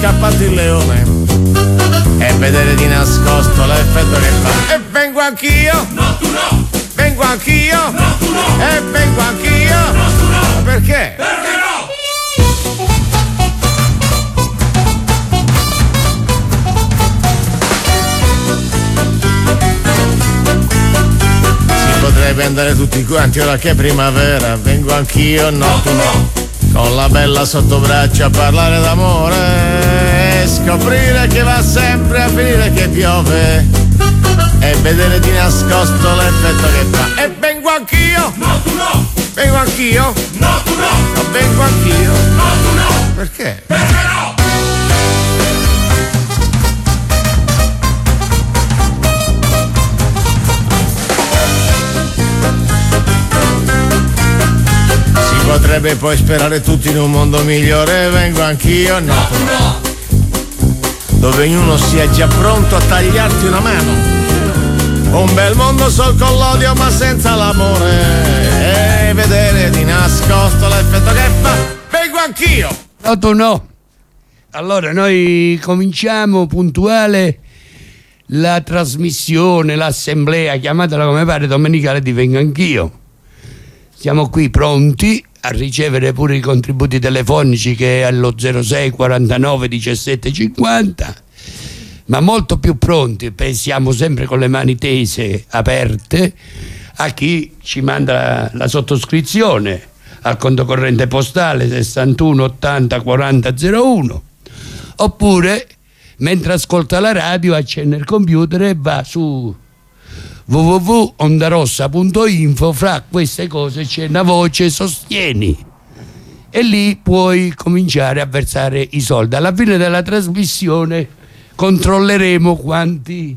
scappato il leone e vedere di nascosto l'effetto che fa. E vengo anch'io. No, tu no. Vengo anch'io. No, tu no. E vengo anch'io. No, tu no. Ma perché? Perché no? Potrebbe andare tutti quanti ora che è primavera. Vengo anch'io, no tu no. Con la bella sotto braccio a parlare d'amore e scoprire che va sempre a finire che piove e vedere di nascosto l'effetto che fa. E vengo anch'io. No, tu no. Vengo anch'io. No, tu no. No, vengo anch'io. No, tu no. Perché? Perché no? Potrebbe poi sperare tutti in un mondo migliore. Vengo anch'io, no, no. Dove ognuno sia già pronto a tagliarti una mano. Un bel mondo sol con l'odio ma senza l'amore e vedere di nascosto l'effetto che fa. Vengo anch'io. No, tu no. Allora noi cominciamo puntuale la trasmissione, l'assemblea, chiamatela come pare, domenicale di Vengo anch'io. Siamo qui pronti a ricevere pure i contributi telefonici che è allo 06 49 17 50, ma molto più pronti, pensiamo sempre con le mani tese, aperte, a chi ci manda la sottoscrizione al conto corrente postale 61 80 40 01, oppure mentre ascolta la radio accende il computer e va su www.ondarossa.info. Fra queste cose c'è una voce sostieni e lì puoi cominciare a versare i soldi. Alla fine della trasmissione controlleremo quanti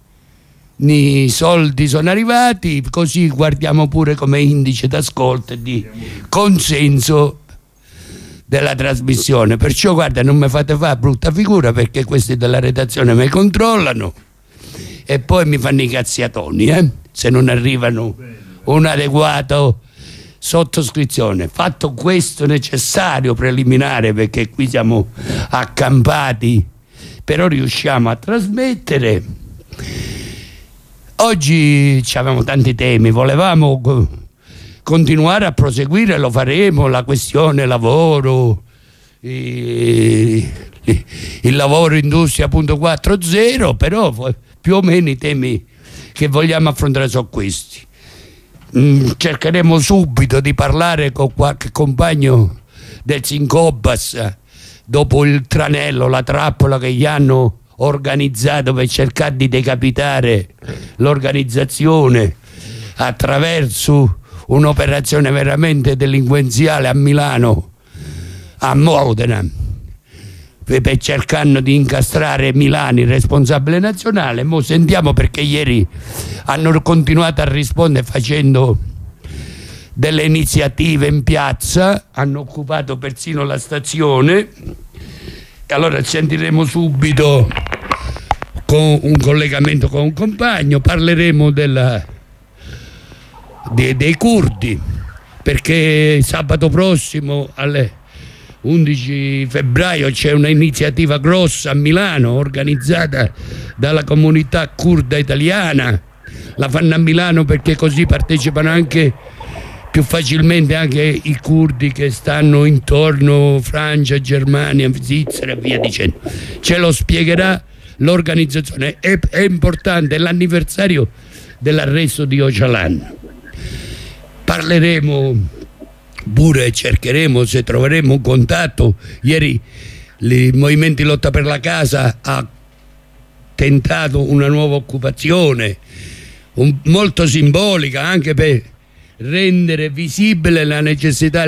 soldi sono arrivati, così guardiamo pure come indice d'ascolto e di consenso della trasmissione. Perciò guarda, non mi fate fare brutta figura, perché questi della redazione mi controllano e poi mi fanno i cazziatoni se non arrivano un adeguato sottoscrizione. Fatto questo necessario preliminare, perché qui siamo accampati, però riusciamo a trasmettere. Oggi avevamo tanti temi, volevamo continuare a proseguire, lo faremo, la questione lavoro, il lavoro industria 4.0, però più o meno i temi che vogliamo affrontare sono questi. Cercheremo subito di parlare con qualche compagno del Sincobas dopo il tranello, la trappola che gli hanno organizzato per cercare di decapitare l'organizzazione attraverso un'operazione veramente delinquenziale a Milano, a Modena, per cercando di incastrare Milani, responsabile nazionale. Mo sentiamo, perché ieri hanno continuato a rispondere facendo delle iniziative in piazza, hanno occupato persino la stazione, e allora sentiremo subito con un collegamento con un compagno, parleremo dei curdi, perché sabato prossimo alle 11 febbraio c'è un'iniziativa grossa a Milano organizzata dalla comunità curda italiana. La fanno a Milano perché così partecipano anche più facilmente anche i curdi che stanno intorno, Francia, Germania, Svizzera e via dicendo. Ce lo spiegherà l'organizzazione. È importante, è l'anniversario dell'arresto di Öcalan. Parleremo pure, cercheremo, se troveremo un contatto. Ieri il Movimento Lotta per la Casa ha tentato una nuova occupazione molto simbolica, anche per rendere visibile la necessità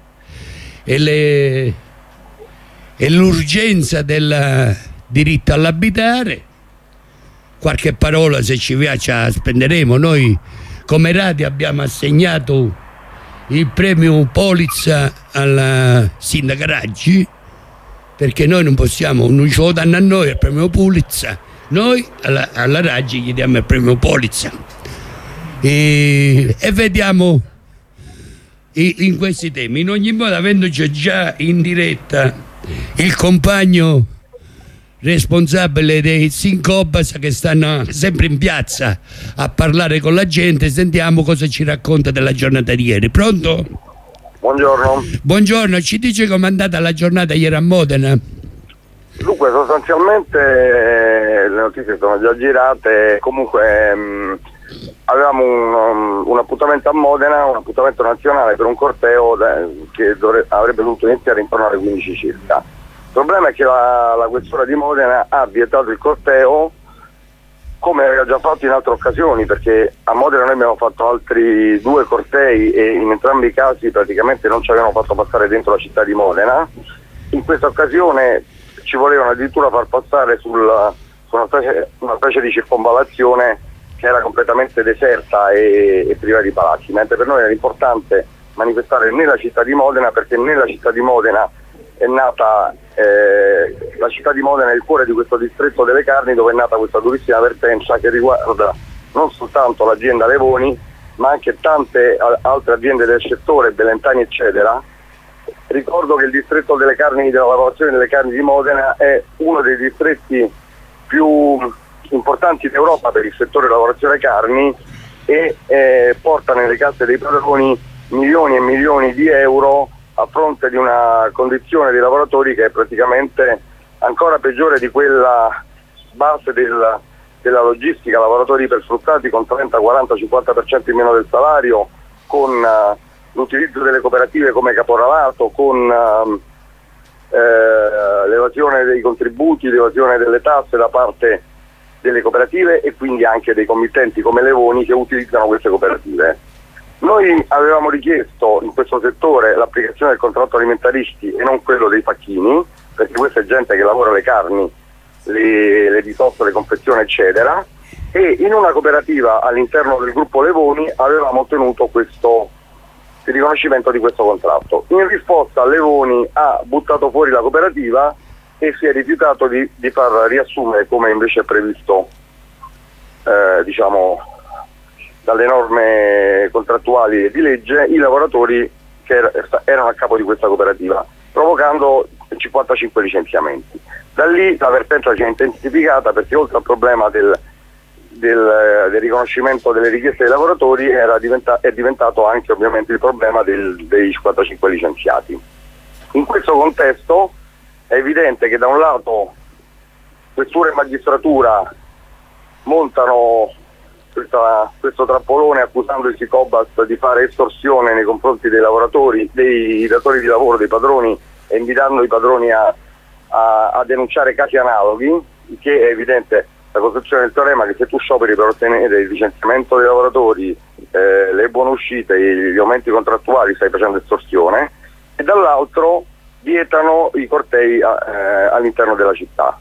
e l'urgenza del diritto all'abitare. Qualche parola, se ci piace, la spenderemo. Noi come radio abbiamo assegnato il premio Polizza alla sindaca Raggi, perché noi non possiamo, non ce lo danno a noi il premio Pulitzer, noi alla Raggi gli diamo il premio Polizza e vediamo in questi temi. In ogni modo, avendoci già in diretta il compagno responsabile dei Sincobas che stanno sempre in piazza a parlare con la gente. Sentiamo cosa ci racconta della giornata di ieri. Pronto? Buongiorno. Buongiorno, ci dice com'è andata la giornata ieri a Modena? Dunque, sostanzialmente le notizie sono già girate. Comunque avevamo un appuntamento a Modena, un appuntamento nazionale per un corteo che avrebbe dovuto iniziare intorno alle 15 circa. Il problema è che la questura di Modena ha vietato il corteo, come aveva già fatto in altre occasioni, perché a Modena noi abbiamo fatto altri 2 cortei e in entrambi i casi praticamente non ci avevano fatto passare dentro la città di Modena. In questa occasione ci volevano addirittura far passare su una specie di circonvallazione che era completamente deserta e priva di palazzi, mentre per noi era importante manifestare nella città di Modena, perché nella città di Modena è nata, la città di Modena è il cuore di questo distretto delle carni, dove è nata questa durissima vertenza che riguarda non soltanto l'azienda Levoni, ma anche tante altre aziende del settore, Bellentani eccetera. Ricordo che il distretto delle carni, della lavorazione delle carni di Modena, è uno dei distretti più importanti d'Europa per il settore lavorazione carni e porta nelle casse dei padroni milioni e milioni di euro a fronte di una condizione dei lavoratori che è praticamente ancora peggiore di quella base della logistica, lavoratori ipersfruttati con 30, 40, 50% in meno del salario, con l'utilizzo delle cooperative come caporalato, con l'evasione dei contributi, l'evasione delle tasse da parte delle cooperative e quindi anche dei committenti come Levoni che utilizzano queste cooperative. Noi avevamo richiesto in questo settore l'applicazione del contratto alimentaristi e non quello dei pacchini, perché questa è gente che lavora le carni, le disotto, le confezioni eccetera, e in una cooperativa all'interno del gruppo Levoni avevamo ottenuto il riconoscimento di questo contratto. In risposta Levoni ha buttato fuori la cooperativa e si è rifiutato di far riassumere, come invece è previsto dalle norme contrattuali e di legge, i lavoratori che erano a capo di questa cooperativa, provocando 55 licenziamenti. Da lì la vertenza si è intensificata, perché oltre al problema del riconoscimento delle richieste dei lavoratori è diventato anche ovviamente il problema dei 55 licenziati. In questo contesto è evidente che da un lato questura e magistratura montano questo trappolone accusando i Sicobas di fare estorsione nei confronti dei lavoratori, dei datori di lavoro, dei padroni, e invitando i padroni a denunciare casi analoghi, che è evidente la costruzione del teorema che se tu scioperi per ottenere il licenziamento dei lavoratori, le buone uscite, gli aumenti contrattuali, stai facendo estorsione, e dall'altro vietano i cortei all'interno della città.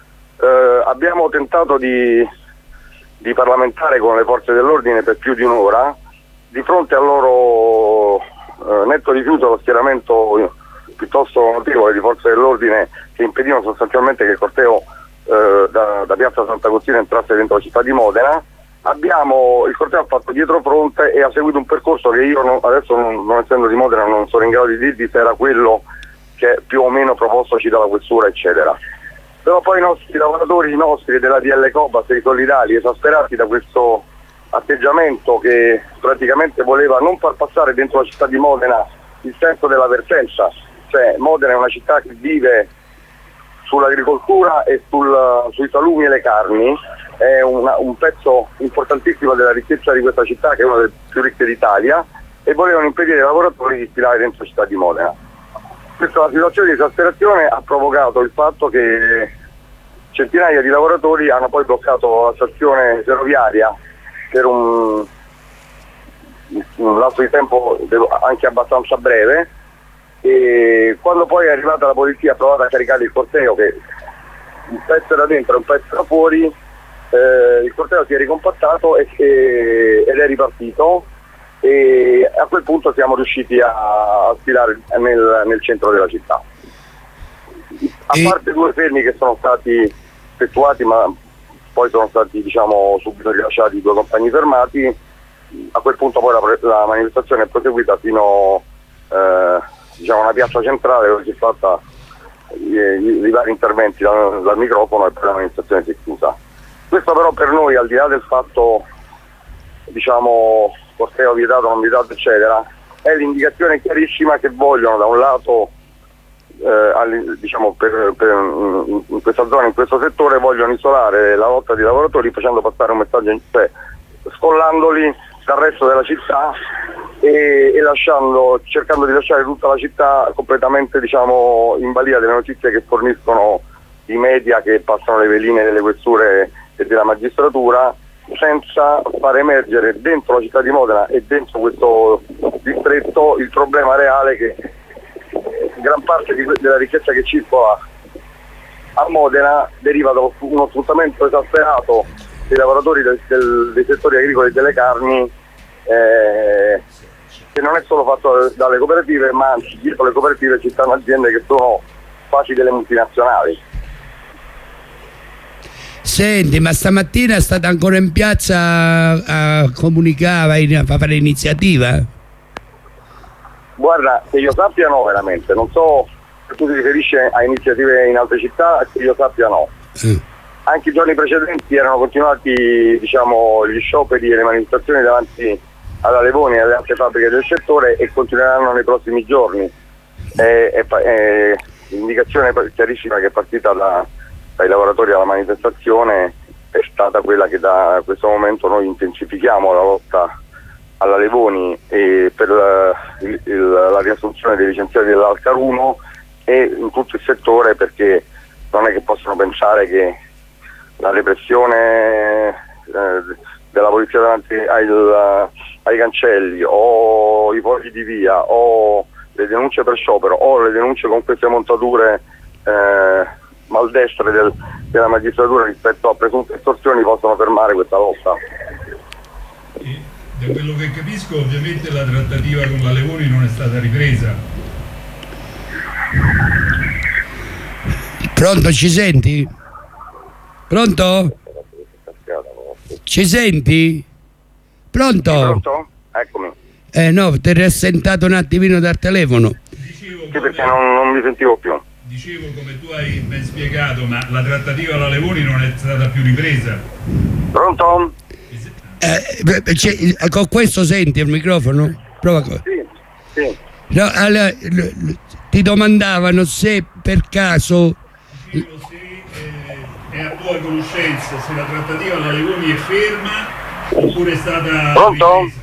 Abbiamo tentato di parlamentare con le forze dell'ordine per più di un'ora. Di fronte al loro netto rifiuto, lo schieramento piuttosto notevole di forze dell'ordine che impedivano sostanzialmente che il corteo da piazza Sant'Agostino entrasse dentro la città di Modena, il corteo ha fatto dietrofronte e ha seguito un percorso che io adesso non essendo di Modena non sono in grado di dirvi se era quello che più o meno propostoci dalla questura eccetera. Però poi i nostri lavoratori, della DL Cobas e i solidali, esasperati da questo atteggiamento che praticamente voleva non far passare dentro la città di Modena il senso della vertenza, cioè Modena è una città che vive sull'agricoltura e sui salumi e le carni, è un pezzo importantissimo della ricchezza di questa città, che è una delle più ricche d'Italia, e volevano impedire ai lavoratori di sfilare dentro la città di Modena. Questa situazione di esasperazione ha provocato il fatto che centinaia di lavoratori hanno poi bloccato la stazione ferroviaria per un lasso di tempo anche abbastanza breve, e quando poi è arrivata la polizia ha provato a caricare il corteo, che un pezzo era dentro e un pezzo era fuori, il corteo si è ricompattato ed è ripartito, e a quel punto siamo riusciti a sfilare nel centro della città. A parte 2 fermi che sono stati effettuati, ma poi sono stati subito rilasciati 2 compagni fermati, a quel punto poi la manifestazione è proseguita fino a una piazza centrale dove si è fatta i vari interventi dal microfono e poi la manifestazione si è chiusa. Questo però per noi, al di là del fatto, diciamo, corteo vietato, non vietato, eccetera, è l'indicazione chiarissima che vogliono da un lato, diciamo, in questa zona, in questo settore, vogliono isolare la lotta dei lavoratori facendo passare un messaggio, cioè scollandoli dal resto della città e cercando di lasciare tutta la città completamente, diciamo, in balia delle notizie che forniscono i media che passano le veline delle questure e della magistratura, senza far emergere dentro la città di Modena e dentro questo distretto il problema reale che gran parte della ricchezza che circola a Modena deriva da uno sfruttamento esasperato dei lavoratori dei settori agricoli e delle carni, che non è solo fatto dalle cooperative, ma anzi dietro le cooperative ci stanno aziende che sono quasi delle multinazionali. Senti, ma stamattina è stata ancora in piazza a comunicare, a fare iniziativa? Guarda, che io sappia no, veramente, non so se tu ti riferisci a iniziative in altre città, che io sappia no. Anche i giorni precedenti erano continuati, diciamo, gli scioperi e le manifestazioni davanti alla Levoni e alle altre fabbriche del settore e continueranno nei prossimi giorni. L'indicazione chiarissima che è partita dai lavoratori alla manifestazione è stata quella che da questo momento noi intensifichiamo la lotta alla Levoni e per la riassunzione dei licenziati dell'Alcaruno e in tutto il settore, perché non è che possono pensare che la repressione della polizia davanti ai cancelli o i fogli di via o le denunce per sciopero o le denunce con queste montature maldestre della magistratura rispetto a presunte estorsioni possono fermare questa lotta. E da quello che capisco, ovviamente la trattativa con la Levoni non è stata ripresa. Pronto, ci senti? Pronto? Ci senti? Pronto? Sì, pronto? Eccomi. No, ti eri assentato un attimino dal telefono. Dicevo, sì, perché non mi sentivo più. Dicevo, come tu hai ben spiegato, ma la trattativa alla Levoni non è stata più ripresa. Pronto? Con questo senti il microfono? Prova. Sì. No, allora, ti domandavano se per caso... Dicevo se è a tua conoscenza se la trattativa alla Levoni è ferma oppure è stata Pronto?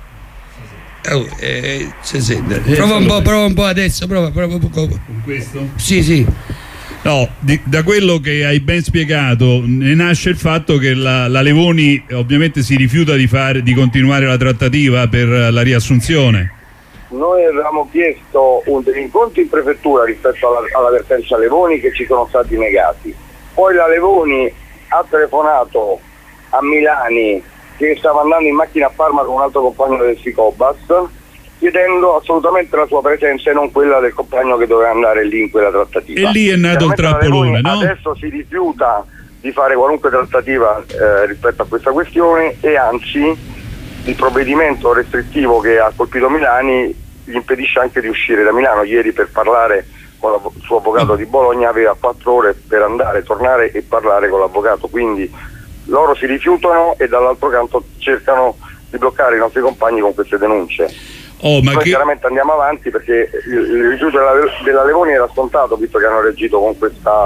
Si sente. Prova un po' adesso, prova un po'. Con questo? Sì. No, da quello che hai ben spiegato ne nasce il fatto che la Levoni ovviamente si rifiuta di continuare la trattativa per la riassunzione. Noi avevamo chiesto degli incontri in prefettura rispetto alla vertenza Levoni che ci sono stati negati. Poi la Levoni ha telefonato a Milani che stava andando in macchina a Parma con un altro compagno del Sicobas chiedendo assolutamente la sua presenza e non quella del compagno che doveva andare lì in quella trattativa. E lì è nato il trappolone, no? Adesso si rifiuta di fare qualunque trattativa rispetto a questa questione e anzi il provvedimento restrittivo che ha colpito Milani gli impedisce anche di uscire da Milano. Ieri per parlare con il suo avvocato di Bologna aveva 4 ore per andare, tornare e parlare con l'avvocato, quindi loro si rifiutano e dall'altro canto cercano di bloccare i nostri compagni con queste denunce. Noi chiaramente andiamo avanti perché il rifiuto della Levoni era scontato, visto che hanno reagito con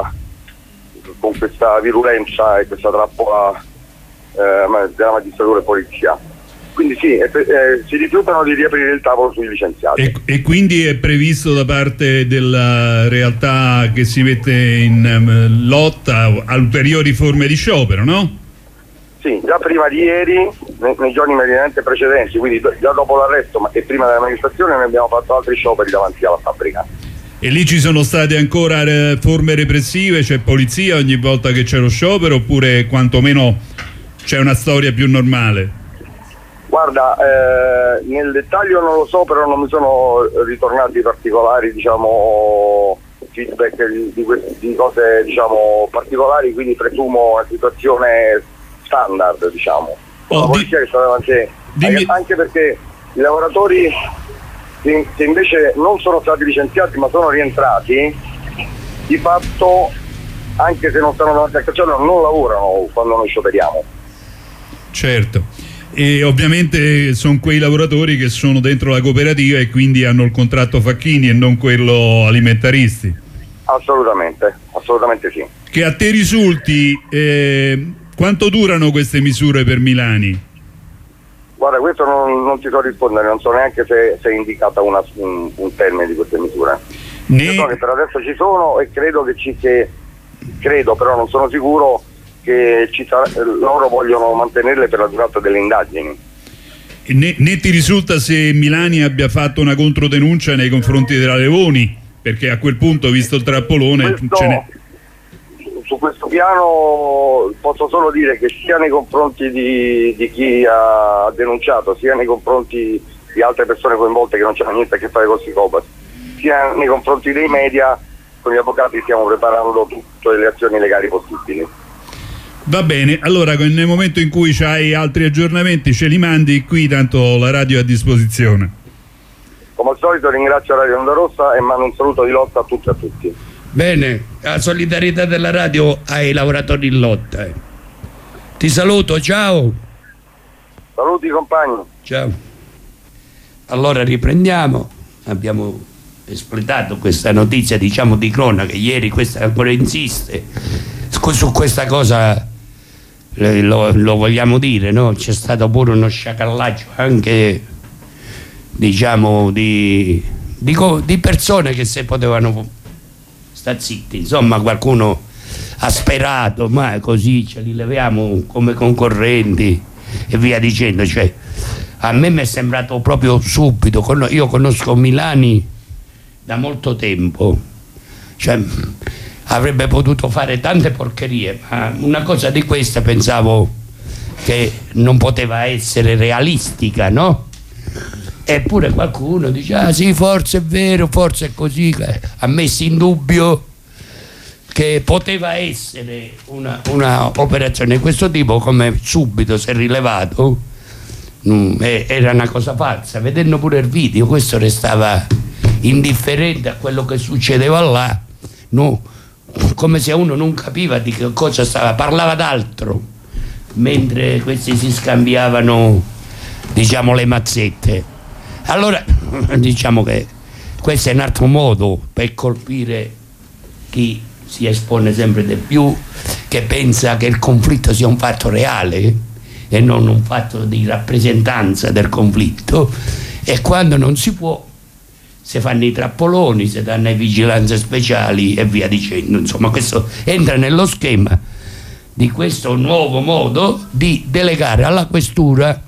questa virulenza e questa trappola della magistratura e polizia. Quindi sì, si rifiutano di riaprire il tavolo sui licenziati. E quindi è previsto da parte della realtà che si mette in lotta a ulteriori forme di sciopero, no? Sì, già prima di ieri, nei giorni immediatamente precedenti, quindi già dopo l'arresto e prima della manifestazione, noi abbiamo fatto altri scioperi davanti alla fabbrica. E lì ci sono state ancora forme repressive, c'è polizia ogni volta che c'è lo sciopero oppure quantomeno c'è una storia più normale? Guarda, nel dettaglio non lo so, però non mi sono ritornati particolari, diciamo, feedback di cose, diciamo, particolari, quindi presumo una situazione standard, diciamo. La polizia che sta davanti, anche perché i lavoratori che invece non sono stati licenziati ma sono rientrati di fatto, anche se non stanno davanti al cancello, non lavorano quando noi scioperiamo. Certo, e ovviamente sono quei lavoratori che sono dentro la cooperativa e quindi hanno il contratto Facchini e non quello alimentaristi. Assolutamente sì. Che a te risulti, quanto durano queste misure per Milani? Guarda, questo non ti so rispondere, non so neanche se è indicata un termine di queste misure. Io so che per adesso ci sono e credo, però non sono sicuro, che loro vogliono mantenerle per la durata delle indagini. Né ti risulta se Milani abbia fatto una controdenuncia nei confronti della Levoni? Perché a quel punto, visto il trappolone, su questo piano posso solo dire che sia nei confronti di chi ha denunciato, sia nei confronti di altre persone coinvolte che non c'hanno niente a che fare con Sicobas, sia nei confronti dei media, con gli avvocati stiamo preparando tutte le azioni legali possibili. Va bene, allora nel momento in cui c'hai altri aggiornamenti ce li mandi qui, tanto la radio è a disposizione. Come al solito ringrazio Radio Onda Rossa e mando un saluto di lotta a tutti e a tutti. Bene, la solidarietà della radio ai lavoratori in lotta. Ti saluto, ciao. Saluti compagni. Ciao. Allora riprendiamo, abbiamo espletato questa notizia, diciamo, di cronaca. Ieri questa ancora insiste su questa cosa, lo vogliamo dire, no? C'è stato pure uno sciacallaggio anche, diciamo, di persone che se potevano stare zitti, insomma qualcuno ha sperato, ma così ce li leviamo come concorrenti e via dicendo. Cioè, a me mi è sembrato proprio subito, io conosco Milani da molto tempo, cioè avrebbe potuto fare tante porcherie, ma una cosa di questa pensavo che non poteva essere realistica, no? Eppure qualcuno dice: ah sì, forse è vero, forse è così, ha messo in dubbio che poteva essere una operazione di questo tipo, come subito si è rilevato. Era una cosa falsa. Vedendo pure il video, questo restava indifferente a quello che succedeva là, no? Come se uno non capiva di che cosa stava, parlava d'altro, mentre questi si scambiavano, diciamo, le mazzette. Allora diciamo che questo è un altro modo per colpire chi si espone sempre di più, che pensa che il conflitto sia un fatto reale e non un fatto di rappresentanza del conflitto, e quando non si può si fanno i trappoloni, si danno le vigilanze speciali e via dicendo. Insomma, questo entra nello schema di questo nuovo modo di delegare alla questura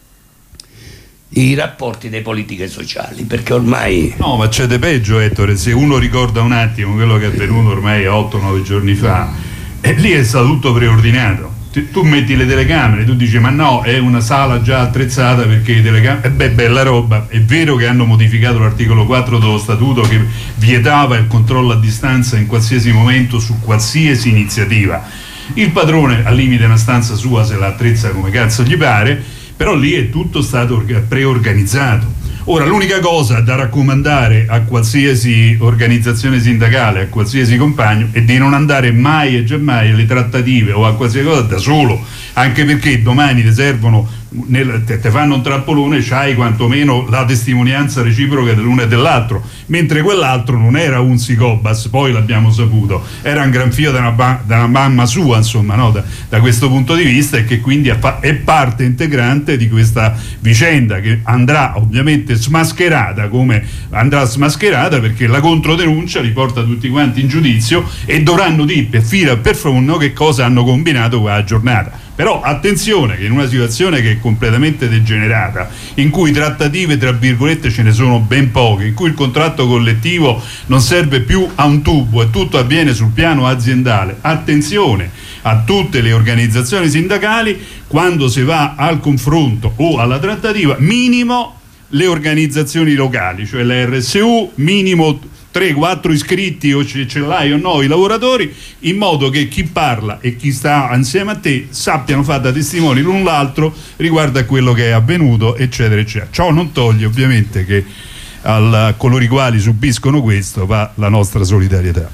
i rapporti delle politiche sociali, perché ormai... No, ma c'è di peggio, Ettore. Se uno ricorda un attimo quello che è avvenuto ormai 8-9 giorni fa, lì è stato tutto preordinato. Tu metti le telecamere, tu dici: ma no, è una sala già attrezzata perché le telecamere... bella roba. È vero che hanno modificato l'articolo 4 dello statuto che vietava il controllo a distanza in qualsiasi momento su qualsiasi iniziativa. Il padrone al limite una stanza sua se la attrezza come cazzo gli pare, però lì è tutto stato preorganizzato. Ora, l'unica cosa da raccomandare a qualsiasi organizzazione sindacale, a qualsiasi compagno, è di non andare mai e giammai alle trattative o a qualsiasi cosa da solo, anche perché domani ti servono, te fanno un trappolone, c'hai quantomeno la testimonianza reciproca dell'uno e dell'altro, mentre quell'altro non era un Sicobas, poi l'abbiamo saputo, era un gran figlio da mamma sua, insomma, no? Da questo punto di vista, e che quindi è parte integrante di questa vicenda, che andrà ovviamente smascherata, come andrà smascherata, perché la controdenuncia li porta tutti quanti in giudizio e dovranno dire per filo e per fondo che cosa hanno combinato quella giornata. Però attenzione, che in una situazione che è completamente degenerata, in cui trattative tra virgolette ce ne sono ben poche, in cui il contratto collettivo non serve più a un tubo e tutto avviene sul piano aziendale, attenzione a tutte le organizzazioni sindacali, quando si va al confronto o alla trattativa, minimo le organizzazioni locali, cioè la RSU, minimo 3-4 iscritti, o ce l'hai o no i lavoratori, in modo che chi parla e chi sta insieme a te sappiano fare da testimoni l'un l'altro riguardo a quello che è avvenuto, eccetera eccetera. Ciò non toglie ovviamente che a coloro i quali subiscono questo va la nostra solidarietà.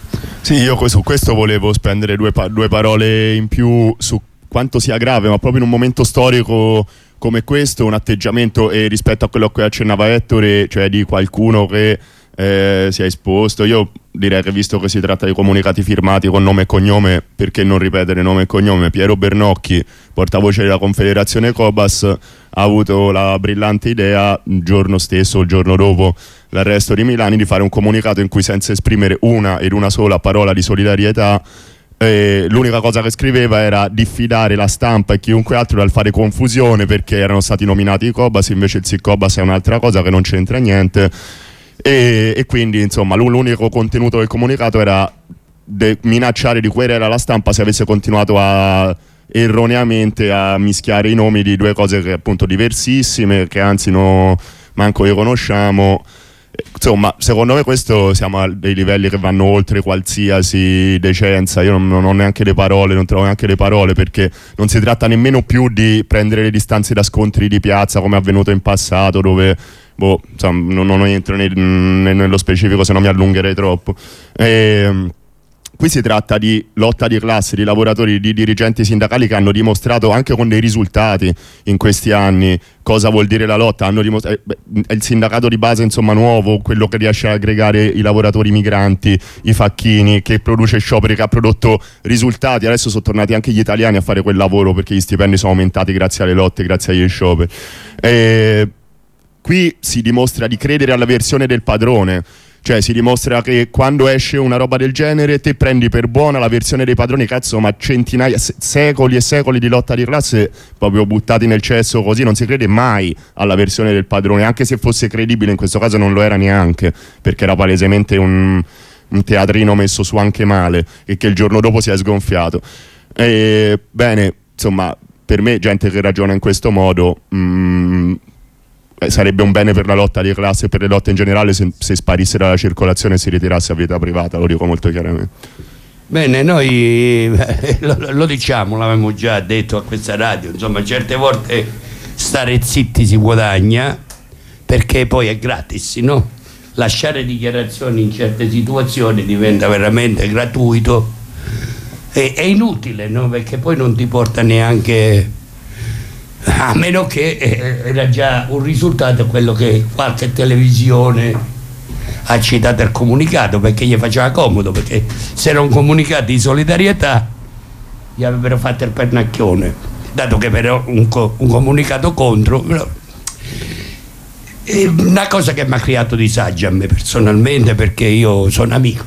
Sì, io su questo volevo spendere due parole in più su quanto sia grave, ma proprio in un momento storico come questo, un atteggiamento, e rispetto a quello a cui accennava Ettore, cioè di qualcuno che si è esposto. Io direi che, visto che si tratta di comunicati firmati con nome e cognome, perché non ripetere nome e cognome? Piero Bernocchi, portavoce della Confederazione Cobas, ha avuto la brillante idea, il giorno stesso o il giorno dopo l'arresto di Milani, di fare un comunicato in cui, senza esprimere una ed una sola parola di solidarietà, l'unica cosa che scriveva era diffidare la stampa e chiunque altro dal fare confusione, perché erano stati nominati i Cobas, invece il SIC Cobas è un'altra cosa che non c'entra niente. E quindi, insomma, l'unico contenuto del comunicato era minacciare di querela la stampa se avesse continuato erroneamente a mischiare i nomi di due cose che appunto diversissime, che anzi manco le conosciamo. Insomma, secondo me questo, siamo a dei livelli che vanno oltre qualsiasi decenza. Io non ho neanche le parole, non trovo neanche le parole, perché non si tratta nemmeno più di prendere le distanze da scontri di piazza come è avvenuto in passato, dove insomma, non entro nello specifico, se no mi allungherei troppo. Qui si tratta di lotta di classe, di lavoratori, di dirigenti sindacali che hanno dimostrato, anche con dei risultati in questi anni, cosa vuol dire la lotta. È il sindacato di base, insomma, nuovo, quello che riesce a aggregare i lavoratori migranti, i facchini, che produce scioperi, che ha prodotto risultati. Adesso sono tornati anche gli italiani a fare quel lavoro, perché gli stipendi sono aumentati grazie alle lotte, grazie agli scioperi. Qui si dimostra di credere alla versione del padrone. Cioè, si dimostra che quando esce una roba del genere te prendi per buona la versione dei padroni. Cazzo, ma centinaia, secoli e secoli di lotta di classe proprio buttati nel cesso così. Non si crede mai alla versione del padrone, anche se fosse credibile. In questo caso non lo era neanche, perché era palesemente un teatrino messo su anche male, e che il giorno dopo si è sgonfiato. Bene, insomma, per me gente che ragiona in questo modo sarebbe un bene per la lotta di classe e per le lotte in generale se sparisse dalla circolazione e si ritirasse a vita privata, lo dico molto chiaramente. Bene, noi lo diciamo, l'avevamo già detto a questa radio, insomma, certe volte stare zitti si guadagna, perché poi è gratis, no? Lasciare dichiarazioni in certe situazioni diventa veramente gratuito e è inutile, no? Perché poi non ti porta neanche, a meno che era già un risultato quello che qualche televisione ha citato il comunicato, perché gli faceva comodo, perché se era un comunicato di solidarietà gli avrebbero fatto il pernacchione, dato che però un comunicato contro. È una cosa che mi ha creato disagio a me personalmente, perché io sono amico,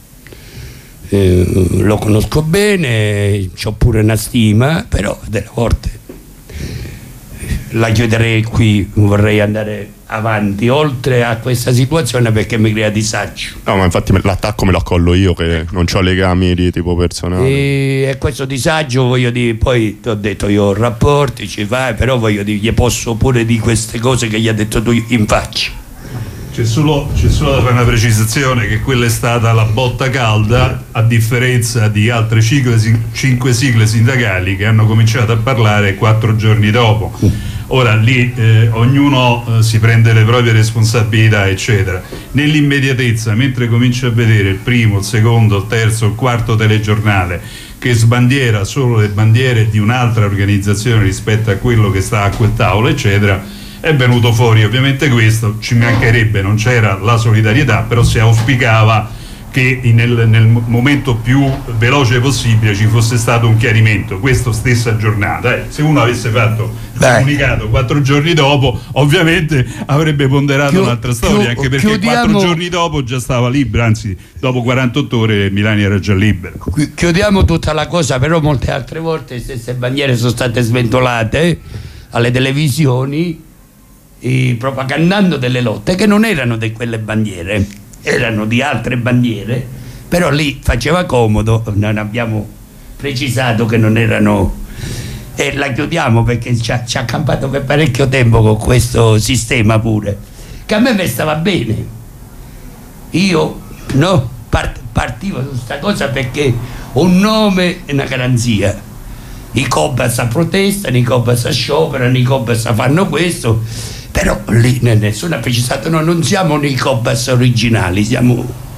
lo conosco bene, ho pure una stima, però delle volte la chiuderei qui, vorrei andare avanti oltre a questa situazione, perché mi crea disagio. No, ma infatti l'attacco me lo accollo io, che non ho legami di tipo personale. E questo disagio, voglio dire, poi ti ho detto, io ho rapporti, ci fai, però voglio dire, gli posso pure di queste cose che gli ha detto tu in faccia. C'è solo da fare una precisazione, che quella è stata la botta calda, a differenza di altre 5 sigle sindacali che hanno cominciato a parlare 4 giorni dopo. Ora lì ognuno si prende le proprie responsabilità, eccetera. Nell'immediatezza, mentre comincia a vedere il primo, il secondo, il terzo, il quarto telegiornale che sbandiera solo le bandiere di un'altra organizzazione rispetto a quello che sta a quel tavolo, eccetera, è venuto fuori ovviamente questo. Ci mancherebbe, non c'era la solidarietà, però si auspicava che nel momento più veloce possibile ci fosse stato un chiarimento questa stessa giornata. Se uno avesse fatto il comunicato 4 giorni dopo, ovviamente avrebbe ponderato un'altra storia, anche perché 4 giorni dopo già stava libero, anzi dopo 48 ore Milani era già libero. Chiudiamo tutta la cosa, però molte altre volte le stesse bandiere sono state sventolate alle televisioni, propagandando delle lotte che non erano di quelle bandiere, erano di altre bandiere, però lì faceva comodo. Non abbiamo precisato che non erano, e la chiudiamo perché ci ha accampato per parecchio tempo con questo sistema pure, che a me stava bene. Io partivo su questa cosa perché un nome è una garanzia. I Cobas protestano, i Cobas scioperano, i Cobas fanno questo, però lì nessuno ha precisato, no, non siamo nei Cobas originali, siamo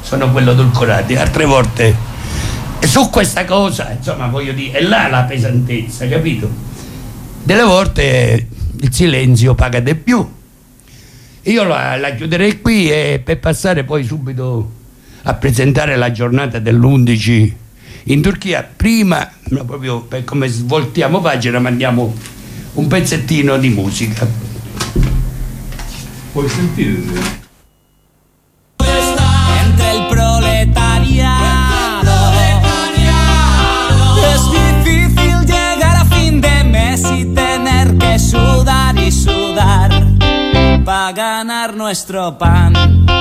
sono quello edulcorati, altre volte su questa cosa, insomma, voglio dire, è là la pesantezza, capito? Delle volte il silenzio paga di più. Io la chiuderei qui e per passare poi subito a presentare la giornata dell'11 in Turchia. Prima, proprio per come svoltiamo pagina, mandiamo un pezzettino di musica. Puoi sentire? Entre el proletariado es difícil llegar a fin de mes y tener que sudar y sudar para ganar nuestro pan.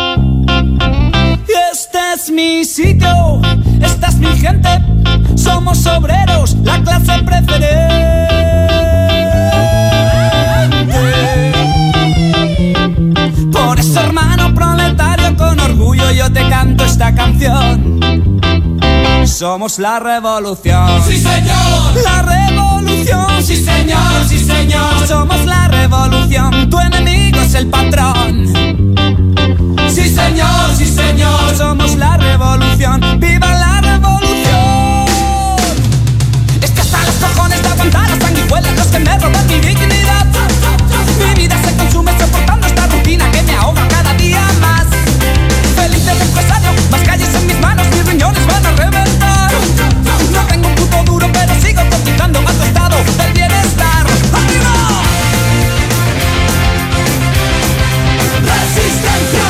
Este es mi sitio, esta es mi gente, somos obreros, la clase preferente. Por eso, hermano proletario, con orgullo yo te canto esta canción. Somos la revolución. Sí, señor. La revolución. Sí, señor, sí, señor. Somos la revolución. Tu enemigo es el patrón. Sí, señor, sí, señor. Somos la revolución. ¡Viva la revolución! Es que hasta los cojones de aguantar las sanguijuelas, los que me roban mi dignidad. Mi vida se consume soportando esta rutina que me ahoga cada día más. Feliz del empresario, más calles en mis manos, mis riñones van a reventar. No tengo un puto duro, pero sigo cotizando a tu estado del bienestar. ¡Arriba! Resistencia.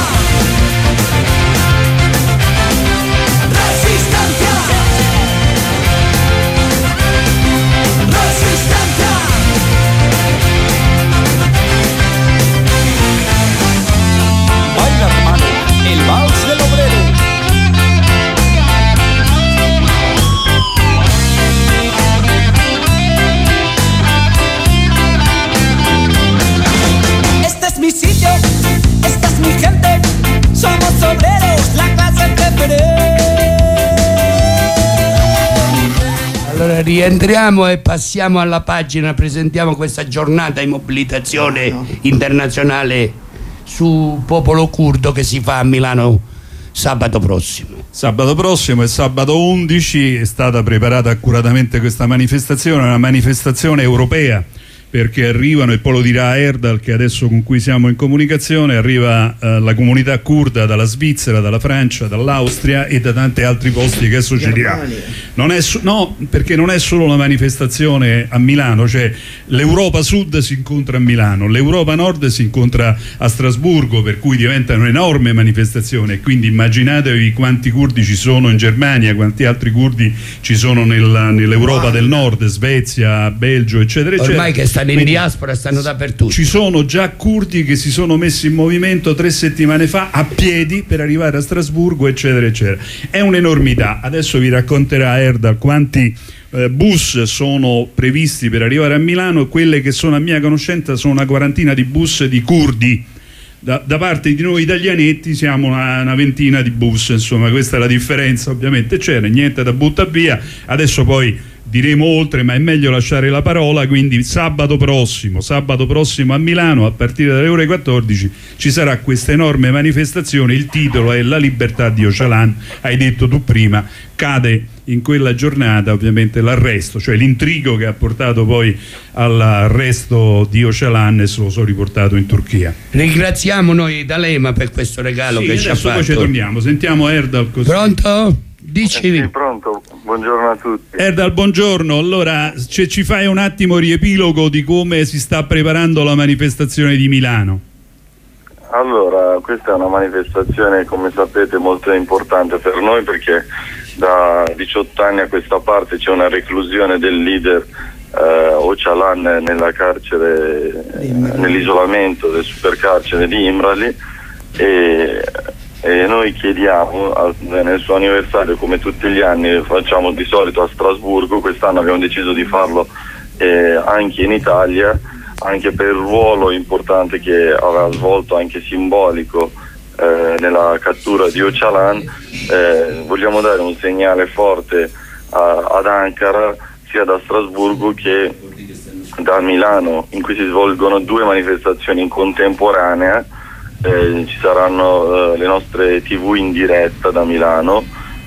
Resistencia. Resistencia. Baila, hermano, el vals del obrero. Este es mi sitio, esta es mi gente, somos obreros, la clase preferente. Allora rientriamo e passiamo alla pagina, presentiamo questa giornata di mobilitazione internazionale su popolo curdo che si fa a Milano sabato prossimo. Sabato prossimo e sabato 11 è stata preparata accuratamente questa manifestazione, una manifestazione europea, perché arrivano, e poi lo dirà Erdal che adesso con cui siamo in comunicazione, arriva la comunità curda dalla Svizzera, dalla Francia, dall'Austria e da tanti altri posti che adesso ci dirà. No, perché non è solo una manifestazione a Milano, cioè l'Europa Sud si incontra a Milano, l'Europa Nord si incontra a Strasburgo, per cui diventa un'enorme manifestazione, e quindi immaginatevi quanti curdi ci sono in Germania, quanti altri curdi ci sono nell'Europa del Nord, Svezia, Belgio, eccetera, eccetera. Ormai che stanno in diaspora, stanno dappertutto. Ci sono già curdi che si sono messi in movimento 3 settimane fa a piedi per arrivare a Strasburgo, eccetera eccetera. È un'enormità. Adesso vi racconterà Erdal quanti bus sono previsti per arrivare a Milano, e quelle che sono a mia conoscenza sono una quarantina di bus di curdi. Da parte di noi italianetti siamo una ventina di bus, insomma questa è la differenza. Ovviamente c'era niente da buttare via, adesso poi diremo oltre, ma è meglio lasciare la parola. Quindi sabato prossimo a Milano a partire dalle ore 14 ci sarà questa enorme manifestazione. Il titolo è La libertà di Öcalan. Hai detto tu prima, cade in quella giornata ovviamente l'arresto, cioè l'intrigo che ha portato poi all'arresto di Öcalan, e se lo sono riportato in Turchia. Ringraziamo noi D'Alema per questo regalo che ci ha fatto. Poi ci torniamo, sentiamo Erdal così. Pronto? Dicevi. Sì, pronto, buongiorno a tutti. Erdal, buongiorno. Allora, ci fai un attimo riepilogo di come si sta preparando la manifestazione di Milano? Allora, questa è una manifestazione, come sapete, molto importante per noi, perché da 18 anni a questa parte c'è una reclusione del leader Öcalan nella carcere, nell'isolamento del supercarcere di Imrali, e noi chiediamo nel suo anniversario, come tutti gli anni facciamo di solito a Strasburgo, quest'anno abbiamo deciso di farlo anche in Italia, anche per il ruolo importante che aveva svolto, anche simbolico, nella cattura di Öcalan. Vogliamo dare un segnale forte ad Ankara, sia da Strasburgo che da Milano, in cui si svolgono 2 manifestazioni in contemporanea, ci saranno le nostre TV in diretta da Milano,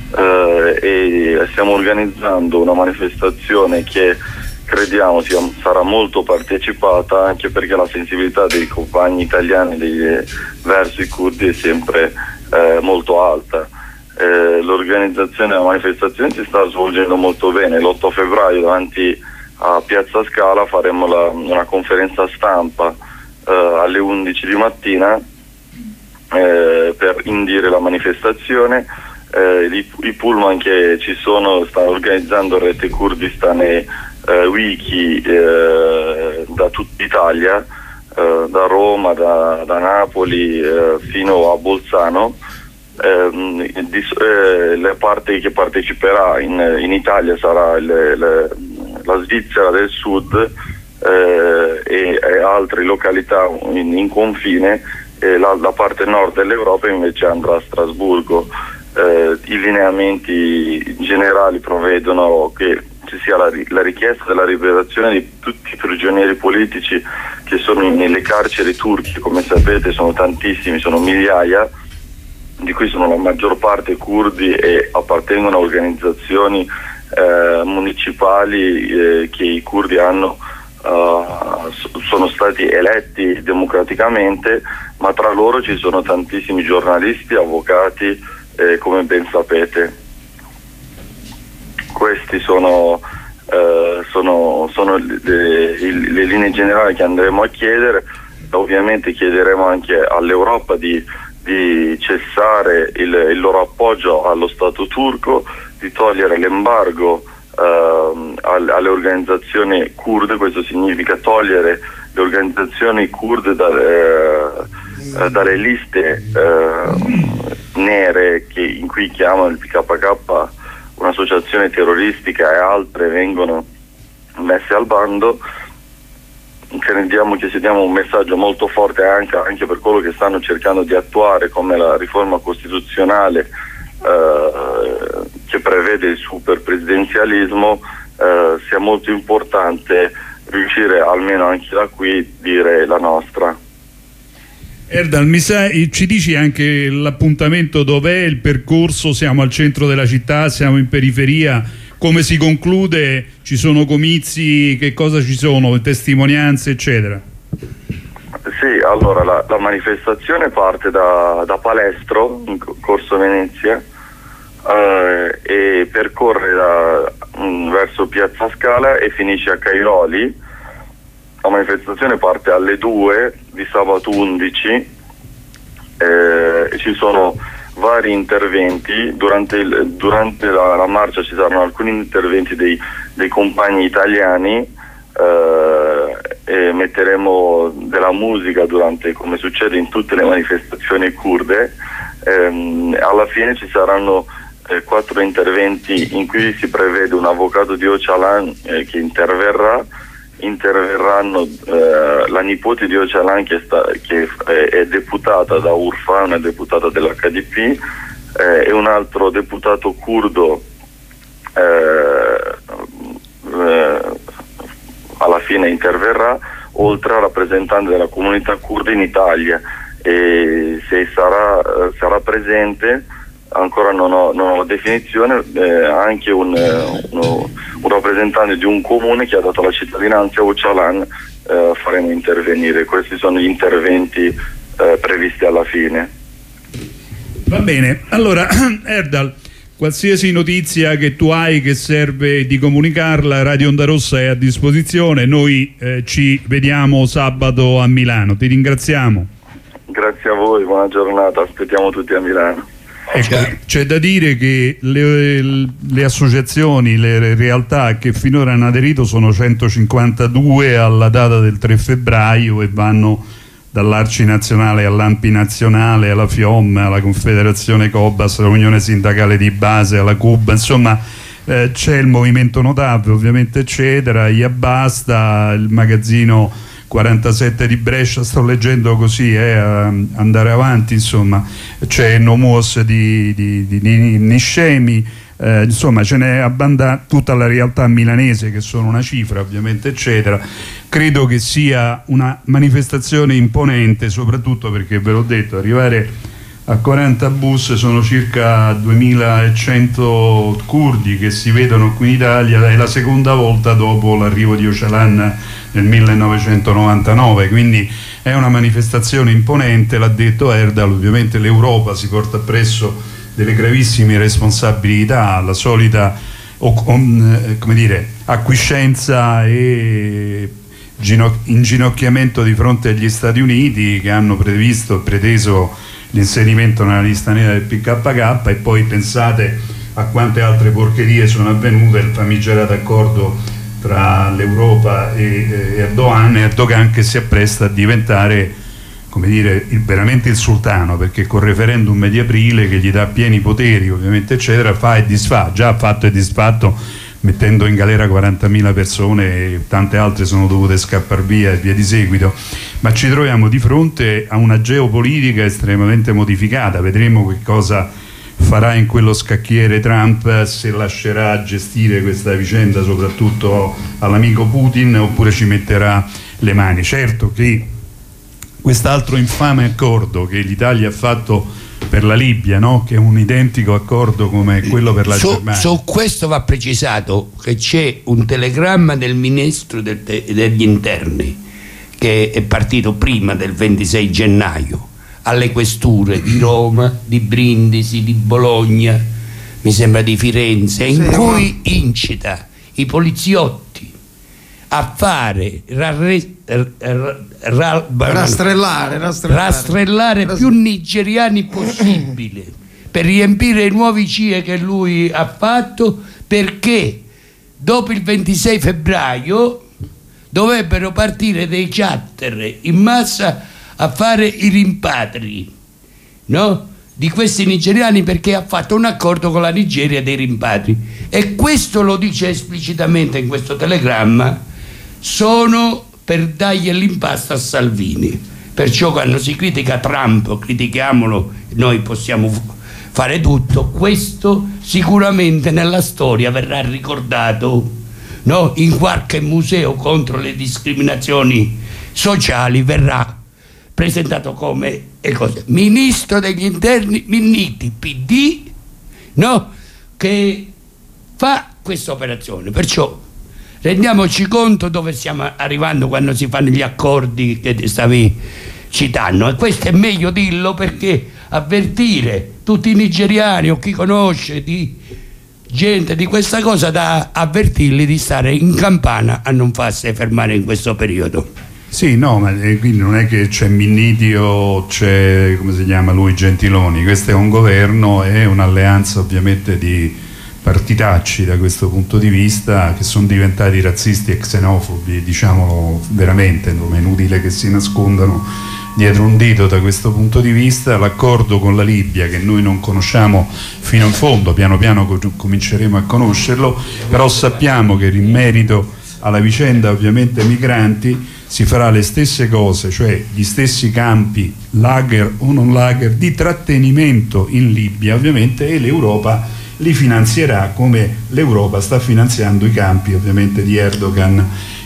e stiamo organizzando una manifestazione che crediamo sarà molto partecipata, anche perché la sensibilità dei compagni italiani verso i curdi è sempre molto alta. L'organizzazione della manifestazione si sta svolgendo molto bene. L'8 febbraio davanti a Piazza Scala faremo una conferenza stampa alle 11 di mattina per indire la manifestazione. I pullman che ci sono stanno organizzando Rete Kurdistan e Wiki da tutta Italia, da Roma, da Napoli fino a Bolzano. La parte che parteciperà in Italia sarà la Svizzera del Sud e altre località in confine, e la parte nord dell'Europa invece andrà a Strasburgo. I lineamenti generali prevedono che ci sia la richiesta della liberazione di tutti i prigionieri politici che sono nelle carceri turche. Come sapete sono tantissimi, sono migliaia, di cui sono la maggior parte curdi e appartengono a organizzazioni municipali che i curdi sono stati eletti democraticamente, ma tra loro ci sono tantissimi giornalisti, avvocati, come ben sapete. Questi sono le linee generali che andremo a chiedere. Ovviamente chiederemo anche all'Europa di cessare il loro appoggio allo Stato turco, di togliere l'embargo alle organizzazioni kurde. Questo significa togliere le organizzazioni kurde dalle liste nere in cui chiamano il PKK un'associazione terroristica, e altre vengono messe al bando. Crediamo che diamo un messaggio molto forte anche per quello che stanno cercando di attuare, come la riforma costituzionale che prevede il superpresidenzialismo. Sia molto importante riuscire almeno anche da qui dire la nostra. Erdal, ci dici anche l'appuntamento, dov'è il percorso? Siamo al centro della città, siamo in periferia, come si conclude? Ci sono comizi, che cosa ci sono, testimonianze eccetera? Sì, allora la manifestazione parte da Palestro, in Corso Venezia, e percorre verso Piazza Scala e finisce a Cairoli. La manifestazione parte alle 2 di sabato 11, ci sono vari interventi. Durante la marcia ci saranno alcuni interventi dei compagni italiani, e metteremo della musica come succede in tutte le manifestazioni kurde. Alla fine ci saranno 4 interventi in cui si prevede un avvocato di Öcalan che interverranno la nipote di Öcalan che è deputata da Urfa, una deputata dell'HDP, e un altro deputato curdo alla fine interverrà, oltre a rappresentante della comunità curda in Italia, e se sarà presente, ancora non ho definizione, anche un rappresentante di un comune che ha dato la cittadinanza a Öcalan, faremo intervenire. Questi sono gli interventi previsti alla fine. Va bene, allora Erdal, qualsiasi notizia che tu hai che serve di comunicarla, Radio Onda Rossa è a disposizione. Noi ci vediamo sabato a Milano, ti ringraziamo. Grazie a voi, buona giornata, aspettiamo tutti a Milano. Ecco, c'è da dire che le associazioni, le realtà che finora hanno aderito sono 152 alla data del 3 febbraio e vanno dall'Arci Nazionale all'Ampi Nazionale, alla FIOM, alla Confederazione Cobas, all'Unione Sindacale di Base, alla CUB, insomma c'è il movimento Notav, ovviamente eccetera, Iabasta, il magazzino 47 di Brescia, sto leggendo così, andare avanti, insomma c'è Nomos di Niscemi, insomma ce n'è abbondante, tutta la realtà milanese che sono una cifra ovviamente eccetera. Credo che sia una manifestazione imponente, soprattutto perché ve l'ho detto, arrivare a 40 bus, sono circa 2100 curdi che si vedono qui in Italia, è la seconda volta dopo l'arrivo di Öcalan nel 1999, quindi è una manifestazione imponente, l'ha detto Erdal. Ovviamente l'Europa si porta appresso delle gravissime responsabilità, la solita come dire, acquiescenza e inginocchiamento di fronte agli Stati Uniti, che hanno preteso l'inserimento nella lista nera del PKK, e poi pensate a quante altre porcherie sono avvenute, il famigerato accordo tra l'Europa e Erdogan che si appresta a diventare, come dire, veramente il sultano, perché col referendum di aprile che gli dà pieni poteri ovviamente eccetera, fa e disfa, già ha fatto e disfatto mettendo in galera 40.000 persone e tante altre sono dovute scappare via e via di seguito. Ma ci troviamo di fronte a una geopolitica estremamente modificata, vedremo che cosa farà in quello scacchiere Trump, se lascerà gestire questa vicenda soprattutto all'amico Putin oppure ci metterà le mani. Certo che quest'altro infame accordo che l'Italia ha fatto per la Libia, no? Che è un identico accordo come quello per la Germania. Su questo va precisato che c'è un telegramma del ministro degli interni che è partito prima del 26 gennaio alle questure di Roma, di Brindisi, di Bologna, mi sembra di Firenze, in cui incita i poliziotti a fare rastrellare più nigeriani possibile per riempire i nuovi CIE che lui ha fatto, perché dopo il 26 febbraio dovrebbero partire dei charter in massa a fare i rimpatri, no? Di questi nigeriani, perché ha fatto un accordo con la Nigeria dei rimpatri, e questo lo dice esplicitamente in questo telegramma. Sono per dargli l'impasto a Salvini, perciò quando si critica Trump, critichiamolo, noi possiamo fare tutto, questo sicuramente nella storia verrà ricordato, no? In qualche museo contro le discriminazioni sociali verrà presentato come ministro degli interni Minniti, PD, no? Che fa questa operazione. Perciò rendiamoci conto dove stiamo arrivando quando si fanno gli accordi che ti stavi citando, e questo è meglio dirlo, perché avvertire tutti i nigeriani o chi conosce di gente di questa cosa, da avvertirli di stare in campana a non farsi fermare in questo periodo. Sì, no, ma quindi non è che c'è Minniti o c'è, come si chiama lui, Gentiloni. Questo è un governo, è un'alleanza ovviamente di partitacci da questo punto di vista, che sono diventati razzisti e xenofobi, diciamolo veramente, non è inutile che si nascondano dietro un dito da questo punto di vista. L'accordo con la Libia, che noi non conosciamo fino in fondo, piano piano cominceremo a conoscerlo, però sappiamo che in merito alla vicenda ovviamente migranti si farà le stesse cose, cioè gli stessi campi, lager o non lager, di trattenimento in Libia ovviamente, e l'Europa li finanzierà come l'Europa sta finanziando i campi ovviamente di Erdogan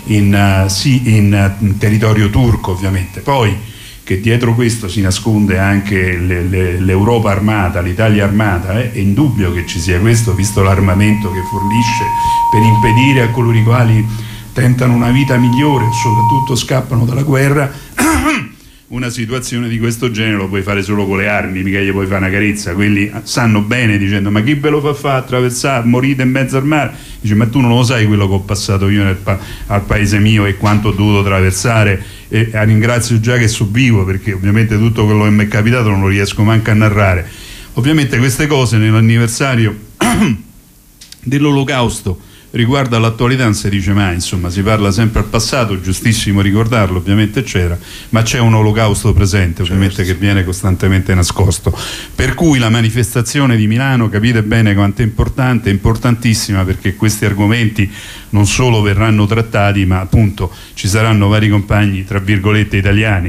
in territorio turco ovviamente. Poi che dietro questo si nasconde anche l'Europa armata, l'Italia armata, è indubbio che ci sia questo, visto l'armamento che fornisce per impedire a coloro i quali tentano una vita migliore, soprattutto scappano dalla guerra, una situazione di questo genere lo puoi fare solo con le armi, mica gli puoi fare una carezza. Quelli sanno bene, dicendo ma chi ve lo fa fare attraversare, morite in mezzo al mare? Dice ma tu non lo sai quello che ho passato io al paese mio e quanto ho dovuto attraversare, e ringrazio già che so vivo, perché ovviamente tutto quello che mi è capitato non lo riesco manco a narrare. Ovviamente queste cose nell'anniversario dell'Olocausto riguardo all'attualità non si dice mai, insomma si parla sempre al passato, giustissimo ricordarlo ovviamente eccetera, ma c'è un olocausto presente ovviamente, che viene costantemente nascosto, per cui la manifestazione di Milano, capite bene quanto è importante, è importantissima, perché questi argomenti non solo verranno trattati, ma appunto ci saranno vari compagni tra virgolette italiani,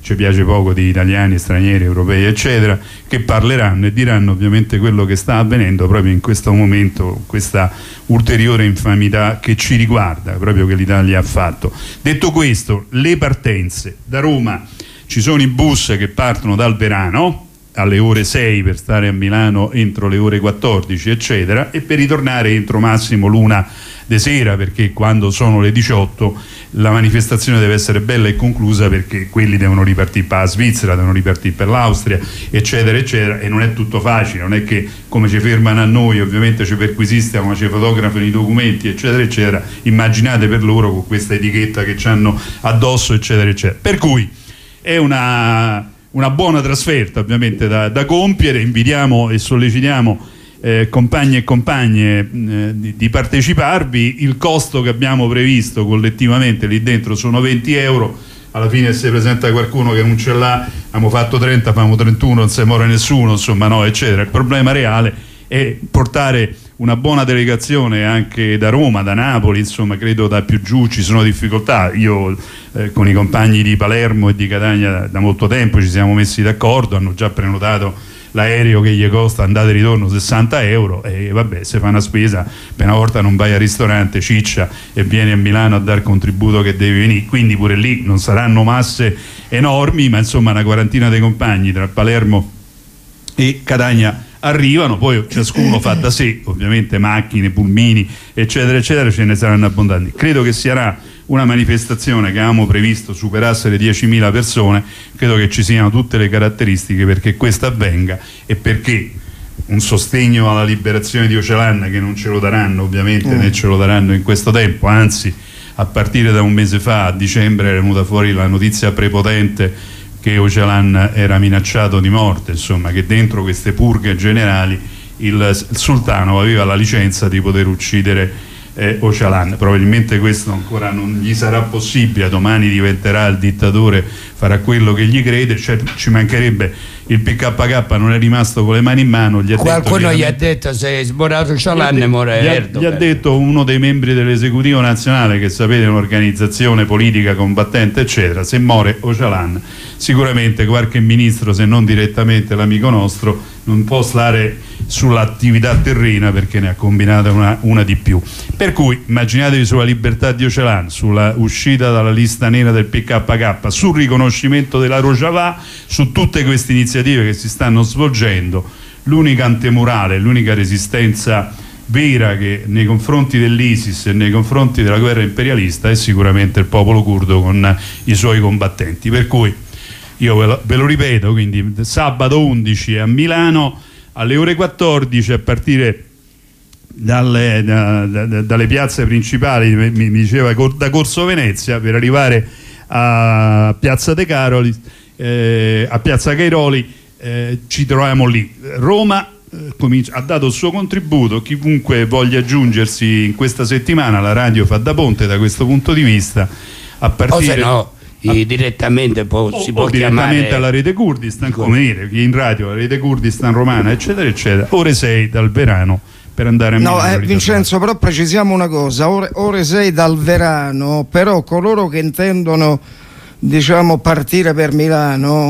ci piace poco di italiani, stranieri, europei eccetera, che parleranno e diranno ovviamente quello che sta avvenendo proprio in questo momento, questa ulteriore infamità che ci riguarda, proprio che l'Italia ha fatto. Detto questo, le partenze da Roma, ci sono i bus che partono dal Verano alle ore 6 per stare a Milano entro le ore 14 eccetera, e per ritornare entro massimo l'1 di sera, perché quando sono le 18 la manifestazione deve essere bella e conclusa, perché quelli devono ripartire per la Svizzera, devono ripartire per l'Austria eccetera eccetera, e non è tutto facile, non è che come ci fermano a noi ovviamente ci perquisistiano, ma ci fotografano i documenti eccetera eccetera, immaginate per loro con questa etichetta che hanno addosso eccetera eccetera, per cui è una buona trasferta ovviamente da compiere. Invitiamo e sollecitiamo compagni e compagne di parteciparvi. Il costo che abbiamo previsto collettivamente lì dentro sono 20 euro. Alla fine se presenta qualcuno che non ce l'ha, abbiamo fatto 30, famo 31, non si muore nessuno, insomma, no, eccetera. Il problema reale è portare una buona delegazione anche da Roma, da Napoli, insomma credo da più giù ci sono difficoltà. Io con i compagni di Palermo e di Catania da molto tempo ci siamo messi d'accordo, hanno già prenotato l'aereo che gli costa andata e ritorno 60 euro e vabbè, se fa una spesa, per una volta non vai al ristorante ciccia e vieni a Milano a dar contributo che devi venire, quindi pure lì non saranno masse enormi, ma insomma una quarantina di compagni tra Palermo e Catania arrivano, poi ciascuno fa da sé, ovviamente macchine, pulmini eccetera eccetera, ce ne saranno abbondanti. Credo che sarà una manifestazione che avevamo previsto superasse le 10.000 persone, credo che ci siano tutte le caratteristiche perché questo avvenga e perché un sostegno alla liberazione di Öcalan, che non ce lo daranno ovviamente né ce lo daranno in questo tempo, anzi a partire da un mese fa, a dicembre, era venuta fuori la notizia prepotente che Öcalan era minacciato di morte, insomma che dentro queste purghe generali il sultano aveva la licenza di poter uccidere Öcalan. Probabilmente questo ancora non gli sarà possibile, domani diventerà il dittatore, farà quello che gli crede, cioè, ci mancherebbe, il PKK non è rimasto con le mani in mano, qualcuno gli ha detto se è smorato Öcalan muore Erdogan. Gli ha detto uno dei membri dell'esecutivo nazionale, che sapete è un'organizzazione politica combattente eccetera, se muore Öcalan sicuramente qualche ministro, se non direttamente l'amico nostro, non può stare sull'attività terrena perché ne ha combinata una di più. Per cui immaginatevi sulla libertà di Öcalan, sulla uscita dalla lista nera del PKK, sul riconoscimento della Rojava, su tutte queste iniziative che si stanno svolgendo. L'unica antemurale, l'unica resistenza vera che nei confronti dell'ISIS e nei confronti della guerra imperialista è sicuramente il popolo curdo con i suoi combattenti. Per cui io ve lo ripeto, quindi sabato 11 a Milano alle ore 14 a partire dalle piazze principali, mi diceva da Corso Venezia, per arrivare a Piazza De Caroli, a Piazza Cairoli, ci troviamo lì. Roma ha dato il suo contributo, chiunque voglia aggiungersi in questa settimana, la radio fa da ponte da questo punto di vista, a partire direttamente si può direttamente chiamare alla rete Kurdistan, come dire, in radio la rete Kurdistan romana eccetera eccetera, ore 6 dal Verano per andare a Milano. No, Vincenzo, però precisiamo una cosa, ore 6 dal Verano, però coloro che intendono diciamo partire per Milano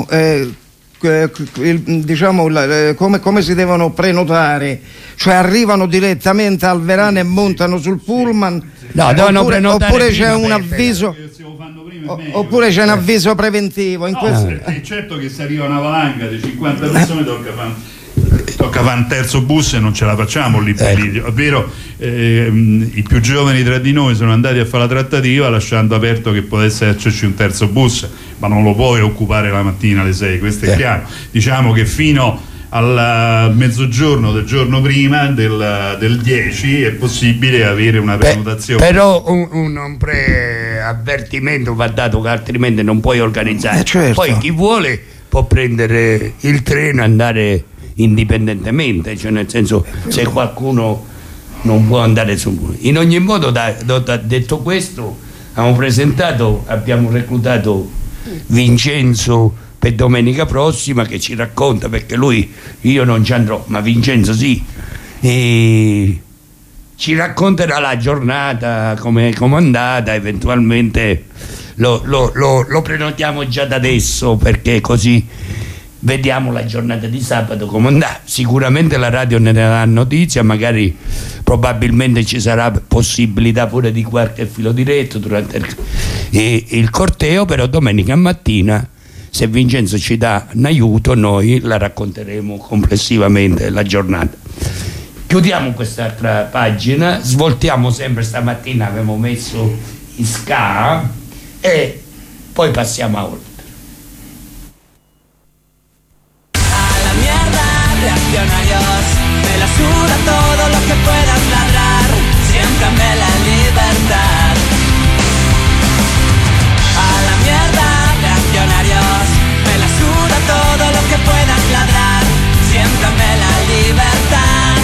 diciamo come si devono prenotare, cioè arrivano direttamente al Verano e montano sul pullman, no, oppure c'è un avviso, oppure c'è un avviso preventivo in questo... È certo che se arriva una valanga di 50 persone tocca fare un terzo bus e non ce la facciamo lì per lì, ovvero i più giovani tra di noi sono andati a fare la trattativa lasciando aperto che potesse esserci un terzo bus, ma non lo puoi occupare la mattina alle 6, questo è chiaro. Diciamo che fino al mezzogiorno del giorno prima del 10 è possibile avere una prenotazione. Però un preavvertimento va dato, che altrimenti non puoi organizzare. Certo. Poi chi vuole può prendere il treno e andare indipendentemente, cioè nel senso, se qualcuno non può andare su. In ogni modo, detto questo, abbiamo reclutato Vincenzo per domenica prossima, che ci racconta, perché io non ci andrò, ma Vincenzo sì, e ci racconterà la giornata, come è andata, eventualmente lo prenotiamo già da adesso, perché così vediamo la giornata di sabato come andrà. Sicuramente la radio ne darà notizia, magari probabilmente ci sarà possibilità pure di qualche filo diretto durante il corteo, però domenica mattina, se Vincenzo ci dà un aiuto, noi la racconteremo complessivamente la giornata. Chiudiamo quest'altra pagina, svoltiamo sempre, stamattina abbiamo messo in ska e poi passiamo a oltre. Reaccionarios, me la suda todo lo que puedas ladrar, siéntame la libertad. A la mierda, reaccionarios, me la suda todo lo que puedas ladrar, siéntame la libertad.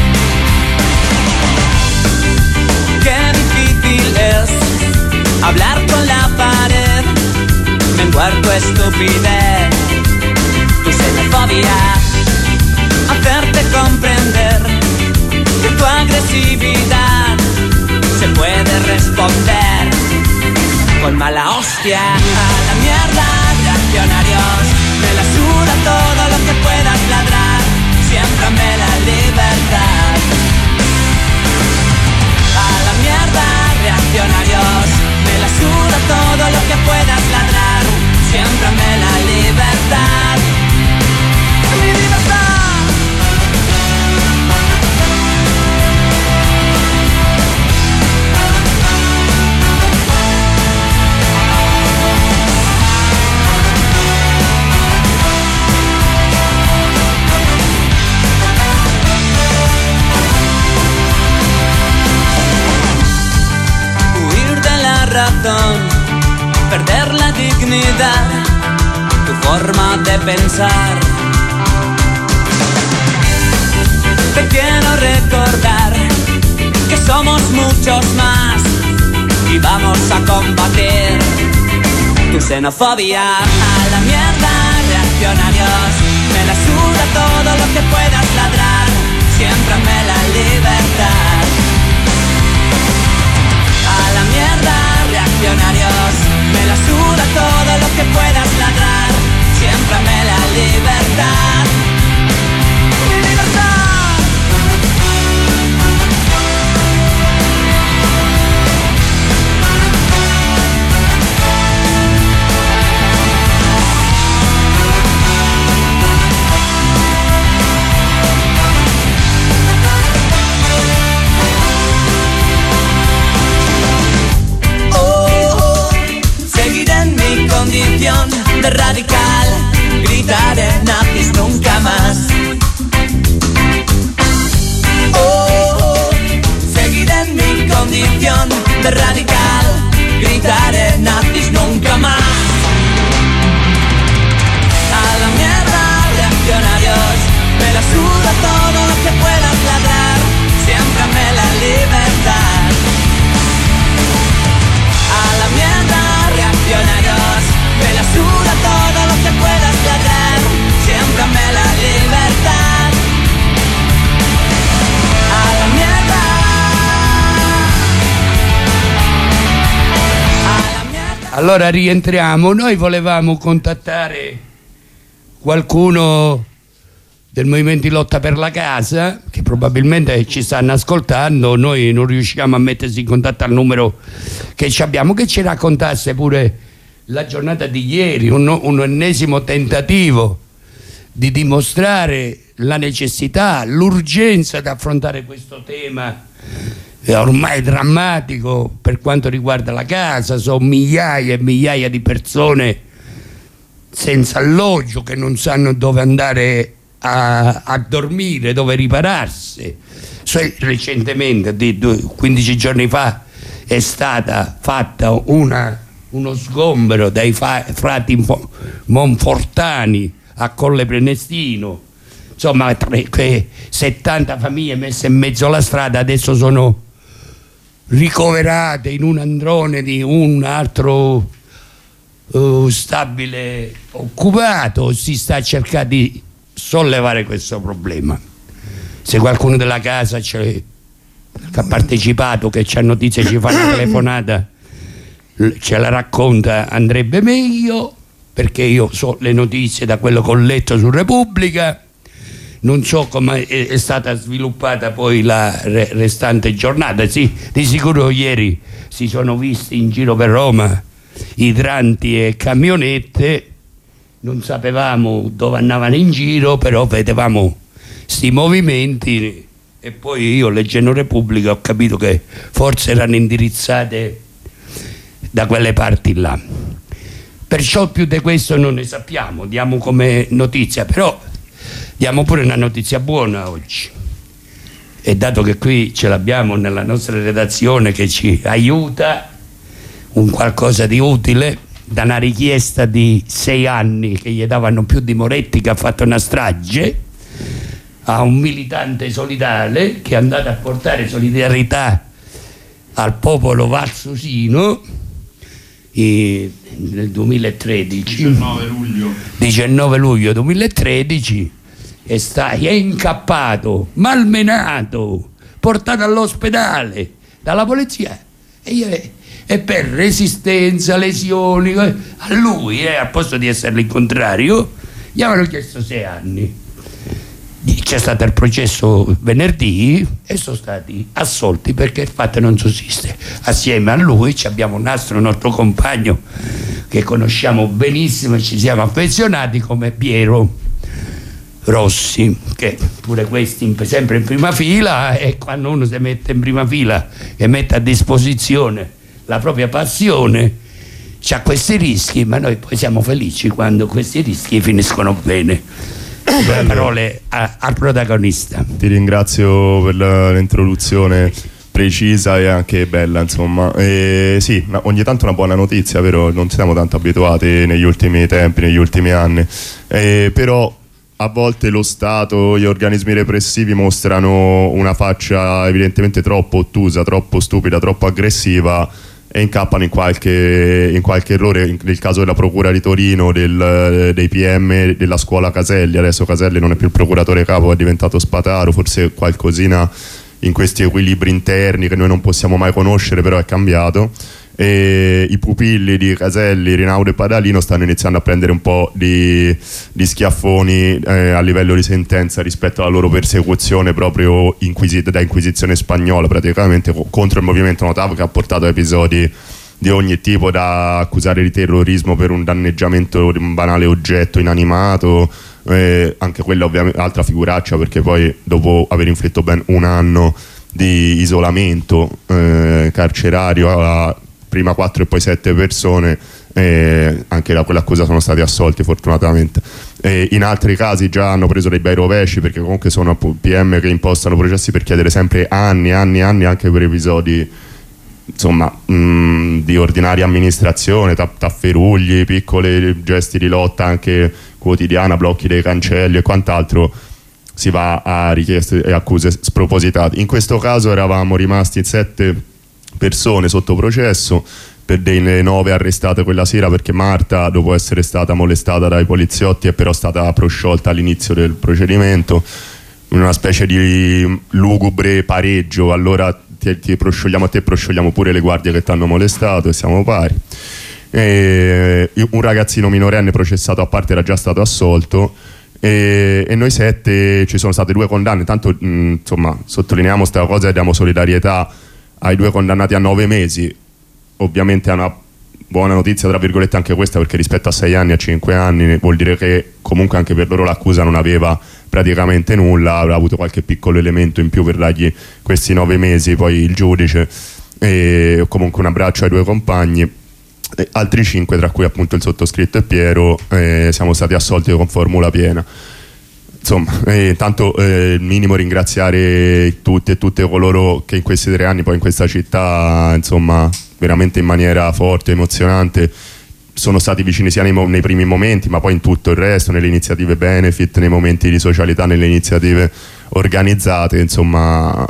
Qué difícil es hablar con la pared, menguar tu estupidez, tu xenofobia, hacerte comprender que tu agresividad se puede responder con mala hostia. A la mierda, reaccionarios, me la suda todo lo que puedas ladrar, siéntame la libertad. A la mierda, reaccionarios, me la suda todo lo que puedas ladrar, siéntame la libertad. Mi libertad. Razón, perder la dignidad, tu forma de pensar. Te quiero recordar que somos muchos más y vamos a combatir tu xenofobia. A la mierda, reaccionarios, me la suda todo lo que puedas ladrar, siémprame la libertad. A la mierda, reaccionarios, me la suda todo lo que puedas ladrar, siémprame la libertad. Mi libertad. Condición de radical, gritaré nazis nunca más. Oh, seguiré en mi condición de radical, gritaré nazis nunca más. A la mierda, reaccionarios, me la suda todo lo que puedas ladrar, siémprame la libertad. A la mierda, reaccionarios, me la suda todo lo que puedas ladrar, siémprame la libertad. A la mierda. Allora rientriamo, noi volevamo contattare qualcuno del movimento di lotta per la casa, che probabilmente ci stanno ascoltando, noi non riusciamo a mettersi in contatto al numero che ci abbiamo, che ci raccontasse pure la giornata di ieri, un ennesimo tentativo di dimostrare la necessità, l'urgenza di affrontare questo tema ormai drammatico per quanto riguarda la casa. Sono migliaia e migliaia di persone senza alloggio, che non sanno dove andare a dormire, dove ripararsi. Recentemente, 15 giorni fa, è stata fatta uno sgombero dai frati Monfortani a Colle Prenestino, insomma 70 famiglie messe in mezzo alla strada adesso sono ricoverate in un androne di un altro stabile occupato. Si sta cercando di sollevare questo problema. Se qualcuno della casa che ha partecipato, che c'ha notizie, ci fa una telefonata, ce la racconta andrebbe meglio, perché io so le notizie da quello che ho letto su Repubblica, non so come è stata sviluppata poi la restante giornata. Sì, di sicuro ieri si sono visti in giro per Roma idranti e camionette, non sapevamo dove andavano in giro, però vedevamo sti movimenti, e poi io leggendo Repubblica ho capito che forse erano indirizzate da quelle parti là. Perciò più di questo non ne sappiamo, diamo come notizia, però diamo pure una notizia buona oggi, e dato che qui ce l'abbiamo nella nostra redazione che ci aiuta, un qualcosa di utile, da una richiesta di 6 anni che gli davano più di Moretti, che ha fatto una strage, a un militante solidale che è andato a portare solidarietà al popolo valsusino nel 2013, 19 luglio 2013, è incappato, malmenato, portato all'ospedale dalla polizia, e per resistenza, lesioni, a lui, al posto di essere il contrario, gli avevano chiesto 6 anni. C'è stato il processo venerdì e sono stati assolti perché il fatto non sussiste. Assieme a lui abbiamo un nostro compagno che conosciamo benissimo e ci siamo affezionati, come Piero Rossi, che pure questi sempre in prima fila, e quando uno si mette in prima fila e mette a disposizione la propria passione c'ha questi rischi, ma noi poi siamo felici quando questi rischi finiscono bene. Parole al protagonista. Ti ringrazio per l'introduzione precisa e anche bella, insomma. Sì, ogni tanto una buona notizia, però non siamo tanto abituati negli ultimi tempi, negli ultimi anni, però a volte lo Stato, gli organismi repressivi mostrano una faccia evidentemente troppo ottusa, troppo stupida, troppo aggressiva, e incappano in qualche errore. Nel caso della procura di Torino, dei PM della scuola Caselli, adesso Caselli non è più il procuratore capo, è diventato Spataro, forse qualcosina in questi equilibri interni che noi non possiamo mai conoscere, però è cambiato. E i pupilli di Caselli, Rinaudo e Padalino stanno iniziando a prendere un po' di schiaffoni a livello di sentenza rispetto alla loro persecuzione proprio da Inquisizione spagnola, praticamente contro il movimento Notav, che ha portato a episodi di ogni tipo, da accusare di terrorismo per un danneggiamento di un banale oggetto inanimato, anche quella ovviamente altra figuraccia, perché poi dopo aver inflitto ben 1 anno di isolamento carcerario prima 4 e poi 7 persone, anche da quell'accusa sono stati assolti fortunatamente. In altri casi già hanno preso dei bei rovesci, perché comunque sono PM che impostano processi per chiedere sempre anni anche per episodi, insomma, di ordinaria amministrazione, tafferugli, piccoli gesti di lotta anche quotidiana, blocchi dei cancelli e quant'altro. Si va a richieste e accuse spropositate. In questo caso eravamo rimasti 7 persone sotto processo, per delle 9 arrestate quella sera, perché Marta, dopo essere stata molestata dai poliziotti, è però stata prosciolta all'inizio del procedimento, in una specie di lugubre pareggio. Allora ti proscioliamo a te, proscioliamo pure le guardie che ti hanno molestato, e siamo pari. Un ragazzino minorenne processato a parte era già stato assolto, e noi 7, ci sono state 2 condanne. Tanto insomma, sottolineiamo questa cosa e diamo solidarietà ai 2 condannati a 9 mesi. Ovviamente è una buona notizia, tra virgolette, anche questa, perché rispetto a 6 anni a 5 anni vuol dire che comunque anche per loro l'accusa non aveva praticamente nulla, avrà avuto qualche piccolo elemento in più per dargli questi 9 mesi poi il giudice. E comunque un abbraccio ai 2 compagni. Altri 5, tra cui appunto il sottoscritto e Piero, siamo stati assolti con formula piena. Insomma, intanto il minimo ringraziare tutti e tutte coloro che in questi 3 anni poi in questa città, insomma, veramente in maniera forte, emozionante, sono stati vicini sia nei primi momenti, ma poi in tutto il resto, nelle iniziative benefit, nei momenti di socialità, nelle iniziative organizzate, insomma.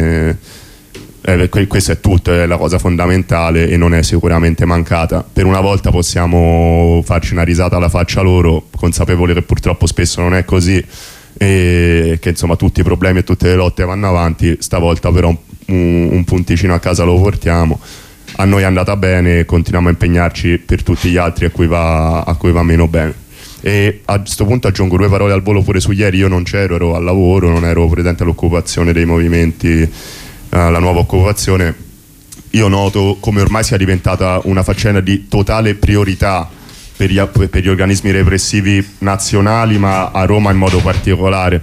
Questo è tutto, è la cosa fondamentale e non è sicuramente mancata. Per una volta possiamo farci una risata alla faccia loro, consapevoli che purtroppo spesso non è così, e che insomma tutti i problemi e tutte le lotte vanno avanti. Stavolta però un punticino a casa lo portiamo. a noi è andata bene e continuiamo a impegnarci per tutti gli altri a cui va meno bene. E a questo punto aggiungo 2 parole al volo pure su ieri. Io non c'ero, ero al lavoro, non ero presente all'occupazione dei movimenti, la nuova occupazione. Io noto come ormai sia diventata una faccenda di totale priorità per gli organismi repressivi nazionali, ma a Roma in modo particolare,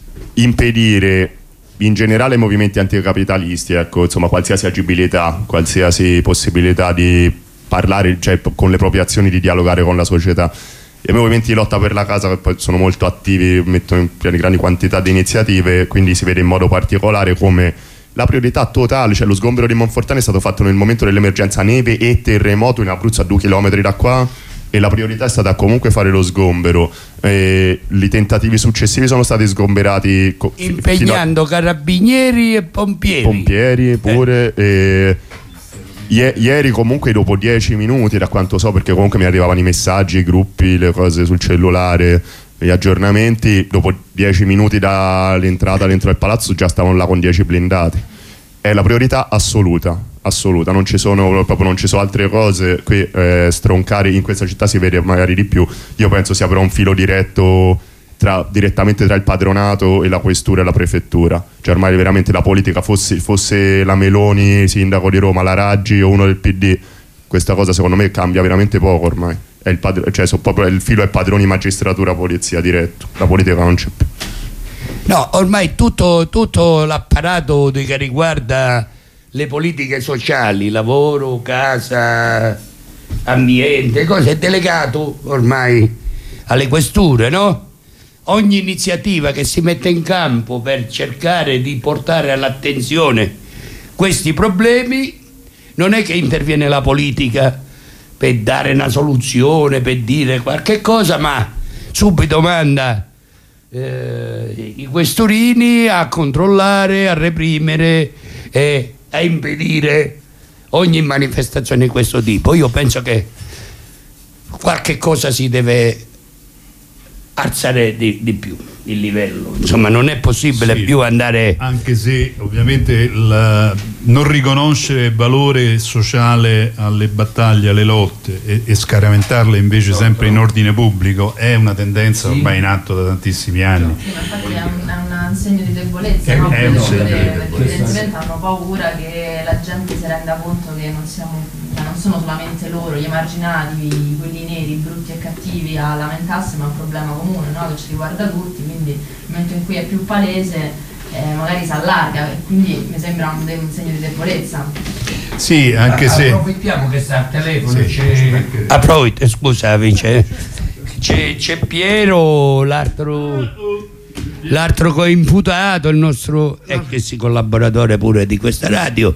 impedire in generale ai movimenti anticapitalisti, ecco, insomma, qualsiasi agibilità, qualsiasi possibilità di parlare, cioè con le proprie azioni di dialogare con la società. I movimenti di lotta per la casa, che poi sono molto attivi, mettono in piedi grandi quantità di iniziative, quindi si vede in modo particolare come la priorità totale, cioè lo sgombero di Monfortani è stato fatto nel momento dell'emergenza neve e terremoto in Abruzzo, a 2 chilometri da qua, e la priorità è stata comunque fare lo sgombero. I tentativi successivi sono stati sgomberati impegnando carabinieri e pompieri pure. Ieri comunque dopo 10 minuti, da quanto so, perché comunque mi arrivavano i messaggi, i gruppi, le cose sul cellulare, gli aggiornamenti, dopo 10 minuti dall'entrata dentro il palazzo già stavano là con 10 blindati. È la priorità assoluta, non ci sono altre cose qui. Stroncare in questa città si vede magari di più. Io penso sia però un filo diretto direttamente tra il padronato e la questura e la prefettura, cioè ormai veramente la politica, fosse la Meloni sindaco di Roma, la Raggi o uno del PD, questa cosa secondo me cambia veramente poco ormai. È il filo è padroni, magistratura, polizia diretto, la politica non c'è più. No, ormai tutto l'apparato che riguarda le politiche sociali, lavoro, casa, ambiente, cose, è delegato ormai alle questure, no? Ogni iniziativa che si mette in campo per cercare di portare all'attenzione questi problemi, non è che interviene la politica per dare una soluzione, per dire qualche cosa, ma subito manda i questurini a controllare, a reprimere e a impedire ogni manifestazione di questo tipo. Io penso che qualche cosa si deve alzare di più il livello, insomma non è possibile più andare, anche se ovviamente non riconoscere valore sociale alle battaglie, alle lotte e scaraventarle invece sempre in ordine pubblico è una tendenza ormai in atto da tantissimi anni. Sì, ma infatti è un segno di debolezza, no? È un segno di debolezza. Evidentemente hanno paura che la gente si renda conto che non sono solamente loro gli emarginati, quelli neri, brutti e cattivi a lamentarsi, ma è un problema comune, no? Che ci riguarda tutti, quindi nel momento in cui è più palese magari si allarga, e quindi mi sembra un segno di debolezza. Sì, anche se approfittiamo che sta al telefono, sì, scusa Vince, c'è Piero, l'altro coimputato, il nostro ex collaboratore pure di questa radio.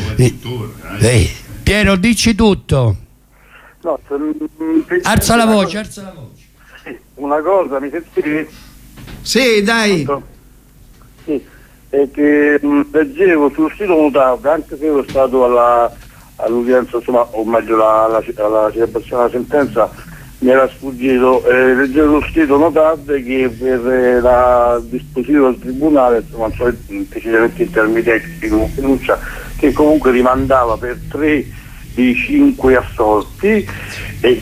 Piero, dici tutto. No, alza la voce. Una cosa, mi sentite? Sì, dai. Sì, è che leggevo sul sito Notav, anche se ero stato all'udienza, insomma, o meglio alla celebrazione della sentenza, mi era sfuggito, leggevo sul sito Notav che per la disposizione del tribunale, insomma, decisamente in termini tecnici, con fiducia, che comunque rimandava per 3 dei 5 assolti e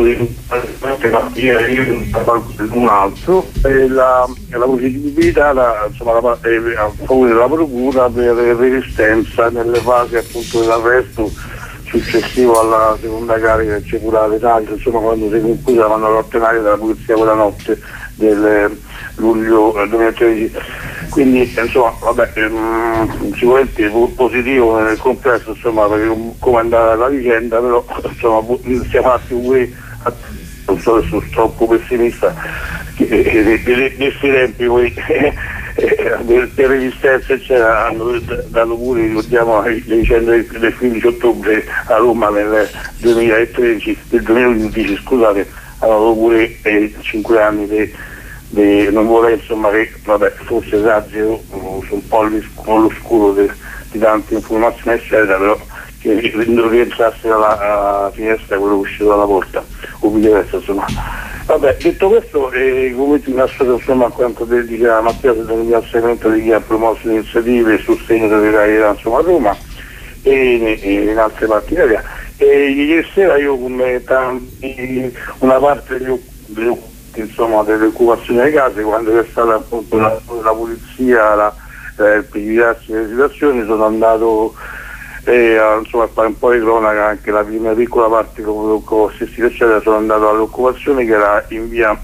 un altro, la procedibilità a favore della procura per resistenza nelle fasi appunto dell'arresto successivo alla seconda carica che c'è pure l'Italia, insomma, quando si conclusa la ordinaria della polizia quella notte del luglio 2013. Quindi insomma vabbè, sicuramente positivo nel complesso, insomma, per come è andata la vicenda, però insomma siamo attimi pure, non so se sono troppo pessimista, questi tempi poi per resistenza eccetera hanno dato pure, ricordiamo le vicende del 15 ottobre a Roma nel 2013, del 2015 scusate, hanno dato pure 5 anni non vorrei insomma che fosse esagero su un po' l'oscuro di tante informazioni eccetera, però che non rientrasse dalla finestra quello uscito dalla porta o viceversa, insomma. Vabbè, detto questo, come ti lascio insomma a quanto dice Mattia del ringraziamento di chi ha promosso iniziative e sostegno delle realtà insomma a Roma, e in altre parti d'Italia. E ieri sera io, come tanti, una parte delle occupazioni delle case, quando c'è stata appunto la polizia per diverse situazioni, sono andato a fare un po' di cronaca, anche la prima piccola parte che ho assistito eccetera. Sono andato all'occupazione che era in via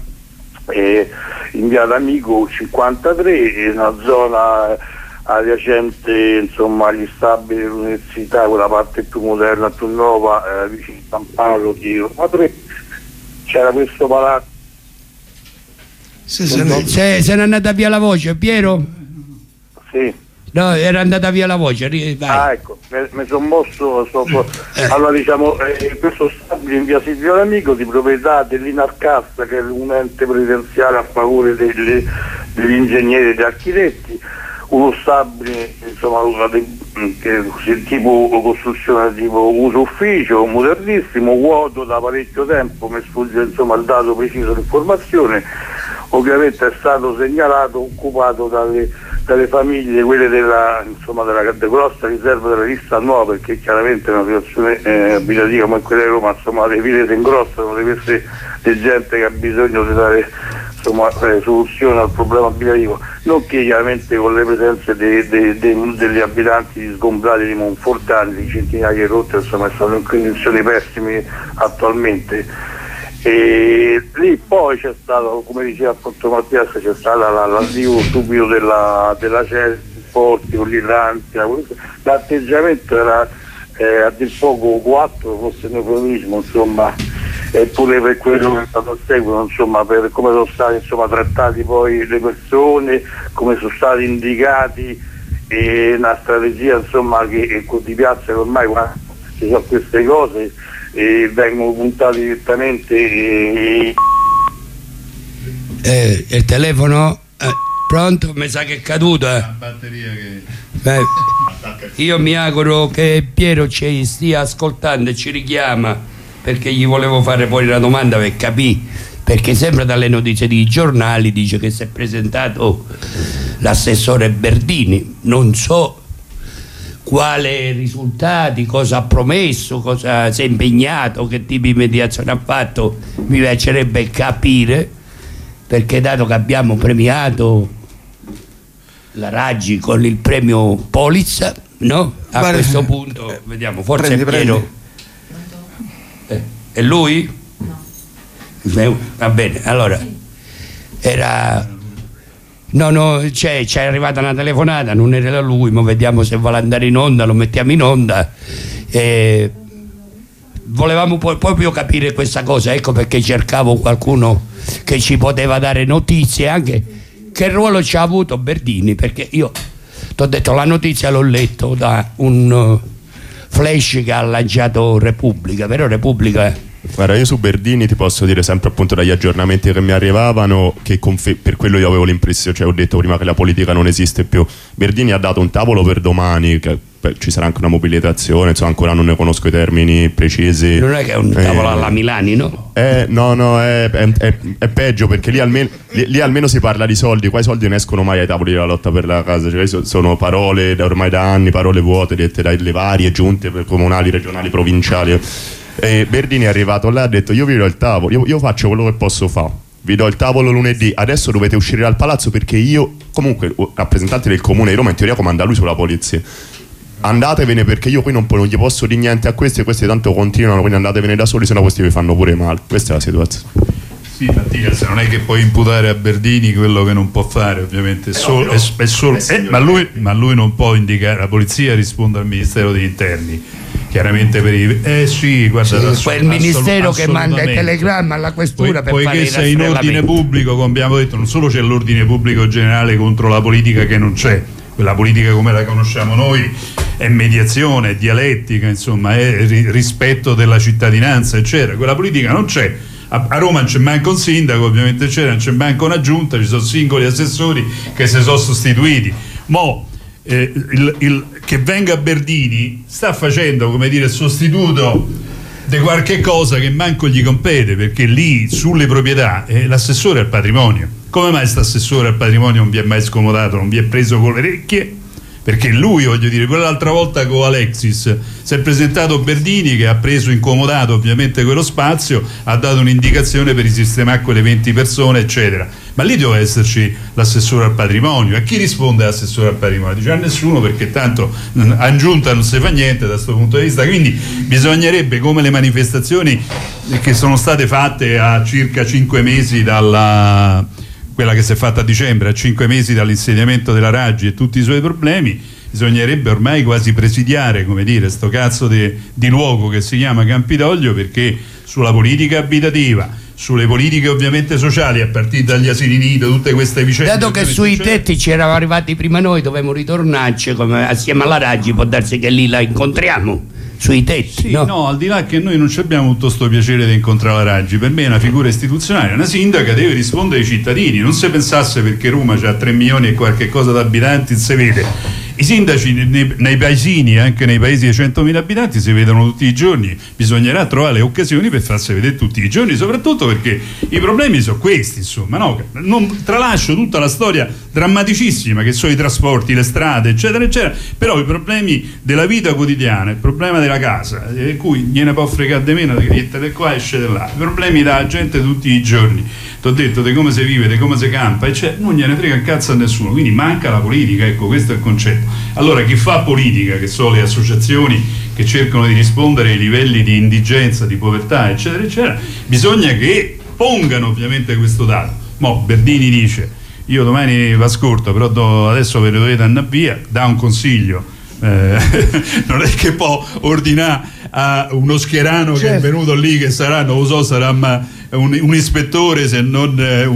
d'Amico 53, in una zona adiacente insomma agli stabili dell'università, quella parte più moderna, più nuova, vicino a San Paolo di Roma 3. C'era questo palazzo. Se n'è andata via la voce, Piero? Sì. No, era andata via la voce. Vai. Ah, ecco, mi sono mosso. Allora, diciamo, questo stabile in via Silvio D'Amico, di proprietà dell'Inarcassa, che è un ente previdenziale a favore degli ingegneri e degli architetti, uno stabile insomma tipo costruzione tipo uso ufficio, modernissimo, vuoto da parecchio tempo, mi sfugge insomma il dato preciso dell'informazione. Ovviamente è stato segnalato, occupato dalle famiglie, quelle della grossa riserva della lista nuova, perché chiaramente è una situazione abitativa come quella di Roma, insomma le ville si ingrossano, queste di gente che ha bisogno di dare soluzione al problema abitativo, nonché chiaramente con le presenze degli abitanti sgombrati di Monfortani, di centinaia di rotte, insomma sono in condizioni pessime attualmente. E lì poi c'è stato, come diceva appunto Mattias, c'è stata l'avvio subito della CES, forti, con l'Irlandia. L'atteggiamento era a dir poco 4, forse un eufemismo, insomma, eppure per quello che è stato a seguito, insomma, per come sono stati trattati poi le persone, come sono stati indicati, e una strategia insomma che di piazza, che ormai quando ci sono queste cose vengono puntati direttamente il telefono pronto? Mi sa che è caduto la batteria io mi auguro che Piero ci stia ascoltando e ci richiama, perché gli volevo fare poi una domanda per capire, perché sempre dalle notizie dei giornali dice che si è presentato l'assessore Berdini, non so quali risultati, cosa ha promesso, cosa si è impegnato, che tipo di mediazione ha fatto, mi piacerebbe capire, perché dato che abbiamo premiato la Raggi con il premio Polizza, no? A questo punto vediamo, forse Piero. È lui? No. Va bene, allora era... No, c'è arrivata una telefonata, non era lui, ma vediamo se vuole andare in onda, lo mettiamo in onda. Volevamo proprio capire questa cosa, ecco perché cercavo qualcuno che ci poteva dare notizie, anche che ruolo ci ha avuto Berdini, perché io ti ho detto la notizia l'ho letto da un flash che ha lanciato Repubblica, però Repubblica... Guarda, io su Berdini ti posso dire sempre appunto dagli aggiornamenti che mi arrivavano che per quello io avevo l'impressione, cioè ho detto prima che la politica non esiste più. Berdini ha dato un tavolo per domani, che ci sarà anche una mobilitazione, insomma ancora non ne conosco i termini precisi. Non è che è un tavolo alla Milani, no? No, è peggio, perché lì almeno si parla di soldi, qua i soldi non escono mai ai tavoli della lotta per la casa, cioè sono parole ormai da anni, parole vuote dette dalle varie giunte comunali, regionali, provinciali. Berdini è arrivato là e ha detto io vi do il tavolo, io faccio quello che posso fare, vi do il tavolo lunedì, adesso dovete uscire dal palazzo perché io, comunque rappresentante del comune di Roma, in teoria comanda lui sulla polizia, andatevene perché io qui non gli posso dire niente a questi tanto continuano, quindi andatevene da soli, se no questi vi fanno pure male. Questa è la situazione. Sì, Mattias, non è che puoi imputare a Berdini quello che non può fare, ovviamente ma lui non può indicare, la polizia risponde al Ministero degli Interni, chiaramente per guarda, poi il Ministero che manda il telegramma alla questura per fare i rastrellamenti. Poiché sei in ordine pubblico, come abbiamo detto, non solo c'è l'ordine pubblico generale contro la politica che non c'è, quella politica come la conosciamo noi è mediazione, è dialettica, insomma è rispetto della cittadinanza eccetera, quella politica non c'è. A Roma non c'è manco un sindaco, ovviamente non c'è manco una giunta, ci sono singoli assessori che si sono sostituiti. Che venga Berdini sta facendo, come dire, il sostituto di qualche cosa che manco gli compete, perché lì sulle proprietà l'assessore al patrimonio. Come mai questo assessore al patrimonio non vi è mai scomodato, non vi è preso con le orecchie? perché lui, voglio dire, quell'altra volta con Alexis si è presentato Berdini, che ha preso incomodato ovviamente quello spazio, ha dato un'indicazione per risistemare quelle 20 persone eccetera, ma lì doveva esserci l'assessore al patrimonio. A chi risponde l'assessore al patrimonio? Dice a nessuno, perché tanto in giunta non si fa niente da questo punto di vista. Quindi bisognerebbe, come le manifestazioni che sono state fatte a circa 5 mesi dalla... quella che si è fatta a dicembre, a 5 mesi dall'insediamento della Raggi e tutti i suoi problemi, bisognerebbe ormai quasi presidiare, come dire, sto cazzo di luogo che si chiama Campidoglio, perché sulla politica abitativa, sulle politiche ovviamente sociali, a partire dagli asili nido, tutte queste vicende. Dato che sui tetti ci eravamo arrivati prima noi, dovevamo ritornarci come assieme alla Raggi, può darsi che lì la incontriamo. Sui tetti, sì, no, al di là che noi non ci abbiamo tutto sto piacere di incontrare la Raggi, per me è una figura istituzionale, una sindaca deve rispondere ai cittadini, non si pensasse perché Roma ha 3 milioni e qualche cosa d'abitanti, si vede. I sindaci nei paesini, anche nei paesi di 100.000 abitanti, si vedono tutti i giorni, bisognerà trovare le occasioni per farsi vedere tutti i giorni, soprattutto perché i problemi sono questi, insomma, no? Non tralascio tutta la storia drammaticissima che sono i trasporti, le strade, eccetera, eccetera, però i problemi della vita quotidiana, il problema della casa, di cui gliene può fregare di meno, che da qua esce da là, i problemi della gente tutti i giorni, ti ho detto di come si vive, di come si campa, eccetera, non gliene frega un cazzo a nessuno, quindi manca la politica, ecco, questo è il concetto. Allora chi fa politica, che sono le associazioni che cercano di rispondere ai livelli di indigenza, di povertà, eccetera, eccetera, bisogna che pongano ovviamente questo dato. Berdini dice, io domani va scorto, però adesso ve lo dovete andare via, dà un consiglio, non è che può ordinare a uno schierano che è venuto lì, che sarà, non lo so, sarà un ispettore, se non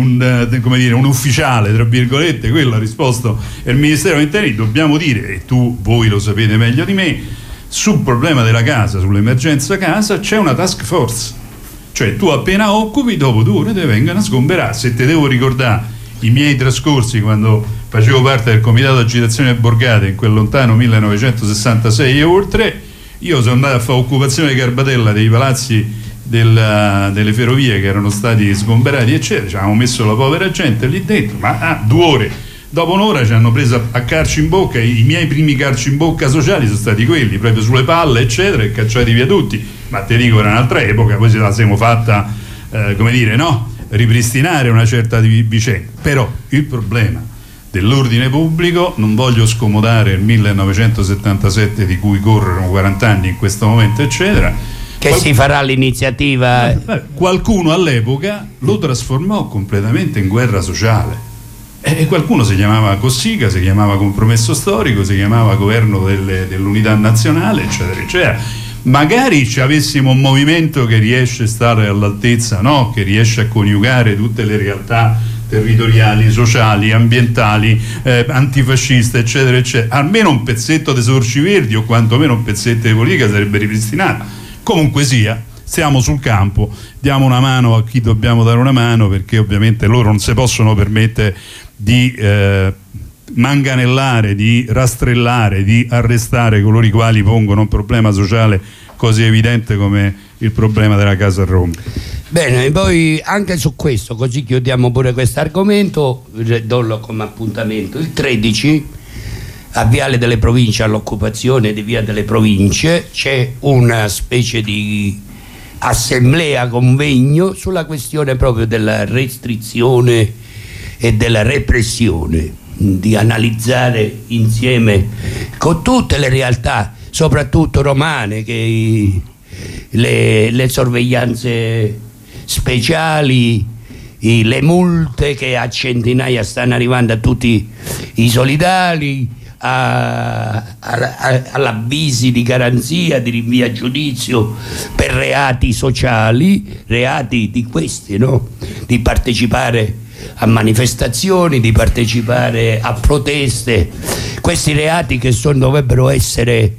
come dire, un ufficiale, tra virgolette. Quello ha risposto il Ministero dell'Interno. Dobbiamo dire, e voi lo sapete meglio di me, sul problema della casa, sull'emergenza casa c'è una task force, cioè tu appena occupi, dopo 2 ore te vengono a sgomberare. Se te devo ricordare i miei trascorsi quando facevo parte del comitato agitazione borgate in quel lontano 1966 e oltre, io sono andato a fare occupazione di Garbatella dei palazzi delle ferrovie che erano stati sgomberati eccetera, ci avevamo messo la povera gente lì dentro, ma 2 ore, dopo un'ora ci hanno preso a calci in bocca. I miei primi calci in bocca sociali sono stati quelli, proprio sulle palle eccetera, e cacciati via tutti. Ma te dico, era un'altra epoca, poi se la siamo fatta come dire, no, ripristinare una certa vicenda. Però il problema dell'ordine pubblico, non voglio scomodare il 1977 di cui corrono 40 anni in questo momento eccetera, che si farà l'iniziativa. Qualcuno all'epoca lo trasformò completamente in guerra sociale, e qualcuno si chiamava Cossiga, si chiamava compromesso storico, si chiamava governo dell'unità nazionale, eccetera eccetera. Magari ci avessimo un movimento che riesce a stare all'altezza, no? Che riesce a coniugare tutte le realtà territoriali, sociali, ambientali, antifasciste, eccetera eccetera, almeno un pezzetto dei Sorci Verdi o quantomeno un pezzetto di politica sarebbe ripristinato. Comunque sia, stiamo sul campo, diamo una mano a chi dobbiamo dare una mano, perché ovviamente loro non si possono permettere di manganellare, di rastrellare, di arrestare coloro i quali pongono un problema sociale così evidente come il problema della casa a Roma. Bene, poi anche su questo, così chiudiamo pure questo argomento, dollo come appuntamento il 13 a Viale delle Province, all'occupazione di Via delle Province, c'è una specie di assemblea, convegno sulla questione proprio della restrizione e della repressione, di analizzare insieme con tutte le realtà, soprattutto romane, che le sorveglianze speciali, le multe che a centinaia stanno arrivando a tutti i solidali, all'avvisi di garanzia, di rinvio a giudizio per reati sociali, reati di questi, no? Di partecipare a manifestazioni, di partecipare a proteste, questi reati che dovrebbero essere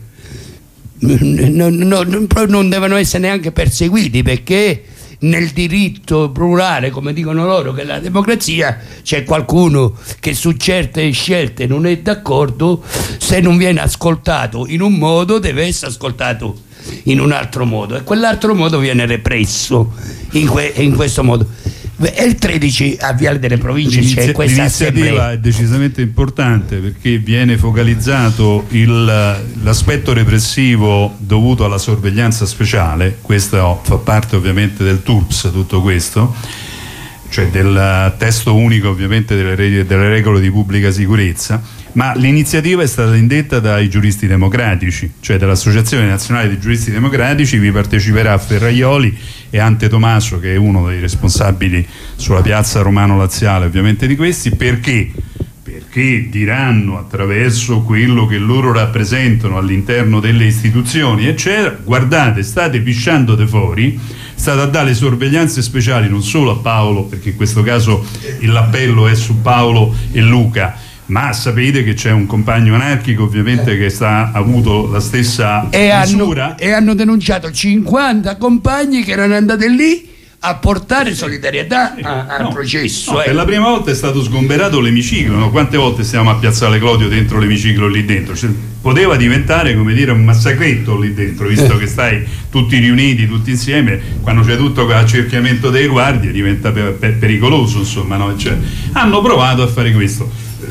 non devono essere neanche perseguiti, perché nel diritto plurale, come dicono loro, che è la democrazia, c'è qualcuno che su certe scelte non è d'accordo, se non viene ascoltato in un modo deve essere ascoltato in un altro modo, e quell'altro modo viene represso in questo modo. E il 13 a Viale delle Province c'è questa l'iniziativa assemblea. è decisamente importante perché viene focalizzato l'aspetto repressivo dovuto alla sorveglianza speciale. Questo fa parte ovviamente del TURPS, tutto questo, cioè del testo unico ovviamente delle regole di pubblica sicurezza, ma l'iniziativa è stata indetta dai giuristi democratici, cioè dall'Associazione Nazionale dei Giuristi Democratici. Vi parteciperà Ferraioli e Ante Tomaso, che è uno dei responsabili sulla piazza Romano Laziale ovviamente di questi. Perché diranno, attraverso quello che loro rappresentano all'interno delle istituzioni eccetera, guardate, state pisciando de fuori, state a dare sorveglianze speciali non solo a Paolo, perché in questo caso l'appello è su Paolo e Luca, ma sapete che c'è un compagno anarchico ovviamente che ha avuto la stessa misura e hanno denunciato 50 compagni che erano andati lì a portare solidarietà al processo. Per la prima volta è stato sgomberato l'emiciclo, no? Quante volte stiamo a Piazzale Clodio dentro l'emiciclo lì dentro? Cioè, poteva diventare, come dire, un massacretto lì dentro, visto che stai tutti riuniti, tutti insieme, quando c'è tutto quell'accerchiamento dei guardie diventa pericoloso, insomma, no? Cioè, hanno provato a fare questo.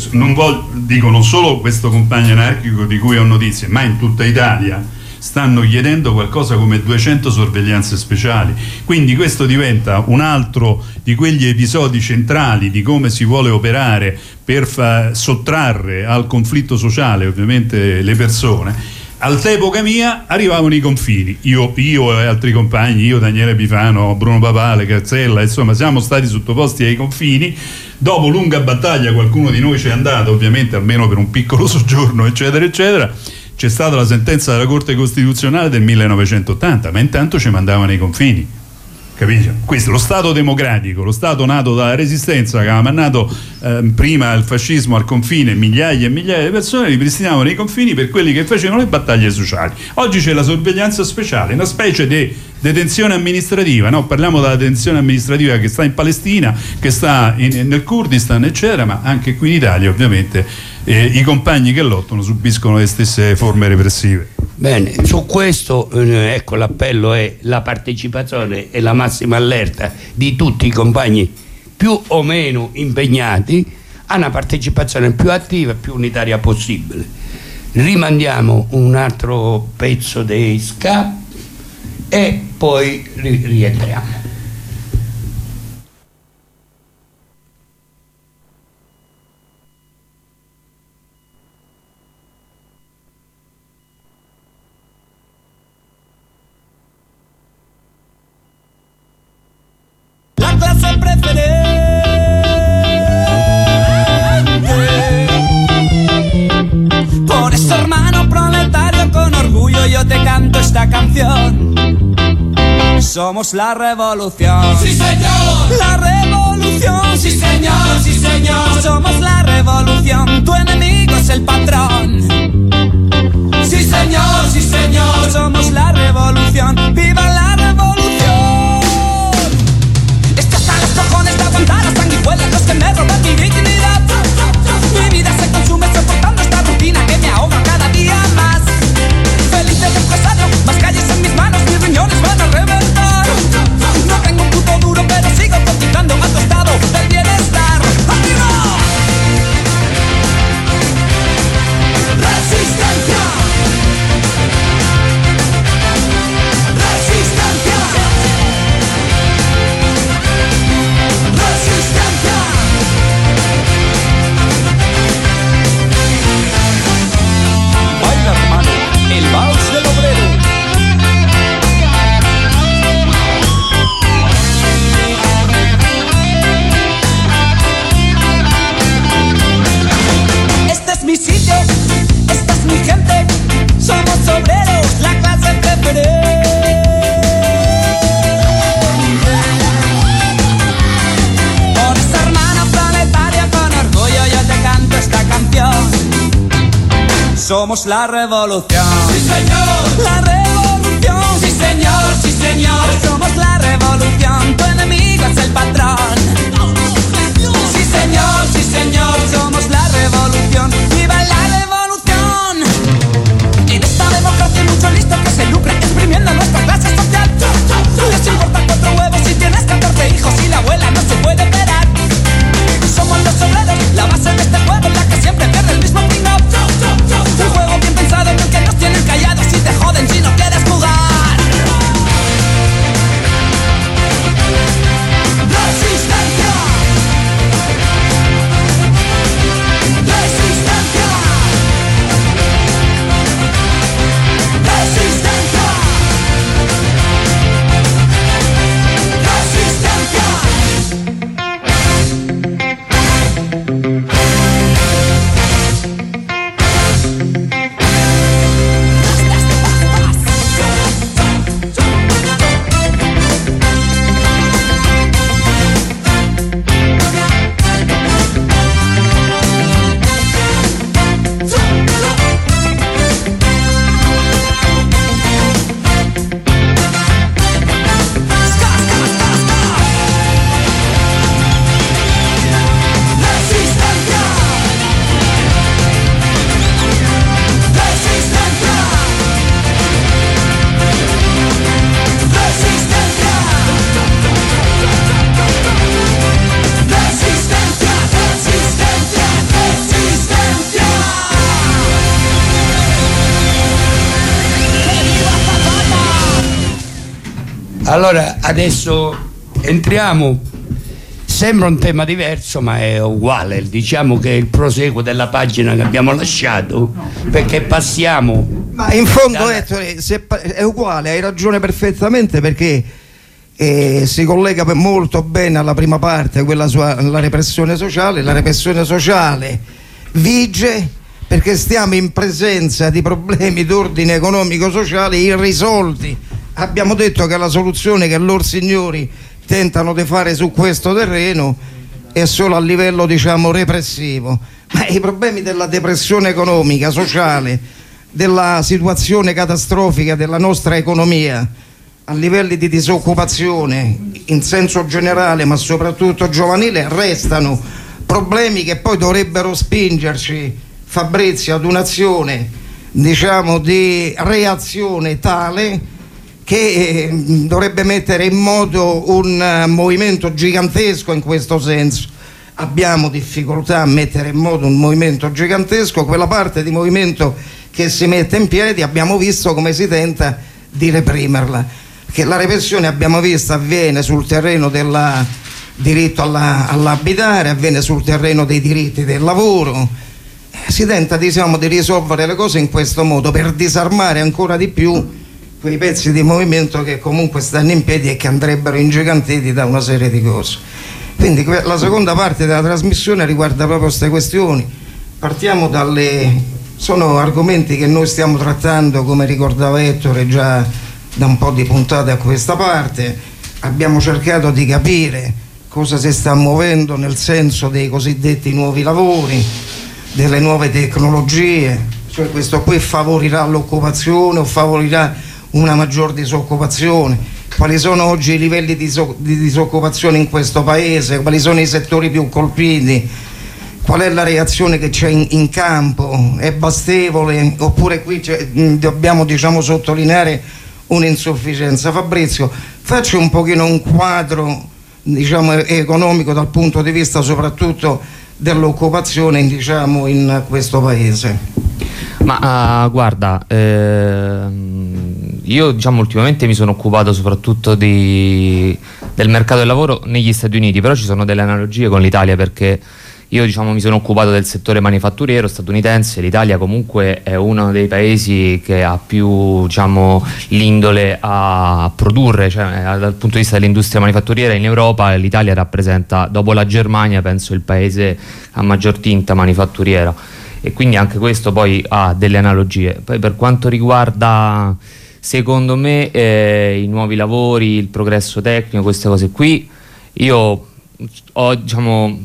Dico non solo questo compagno anarchico di cui ho notizie, ma in tutta Italia stanno chiedendo qualcosa come 200 sorveglianze speciali. Quindi questo diventa un altro di quegli episodi centrali di come si vuole operare per sottrarre al conflitto sociale ovviamente le persone. All'epoca mia arrivavano i confini, io e altri compagni, io, Daniele Pifano, Bruno Papale, Cazzella, insomma siamo stati sottoposti ai confini. Dopo lunga battaglia qualcuno di noi ci è andato, ovviamente almeno per un piccolo soggiorno eccetera eccetera. C'è stata la sentenza della Corte Costituzionale del 1980, ma intanto ci mandavano i confini, capito? Questo, lo Stato democratico, lo Stato nato dalla Resistenza, che aveva mandato prima il fascismo al confine migliaia e migliaia di persone, ripristinavano i confini per quelli che facevano le battaglie sociali. Oggi c'è la sorveglianza speciale, una specie di detenzione amministrativa, no? Parliamo della detenzione amministrativa che sta in Palestina, che sta nel Kurdistan eccetera, ma anche qui in Italia ovviamente i compagni che lottano subiscono le stesse forme repressive. Bene, su questo ecco, l'appello è la partecipazione e la massima allerta di tutti i compagni più o meno impegnati a una partecipazione più attiva e più unitaria possibile. Rimandiamo un altro pezzo dei Ska e poi rientriamo. La clase preferente. Por eso, hermano proletario, con orgullo yo te canto esta canción. Somos la revolución. Sí, señor. La revolución. Sí, señor, sí, señor. Somos la revolución. Tu enemigo es el patrón. Sí, señor, sí, señor. Somos la revolución. ¡Viva la revolución! Estoy hasta los cojones de aguantar a sanguijuelas los que me roban mi dignidad. Mi vida se consume soportando esta rutina que me ahoga cada día más. Feliz de empresario, más calles en mis manos, mis riñones van a reventar. No tengo un puto duro, pero sigo cotizando a tu estado del bienestar. ¡Arriba! Resistencia. Resistencia. Resistencia. Baila, hermano, el vals del obrero. Este es mi sitio, esta es mi gente. Somos obreros, la clase preferente. Por esa hermana planetaria, con orgullo yo te canto esta canción. Somos la revolución. Sí, señor. La revolución. Sí, señor, sí, señor. Somos la revolución. Tu enemigo es el patrón. Sí, señor, sí, señor. Somos la revolución. ¡Viva la revolución! En esta democracia hay mucho listo que se lucra exprimiendo nuestra clase social. Les importa 4 huevos si tienes 14 hijos y la abuela no se Allora, adesso entriamo, sembra un tema diverso ma è uguale, diciamo che è il proseguo della pagina che abbiamo lasciato, perché passiamo... Ma in fondo Ettore, è uguale, hai ragione perfettamente, perché si collega molto bene alla prima parte, quella sulla repressione sociale. La repressione sociale vige perché stiamo in presenza di problemi d'ordine economico-sociale irrisolti. Abbiamo detto che la soluzione che loro signori tentano di fare su questo terreno è solo a livello, diciamo, repressivo, ma i problemi della depressione economica, sociale, della situazione catastrofica della nostra economia, a livelli di disoccupazione in senso generale ma soprattutto giovanile, restano problemi che poi dovrebbero spingerci, Fabrizio, ad un'azione, diciamo, di reazione tale che dovrebbe mettere in moto un movimento gigantesco in questo senso. Abbiamo difficoltà a mettere in moto un movimento gigantesco, quella parte di movimento che si mette in piedi abbiamo visto come si tenta di reprimerla, che la repressione abbiamo visto avviene sul terreno del diritto all'abitare, avviene sul terreno dei diritti del lavoro, si tenta, diciamo, di risolvere le cose in questo modo per disarmare ancora di più quei pezzi di movimento che comunque stanno in piedi e che andrebbero ingigantiti da una serie di cose. Quindi la seconda parte della trasmissione riguarda proprio queste questioni. Partiamo sono argomenti che noi stiamo trattando, come ricordava Ettore, già da un po' di puntate a questa parte. Abbiamo cercato di capire cosa si sta muovendo nel senso dei cosiddetti nuovi lavori, delle nuove tecnologie, cioè questo qui favorirà l'occupazione o favorirà una maggior disoccupazione, quali sono oggi i livelli di disoccupazione in questo paese, quali sono i settori più colpiti, qual è la reazione che c'è in campo, è bastevole oppure qui dobbiamo, diciamo, sottolineare un'insufficienza. Fabrizio, facci un pochino un quadro, diciamo, economico dal punto di vista soprattutto dell'occupazione, diciamo, in questo paese. Ma guarda, io, diciamo, ultimamente mi sono occupato soprattutto del mercato del lavoro negli Stati Uniti, però ci sono delle analogie con l'Italia, perché io, diciamo, mi sono occupato del settore manifatturiero statunitense. L'Italia comunque è uno dei paesi che ha più, diciamo, l'indole a produrre, cioè dal punto di vista dell'industria manifatturiera in Europa l'Italia rappresenta, dopo la Germania, penso il paese a maggior tinta manifatturiera, e quindi anche questo poi ha delle analogie. Poi per quanto riguarda, secondo me, i nuovi lavori, il progresso tecnico, queste cose qui, io diciamo,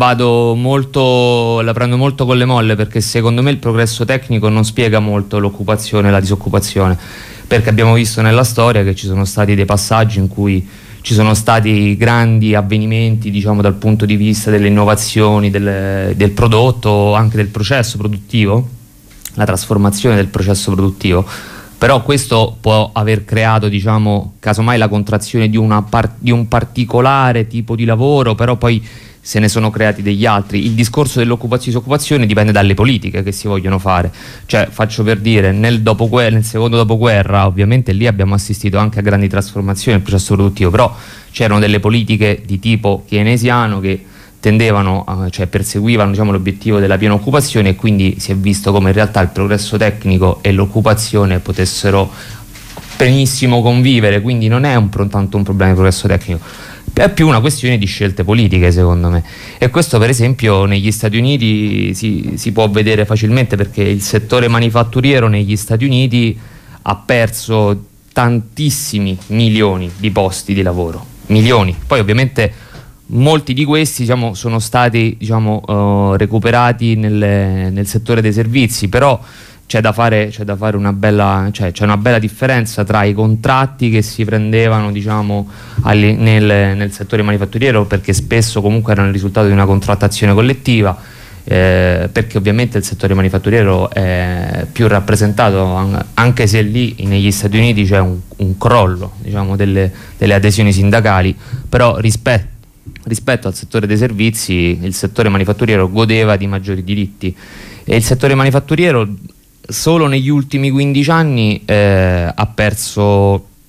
la prendo molto con le molle, perché secondo me il progresso tecnico non spiega molto l'occupazione e la disoccupazione, perché abbiamo visto nella storia che ci sono stati dei passaggi in cui ci sono stati grandi avvenimenti, diciamo, dal punto di vista delle innovazioni del prodotto, anche del processo produttivo, la trasformazione del processo produttivo, però questo può aver creato, diciamo, casomai la contrazione di un particolare tipo di lavoro, però poi se ne sono creati degli altri. Il discorso dell'occupazione-disoccupazione dipende dalle politiche che si vogliono fare, cioè, faccio per dire, nel secondo dopoguerra ovviamente lì abbiamo assistito anche a grandi trasformazioni del processo produttivo, però c'erano delle politiche di tipo keynesiano che tendevano, cioè perseguivano, diciamo, l'obiettivo della piena occupazione, e quindi si è visto come in realtà il progresso tecnico e l'occupazione potessero benissimo convivere, quindi non è tanto un problema di progresso tecnico, è più una questione di scelte politiche, secondo me, e questo per esempio negli Stati Uniti si può vedere facilmente, perché il settore manifatturiero negli Stati Uniti ha perso tantissimi milioni di posti di lavoro, milioni. Poi ovviamente molti di questi, diciamo, sono stati, diciamo, recuperati nel settore dei servizi, però c'è da fare una bella, c'è una bella differenza tra i contratti che si prendevano, diciamo, nel settore manifatturiero, perché spesso comunque erano il risultato di una contrattazione collettiva, perché ovviamente il settore manifatturiero è più rappresentato, anche se lì negli Stati Uniti c'è un crollo, diciamo, delle adesioni sindacali, però rispetto al settore dei servizi il settore manifatturiero godeva di maggiori diritti, e il settore manifatturiero solo negli ultimi 15 anni ha perso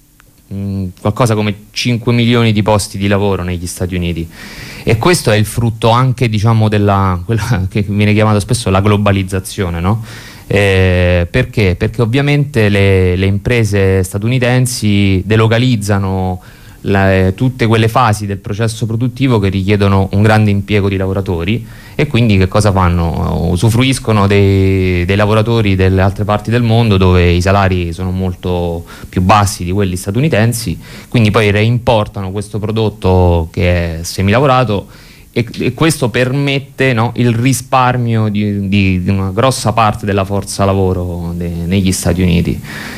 qualcosa come 5 milioni di posti di lavoro negli Stati Uniti, e questo è il frutto anche, diciamo, della quella che viene chiamata spesso la globalizzazione, no? Perché? Perché ovviamente le imprese statunitensi delocalizzano tutte quelle fasi del processo produttivo che richiedono un grande impiego di lavoratori, e quindi che cosa fanno? Usufruiscono dei lavoratori delle altre parti del mondo dove i salari sono molto più bassi di quelli statunitensi, quindi poi reimportano questo prodotto che è semilavorato, e questo permette, no, il risparmio di una grossa parte della forza lavoro negli Stati Uniti.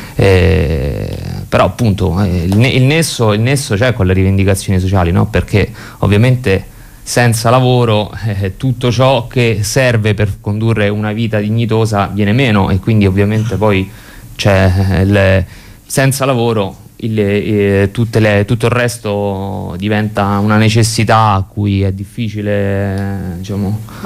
Però appunto il nesso c'è con le rivendicazioni sociali, no? Perché ovviamente senza lavoro tutto ciò che serve per condurre una vita dignitosa viene meno, e quindi ovviamente poi c'è senza lavoro tutto il resto diventa una necessità a cui è difficile, diciamo. Ma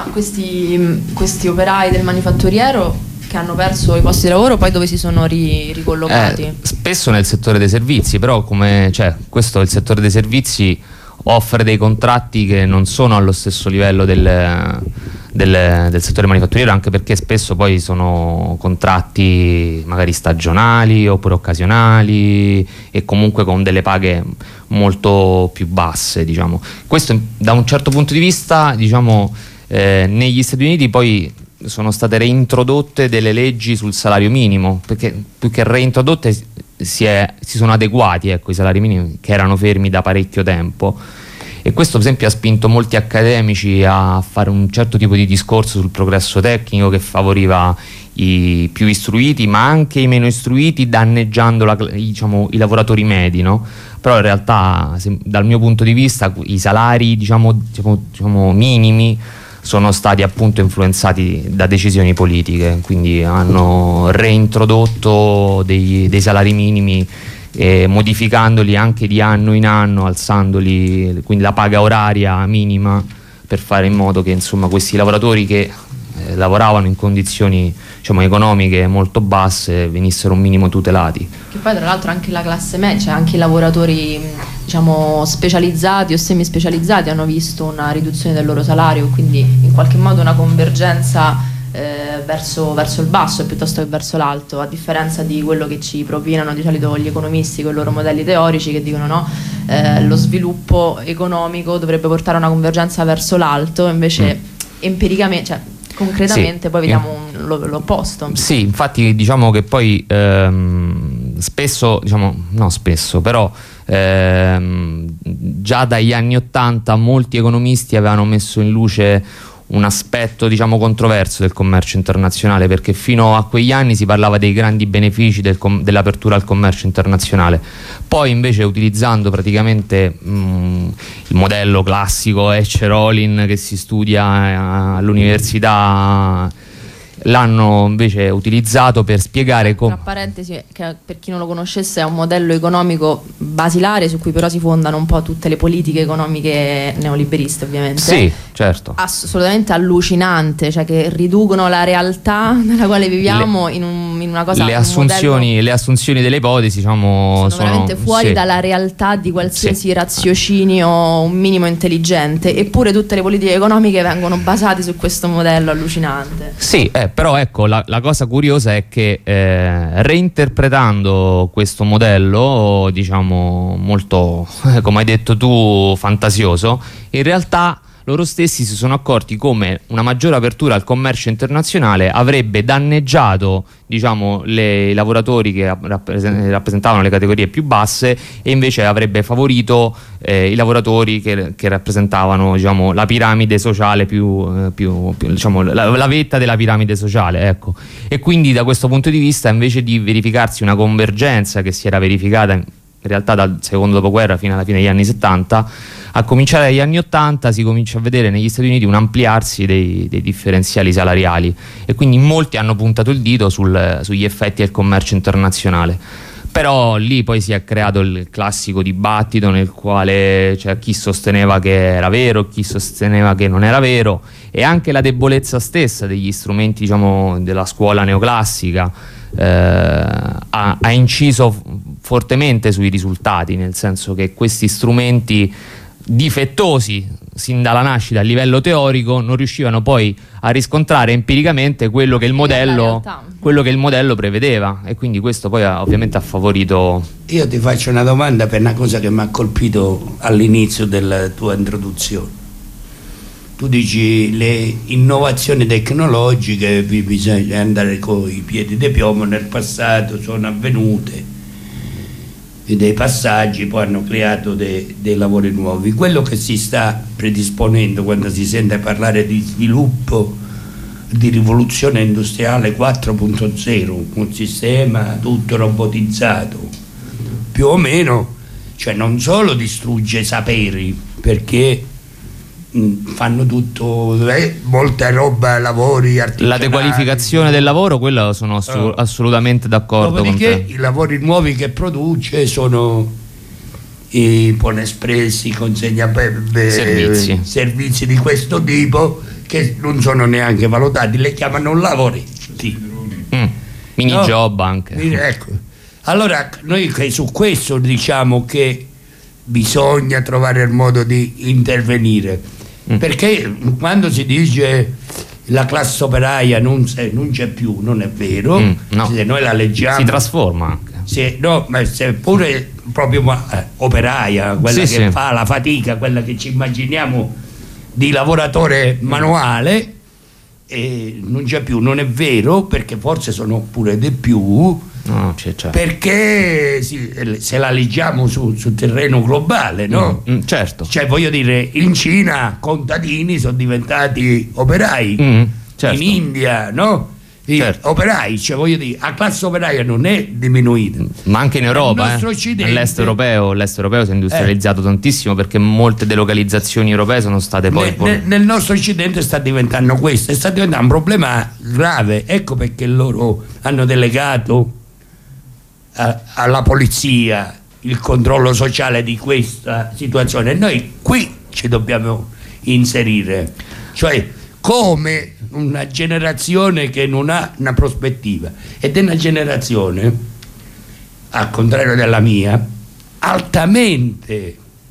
questi operai del manifatturiero che hanno perso i posti di lavoro, poi dove si sono ricollocati? Spesso nel settore dei servizi, però questo il settore dei servizi offre dei contratti che non sono allo stesso livello del settore manifatturiero, anche perché spesso poi sono contratti magari stagionali oppure occasionali, e comunque con delle paghe molto più basse, diciamo. Questo da un certo punto di vista, diciamo, negli Stati Uniti poi sono state reintrodotte delle leggi sul salario minimo, perché più che reintrodotte si sono adeguati, ecco, i salari minimi che erano fermi da parecchio tempo, e questo per esempio ha spinto molti accademici a fare un certo tipo di discorso sul progresso tecnico che favoriva i più istruiti ma anche i meno istruiti, danneggiando diciamo, i lavoratori medi, no? Però in realtà dal mio punto di vista i salari diciamo minimi sono stati appunto influenzati da decisioni politiche, quindi hanno reintrodotto dei salari minimi, modificandoli anche di anno in anno, alzandoli, quindi la paga oraria minima, per fare in modo che insomma questi lavoratori che lavoravano in condizioni, diciamo, economiche molto basse venissero un minimo tutelati. Che poi tra l'altro anche la classe media, cioè anche i lavoratori, diciamo, specializzati o semispecializzati hanno visto una riduzione del loro salario, quindi in qualche modo una convergenza verso il basso piuttosto che verso l'alto, a differenza di quello che ci propinano di solito gli economisti con i loro modelli teorici che dicono no, lo sviluppo economico dovrebbe portare a una convergenza verso l'alto, invece empiricamente, cioè concretamente sì, poi vediamo l'opposto. Sì, infatti diciamo che poi spesso, diciamo, no spesso, però già dagli anni '80 molti economisti avevano messo in luce un aspetto, diciamo, controverso del commercio internazionale, perché fino a quegli anni si parlava dei grandi benefici dell'apertura al commercio internazionale. Poi invece, utilizzando praticamente il modello classico Escher-Olin che si studia all'università, l'hanno invece utilizzato per spiegare come. Tra parentesi, che per chi non lo conoscesse, è un modello economico basilare su cui però si fondano un po' tutte le politiche economiche neoliberiste, ovviamente. Sì, certo. Assolutamente allucinante, cioè che riducono la realtà nella quale viviamo in una cosa. Le assunzioni delle ipotesi, diciamo, sono veramente fuori dalla realtà di qualsiasi raziocinio un minimo intelligente, eppure tutte le politiche economiche vengono basate su questo modello allucinante. Sì, però ecco, la cosa curiosa è che reinterpretando questo modello, diciamo molto, come hai detto tu, fantasioso, in realtà loro stessi si sono accorti come una maggiore apertura al commercio internazionale avrebbe danneggiato, diciamo, i lavoratori che rappresentavano le categorie più basse, e invece avrebbe favorito i lavoratori che rappresentavano, diciamo, la piramide sociale più diciamo, la vetta della piramide sociale, ecco. E quindi da questo punto di vista, invece di verificarsi una convergenza che si era verificata in realtà dal secondo dopoguerra fino alla fine degli anni '70, a cominciare dagli anni '80 si comincia a vedere negli Stati Uniti un ampliarsi dei differenziali salariali, e quindi molti hanno puntato il dito sugli effetti del commercio internazionale. Però lì poi si è creato il classico dibattito nel quale c'è chi sosteneva che era vero, chi sosteneva che non era vero, e anche la debolezza stessa degli strumenti, diciamo, della scuola neoclassica ha inciso fortemente sui risultati, nel senso che questi strumenti difettosi sin dalla nascita a livello teorico non riuscivano poi a riscontrare empiricamente quello che il modello prevedeva, e quindi questo poi ovviamente ha favorito. Io ti faccio una domanda per una cosa che mi ha colpito all'inizio della tua introduzione. Tu dici le innovazioni tecnologiche, bisogna andare con i piedi di piombo, nel passato sono avvenute dei passaggi, poi hanno creato dei lavori nuovi. Quello che si sta predisponendo quando si sente parlare di sviluppo, di rivoluzione industriale 4.0, un sistema tutto robotizzato, più o meno, cioè non solo distrugge saperi, perché fanno tutto, molta roba, lavori artigianali. La dequalificazione del lavoro, quello sono assolutamente d'accordo con te. Dopodiché i lavori nuovi che produce sono pone espressi, consegna servizi di questo tipo che non sono neanche valutati, le chiamano lavoretti. Mini job anche. Ecco. Allora noi su questo diciamo che bisogna trovare il modo di intervenire, perché quando si dice la classe operaia non c'è più, non è vero. No. Se noi la leggiamo si trasforma anche. Ma se pure proprio operaia, quella che fa la fatica, quella che ci immaginiamo di lavoratore manuale, non c'è più, non è vero, perché forse sono pure di più. No, c'è. Perché se la leggiamo sul terreno globale, no? Certo. Cioè, voglio dire, in Cina contadini sono diventati operai, certo. In India, no? Certo. Operai, cioè voglio dire, la classe operaia non è diminuita. Ma anche in Europa, l'est europeo si è industrializzato tantissimo, perché molte delocalizzazioni europee sono state poi nel nostro occidente sta diventando questo, sta diventando un problema grave. Ecco perché loro hanno delegato alla polizia il controllo sociale di questa situazione. Noi qui ci dobbiamo inserire, cioè come una generazione che non ha una prospettiva, ed è una generazione, al contrario della mia, altamente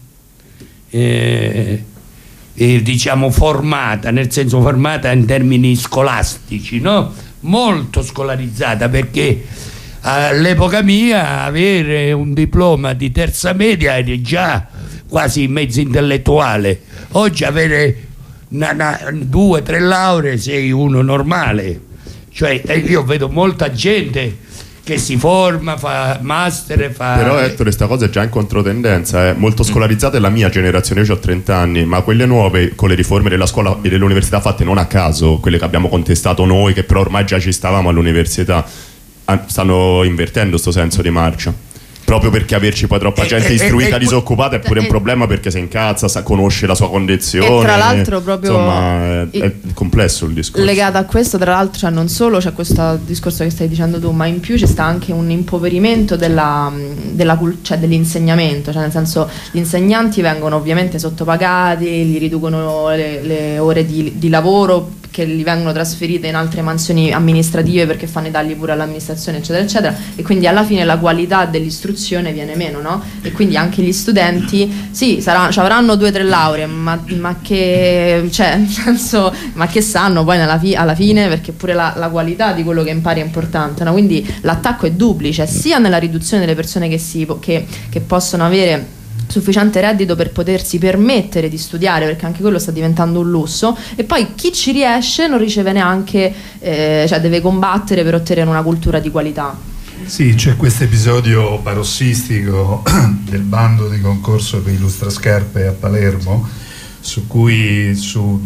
diciamo formata, nel senso formata in termini scolastici, no? Molto scolarizzata, perché all'epoca mia avere un diploma di terza media era già quasi mezzo intellettuale. Oggi avere 2 o 3 lauree sei uno normale. Cioè io vedo molta gente che si forma, fa master, Però Ettore, questa cosa è già in controtendenza, molto scolarizzata è la mia generazione, io ho 30 anni, ma quelle nuove, con le riforme della scuola e dell'università fatte non a caso, quelle che abbiamo contestato noi, che però ormai già ci stavamo all'università, stanno invertendo questo senso di marcia, proprio perché averci poi troppa gente istruita disoccupata è pure un problema, perché si incazza, conosce la sua condizione, e tra l'altro proprio insomma è complesso il discorso. Legato a questo, tra l'altro, cioè non solo c'è questo discorso che stai dicendo tu, ma in più c'è sta anche un impoverimento dell'insegnamento, cioè nel senso, gli insegnanti vengono ovviamente sottopagati, gli riducono le ore di lavoro, che li vengono trasferite in altre mansioni amministrative perché fanno i tagli pure all'amministrazione, eccetera eccetera, e quindi alla fine la qualità dell'istruzione viene meno, no? E quindi anche gli studenti avranno 2 o 3 lauree, ma che, cioè, nel senso, ma che sanno poi alla fine, perché pure la qualità di quello che impari è importante, no? Quindi l'attacco è duplice, sia nella riduzione delle persone che possono avere sufficiente reddito per potersi permettere di studiare, perché anche quello sta diventando un lusso, e poi chi ci riesce non riceve neanche, cioè deve combattere per ottenere una cultura di qualità. Sì, c'è questo episodio parossistico del bando di concorso per Illustrascarpe a Palermo, su cui su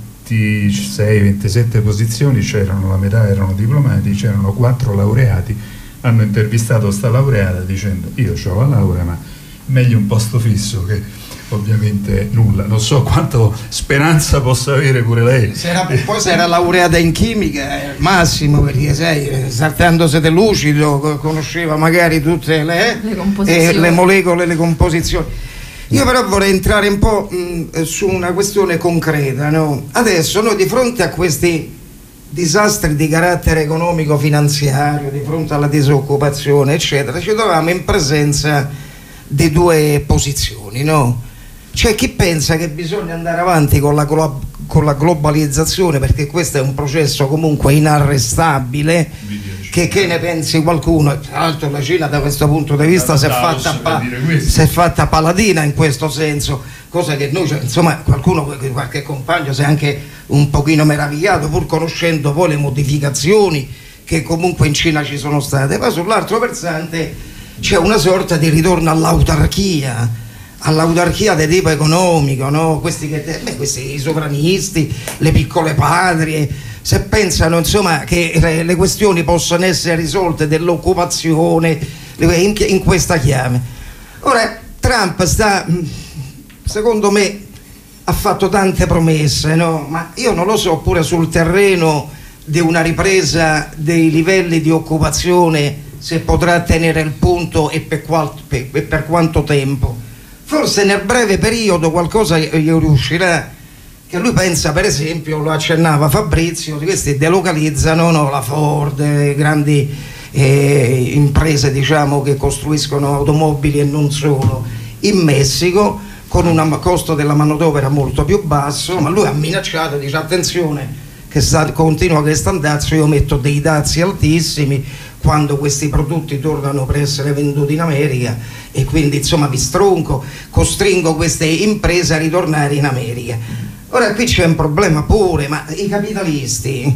26-27 posizioni c'erano, la metà erano diplomati, c'erano 4 laureati. Hanno intervistato sta laureata dicendo: io ho la laurea, ma meglio un posto fisso che ovviamente nulla. Non so quanto speranza possa avere pure lei. Poi se era laureata in chimica, massimo, perché sai, saltandosi del lucido, conosceva magari tutte le molecole, le composizioni. Io però vorrei entrare un po' su una questione concreta, no? Adesso noi di fronte a questi disastri di carattere economico-finanziario, di fronte alla disoccupazione, eccetera, ci troviamo in presenza di due posizioni, no? C'è chi pensa che bisogna andare avanti con la globalizzazione, perché questo è un processo comunque inarrestabile. Che ne pensi qualcuno? Tra l'altro la Cina da questo punto di vista si è fatta paladina in questo senso, cosa che noi, insomma, qualche compagno si è anche un pochino meravigliato, pur conoscendo poi le modificazioni che comunque in Cina ci sono state. Ma sull'altro versante c'è una sorta di ritorno all'autarchia di tipo economico, no? Questi sovranisti, le piccole patrie, se pensano insomma che le questioni possono essere risolte dell'occupazione in questa chiave. Ora Trump secondo me ha fatto tante promesse, no? Ma io non lo so pure sul terreno di una ripresa dei livelli di occupazione se potrà tenere il punto e per quanto tempo. Forse nel breve periodo qualcosa gli riuscirà, che lui pensa, per esempio, lo accennava Fabrizio, questi delocalizzano, no, la Ford, grandi imprese, diciamo, che costruiscono automobili e non solo, in Messico, con un costo della manodopera molto più basso. Ma lui ha minacciato, dice attenzione che continua questo andazzo, io metto dei dazi altissimi quando questi prodotti tornano per essere venduti in America, e quindi insomma costringo queste imprese a ritornare in America. Ora qui c'è un problema pure, ma i capitalisti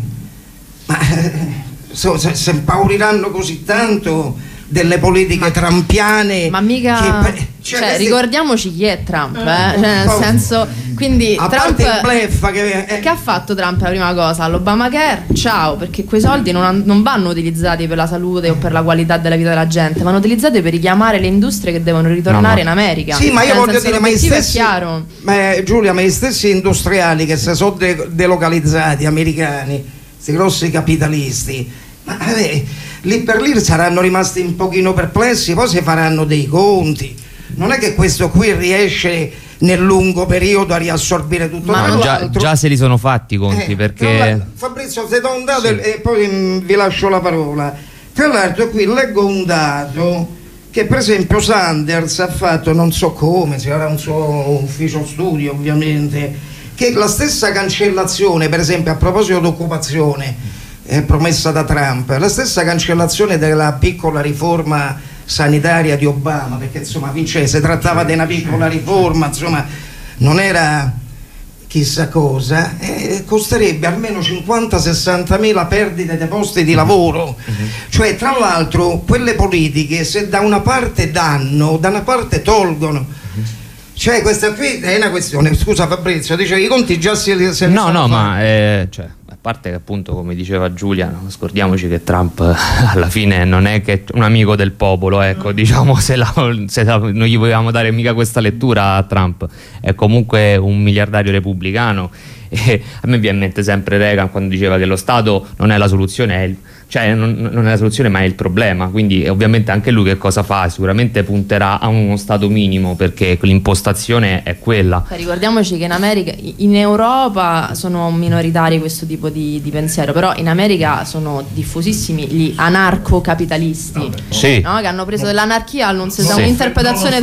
si impauriranno così tanto delle politiche trumpiane, ma mica ricordiamoci chi è Trump, nel senso, quindi a Trump, parte il bluff che ha fatto Trump? La prima cosa, l'Obamacare, ciao, perché quei soldi non vanno utilizzati per la salute o per la qualità della vita della gente, vanno utilizzati per richiamare le industrie che devono ritornare in America. Sì, ma io voglio dire, ma Giulia, ma gli stessi industriali che si sono delocalizzati, americani, questi grossi capitalisti, ma lì per lì saranno rimasti un pochino perplessi, poi si faranno dei conti. Non è che questo qui riesce nel lungo periodo a riassorbire tutto. Ma già se li sono fatti i conti, perché Fabrizio, se do un dato e poi vi lascio la parola. Tra l'altro qui leggo un dato che per esempio Sanders ha fatto, non so come, sarà un suo ufficio studio ovviamente, che la stessa cancellazione, per esempio a proposito di occupazione promessa da Trump, la stessa cancellazione della piccola riforma sanitaria di Obama, perché insomma si trattava di una piccola riforma, insomma non era chissà cosa, costerebbe almeno 50-60 mila perdite di posti di lavoro. Cioè, tra l'altro, quelle politiche, se da una parte danno, da una parte tolgono. Cioè, questa qui è una questione, scusa Fabrizio, dice i conti già si no, ma cioè, a parte che appunto, come diceva Giulia, no, scordiamoci che Trump alla fine non è che un amico del popolo, ecco, diciamo, non gli volevamo dare mica questa lettura a Trump, è comunque un miliardario repubblicano. E a me viene in mente sempre Reagan quando diceva che lo Stato non è la soluzione, non è la soluzione ma è il problema, quindi ovviamente anche lui che cosa fa? Sicuramente punterà a uno Stato minimo, perché l'impostazione è quella. Ricordiamoci che in Europa sono minoritari questo tipo di pensiero, però in America sono diffusissimi gli anarcocapitalisti, sì, no? Che hanno preso dell'anarchia, non si sa un'interpretazione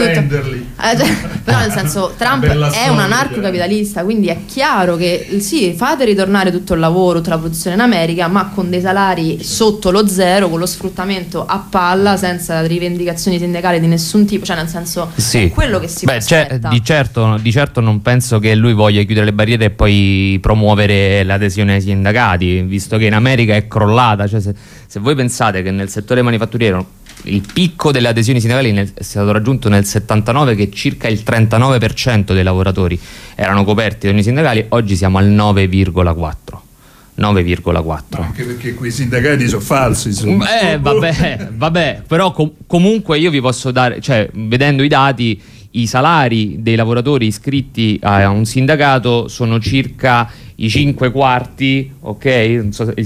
però nel senso Trump è un anarcocapitalista, quindi è chiaro che sì, fate ritornare tutto il lavoro, tutta la produzione in America, ma con dei salari sotto lo zero, con lo sfruttamento a palla, senza rivendicazioni sindacali di nessun tipo, cioè nel senso è quello che si aspetta. Di certo non penso che lui voglia chiudere le barriere e poi promuovere l'adesione ai sindacati, visto che in America è crollata, cioè se voi pensate che nel settore manifatturiero il picco delle adesioni sindacali è stato raggiunto nel 79, che circa il 39% dei lavoratori erano coperti da adesioni sindacali, oggi siamo al 9,4. Anche perché quei sindacati sono falsi, insomma. Vabbè, però comunque io vi posso dare, cioè, vedendo i dati, i salari dei lavoratori iscritti a un sindacato sono circa i 5/4, ok, il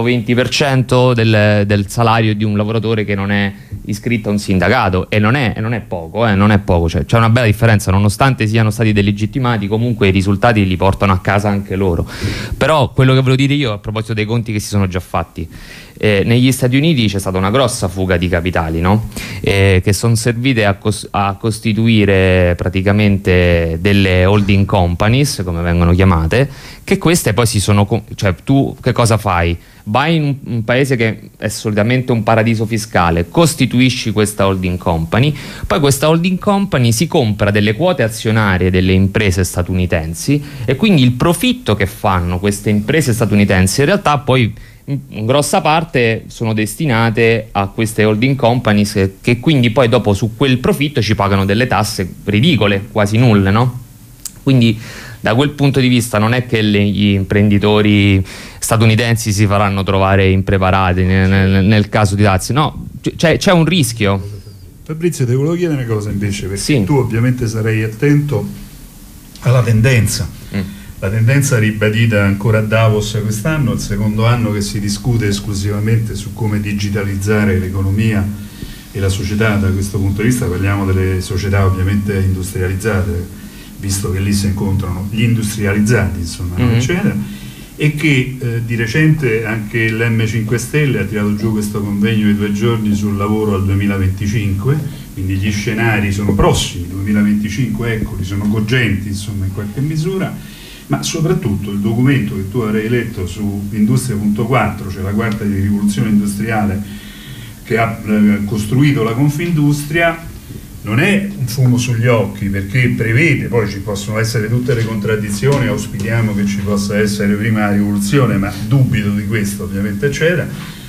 120% del salario di un lavoratore che non è iscritto a un sindacato, e non è poco, cioè, c'è una bella differenza, nonostante siano stati delegittimati, comunque i risultati li portano a casa anche loro. Però quello che volevo dire io a proposito dei conti che si sono già fatti, negli Stati Uniti c'è stata una grossa fuga di capitali, no? Che sono servite a costituire praticamente delle holding companies, come vengono chiamate, che queste poi cioè tu che cosa fai? Vai in un paese che è solitamente un paradiso fiscale, costituisci questa holding company, poi questa holding company si compra delle quote azionarie delle imprese statunitensi, e quindi il profitto che fanno queste imprese statunitensi in realtà poi in grossa parte sono destinate a queste holding companies che quindi poi dopo su quel profitto ci pagano delle tasse ridicole, quasi nulle, no? Quindi da quel punto di vista non è che gli imprenditori statunitensi si faranno trovare impreparati nel caso di dazi, no, c'è un rischio. Fabrizio, ti volevo chiedere una cosa invece, perché tu ovviamente sarai attento alla tendenza. La tendenza ribadita ancora a Davos quest'anno, il secondo anno che si discute esclusivamente su come digitalizzare l'economia e la società. Da questo punto di vista parliamo delle società ovviamente industrializzate, visto che lì si incontrano gli industrializzati, insomma, eccetera, e che di recente anche l'M5 Stelle ha tirato giù questo convegno di 2 giorni sul lavoro al 2025, quindi gli scenari sono prossimi, 2025, eccoli, sono cogenti, insomma, in qualche misura. Ma soprattutto il documento che tu avrai letto su Industria.4, cioè la quarta di rivoluzione industriale che ha costruito la Confindustria, non è un fumo sugli occhi, perché prevede, poi ci possono essere tutte le contraddizioni, auspichiamo che ci possa essere prima la rivoluzione, ma dubito di questo ovviamente, eccetera,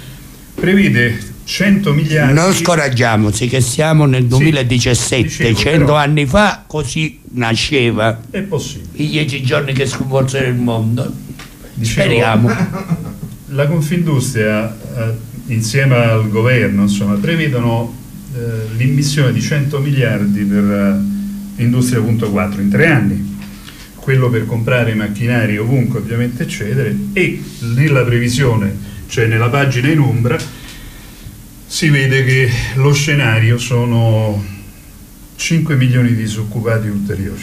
prevede 100 miliardi. Non scoraggiamoci che siamo nel 2017, 100 anni fa così nasceva. È possibile. I 10 giorni che sconvolsero il mondo. Speriamo. La Confindustria insieme al governo, insomma, prevedono l'immissione di 100 miliardi per Industria.4 in 3 anni, quello per comprare macchinari ovunque ovviamente eccetera, e nella previsione, cioè nella pagina in ombra, si vede che lo scenario sono 5 milioni di disoccupati ulteriori,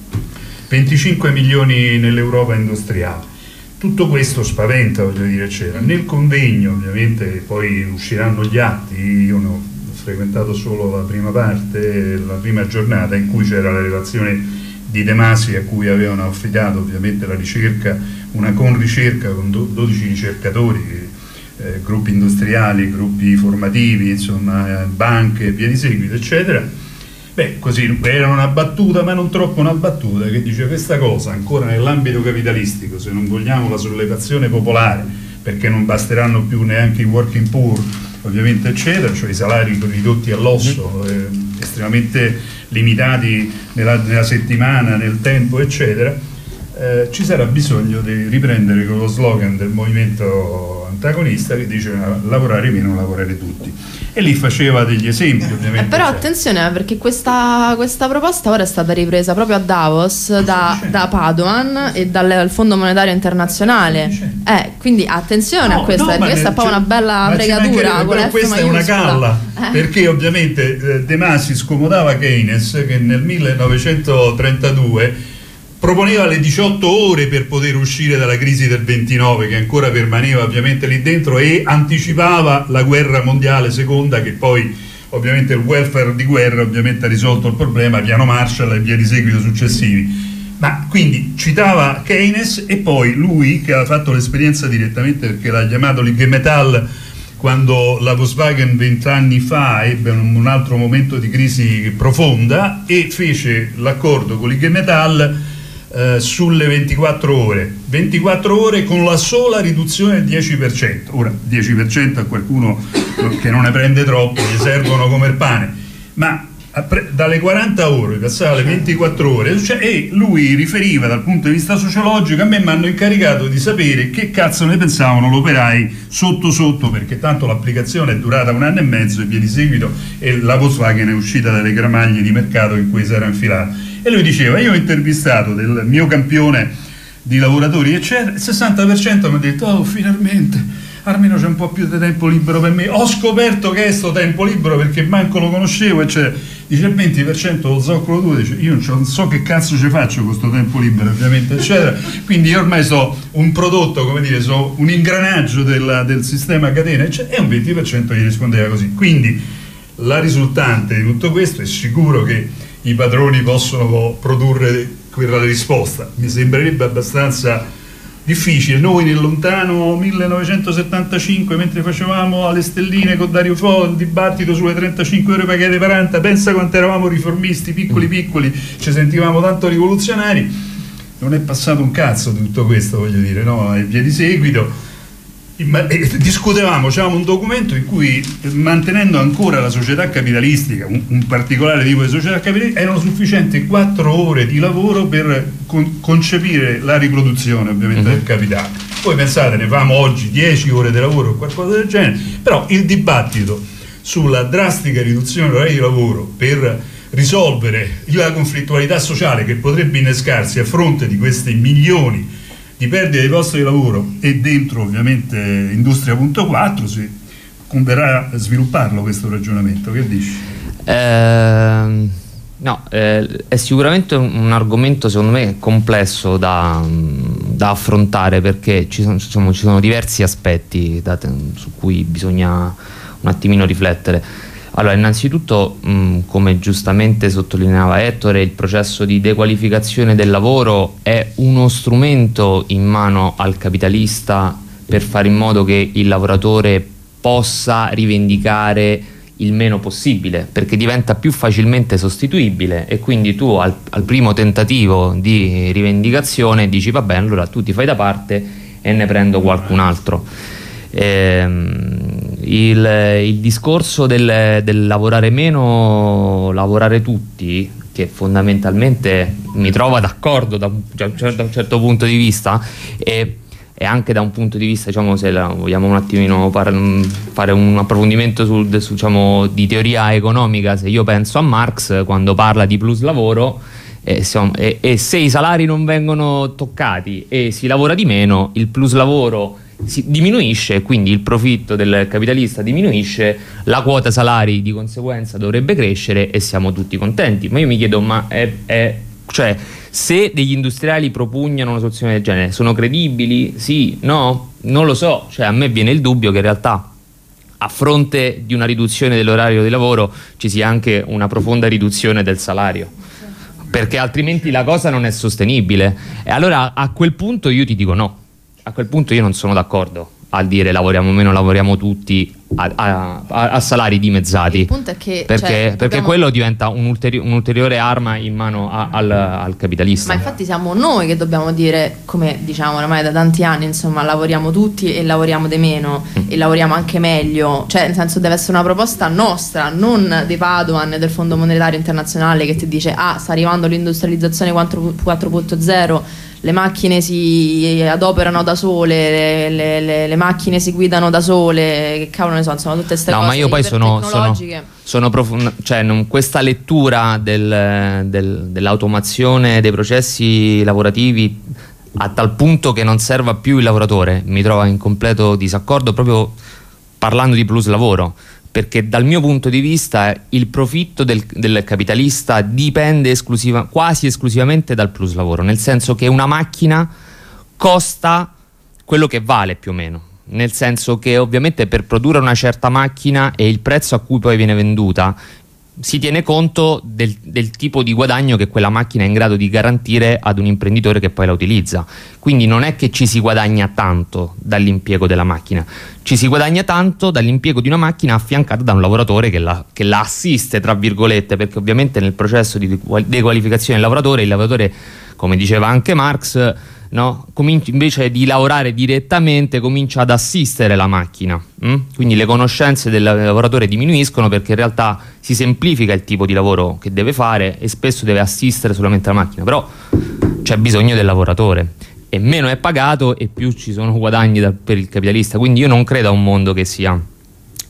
25 milioni nell'Europa industriale. Tutto questo spaventa, voglio dire, c'era. Nel convegno, ovviamente, poi usciranno gli atti, io ne ho frequentato solo la prima parte, la prima giornata in cui c'era la relazione di De Masi, a cui avevano affidato ovviamente la ricerca, una conricerca con 12 ricercatori, gruppi industriali, gruppi formativi, insomma, banche e via di seguito, eccetera. Beh, così era una battuta, ma non troppo una battuta, che dice questa cosa ancora nell'ambito capitalistico, se non vogliamo la sollevazione popolare, perché non basteranno più neanche i working poor, ovviamente eccetera, cioè i salari ridotti all'osso, estremamente limitati nella settimana, nel tempo, eccetera, ci sarà bisogno di riprendere con lo slogan del movimento antagonista che dice lavorare meno, lavorare tutti, e lì faceva degli esempi ovviamente. Però attenzione, perché questa proposta ora è stata ripresa proprio a Davos da Padoan e dal Fondo Monetario Internazionale, quindi attenzione a questa, perché questa è proprio una bella fregatura con F questa maiuscola. È una calla, perché ovviamente De Masi scomodava Keynes, che nel 1932 proponeva le 18 ore per poter uscire dalla crisi del 29, che ancora permaneva ovviamente lì dentro, e anticipava la guerra mondiale seconda, che poi ovviamente il welfare di guerra ovviamente ha risolto il problema, piano Marshall e via di seguito successivi. Ma quindi citava Keynes, e poi lui, che ha fatto l'esperienza direttamente perché l'ha chiamato Ligue Metal, quando la Volkswagen 20 anni fa ebbe un altro momento di crisi profonda e fece l'accordo con Ligue Metal sulle 24 ore con la sola riduzione del 10%. Ora 10% a qualcuno che non ne prende troppo gli servono come il pane, ma dalle 40 ore passava alle 24 ore, cioè, e lui riferiva dal punto di vista sociologico: a me mi hanno incaricato di sapere che cazzo ne pensavano gli operai sotto, perché tanto l'applicazione è durata 1 anno e mezzo e via di seguito, e la Volkswagen è uscita dalle gramaglie di mercato in cui si era infilata. E lui diceva: io ho intervistato del mio campione di lavoratori eccetera, il 60% mi ha detto oh finalmente almeno c'è un po' più di tempo libero per me, ho scoperto che è sto tempo libero perché manco lo conoscevo eccetera. Dice il 20% lo zoccolo 2, dice io non so che cazzo ci faccio con questo tempo libero ovviamente eccetera, quindi io ormai so un prodotto, come dire, so un ingranaggio del sistema a catena eccetera, e un 20% gli rispondeva così. Quindi la risultante di tutto questo è sicuro che i padroni possono produrre quella risposta, mi sembrerebbe abbastanza difficile. Noi nel lontano 1975, mentre facevamo alle stelline con Dario Fo il dibattito sulle 35 euro pagate per anta, pensa quanto eravamo riformisti, piccoli, ci sentivamo tanto rivoluzionari. Non è passato un cazzo di tutto questo, voglio dire, no? E via di seguito. Discutevamo, c'avevamo un documento in cui, mantenendo ancora la società capitalistica, un particolare tipo di società capitalistica, erano sufficienti 4 ore di lavoro per concepire la riproduzione ovviamente del capitale. Voi pensate, ne famo oggi 10 ore di lavoro o qualcosa del genere, però il dibattito sulla drastica riduzione dell'orario di lavoro per risolvere la conflittualità sociale che potrebbe innescarsi a fronte di questi milioni di perdita di posti di lavoro e dentro ovviamente Industria.4 si converrà svilupparlo questo ragionamento. Che dici? No, è sicuramente un argomento secondo me complesso da affrontare, perché ci sono diversi aspetti su cui bisogna un attimino riflettere. Allora, innanzitutto, come giustamente sottolineava Ettore, il processo di dequalificazione del lavoro è uno strumento in mano al capitalista per fare in modo che il lavoratore possa rivendicare il meno possibile, perché diventa più facilmente sostituibile, e quindi tu al primo tentativo di rivendicazione dici va bene, allora tu ti fai da parte e ne prendo qualcun altro. Il discorso del lavorare meno, lavorare tutti, che fondamentalmente mi trova d'accordo da un certo punto di vista, e anche da un punto di vista, diciamo, se vogliamo un attimino fare un approfondimento di teoria economica, se io penso a Marx quando parla di plus lavoro, e se i salari non vengono toccati e si lavora di meno, il plus lavoro si diminuisce, quindi il profitto del capitalista diminuisce, la quota salari di conseguenza dovrebbe crescere e siamo tutti contenti. Ma io mi chiedo, cioè, se degli industriali propugnano una soluzione del genere, sono credibili? Sì? No? Non lo so. Cioè, a me viene il dubbio che in realtà a fronte di una riduzione dell'orario di lavoro ci sia anche una profonda riduzione del salario, perché altrimenti la cosa non è sostenibile. E allora a quel punto io ti dico no. A quel punto io non sono d'accordo al dire lavoriamo meno, lavoriamo tutti a salari dimezzati. Il punto è che perché quello diventa un'ulteriore arma in mano al capitalista. Ma infatti siamo noi che dobbiamo dire, come diciamo ormai da tanti anni, insomma, lavoriamo tutti e lavoriamo di meno e lavoriamo anche meglio, cioè nel senso deve essere una proposta nostra, non dei Padoan e del Fondo Monetario Internazionale che ti dice sta arrivando l'industrializzazione 4.0, le macchine si adoperano da sole, le macchine si guidano da sole, che cavolo ne so, insomma, tutte queste cose. No, ma io poi sono questa lettura dell'automazione dei processi lavorativi a tal punto che non serva più il lavoratore, mi trova in completo disaccordo, proprio parlando di plus lavoro, perché dal mio punto di vista il profitto del capitalista dipende quasi esclusivamente dal plus lavoro, nel senso che una macchina costa quello che vale più o meno, nel senso che ovviamente per produrre una certa macchina e il prezzo a cui poi viene venduta si tiene conto del tipo di guadagno che quella macchina è in grado di garantire ad un imprenditore che poi la utilizza. Quindi non è che ci si guadagna tanto dall'impiego della macchina, ci si guadagna tanto dall'impiego di una macchina affiancata da un lavoratore che la assiste, tra virgolette, perché ovviamente nel processo di dequalificazione del lavoratore, il lavoratore, come diceva anche Marx, no? Invece di lavorare direttamente comincia ad assistere la macchina, quindi le conoscenze del lavoratore diminuiscono, perché in realtà si semplifica il tipo di lavoro che deve fare e spesso deve assistere solamente la macchina, però c'è bisogno del lavoratore e meno è pagato e più ci sono guadagni per il capitalista. Quindi io non credo a un mondo che sia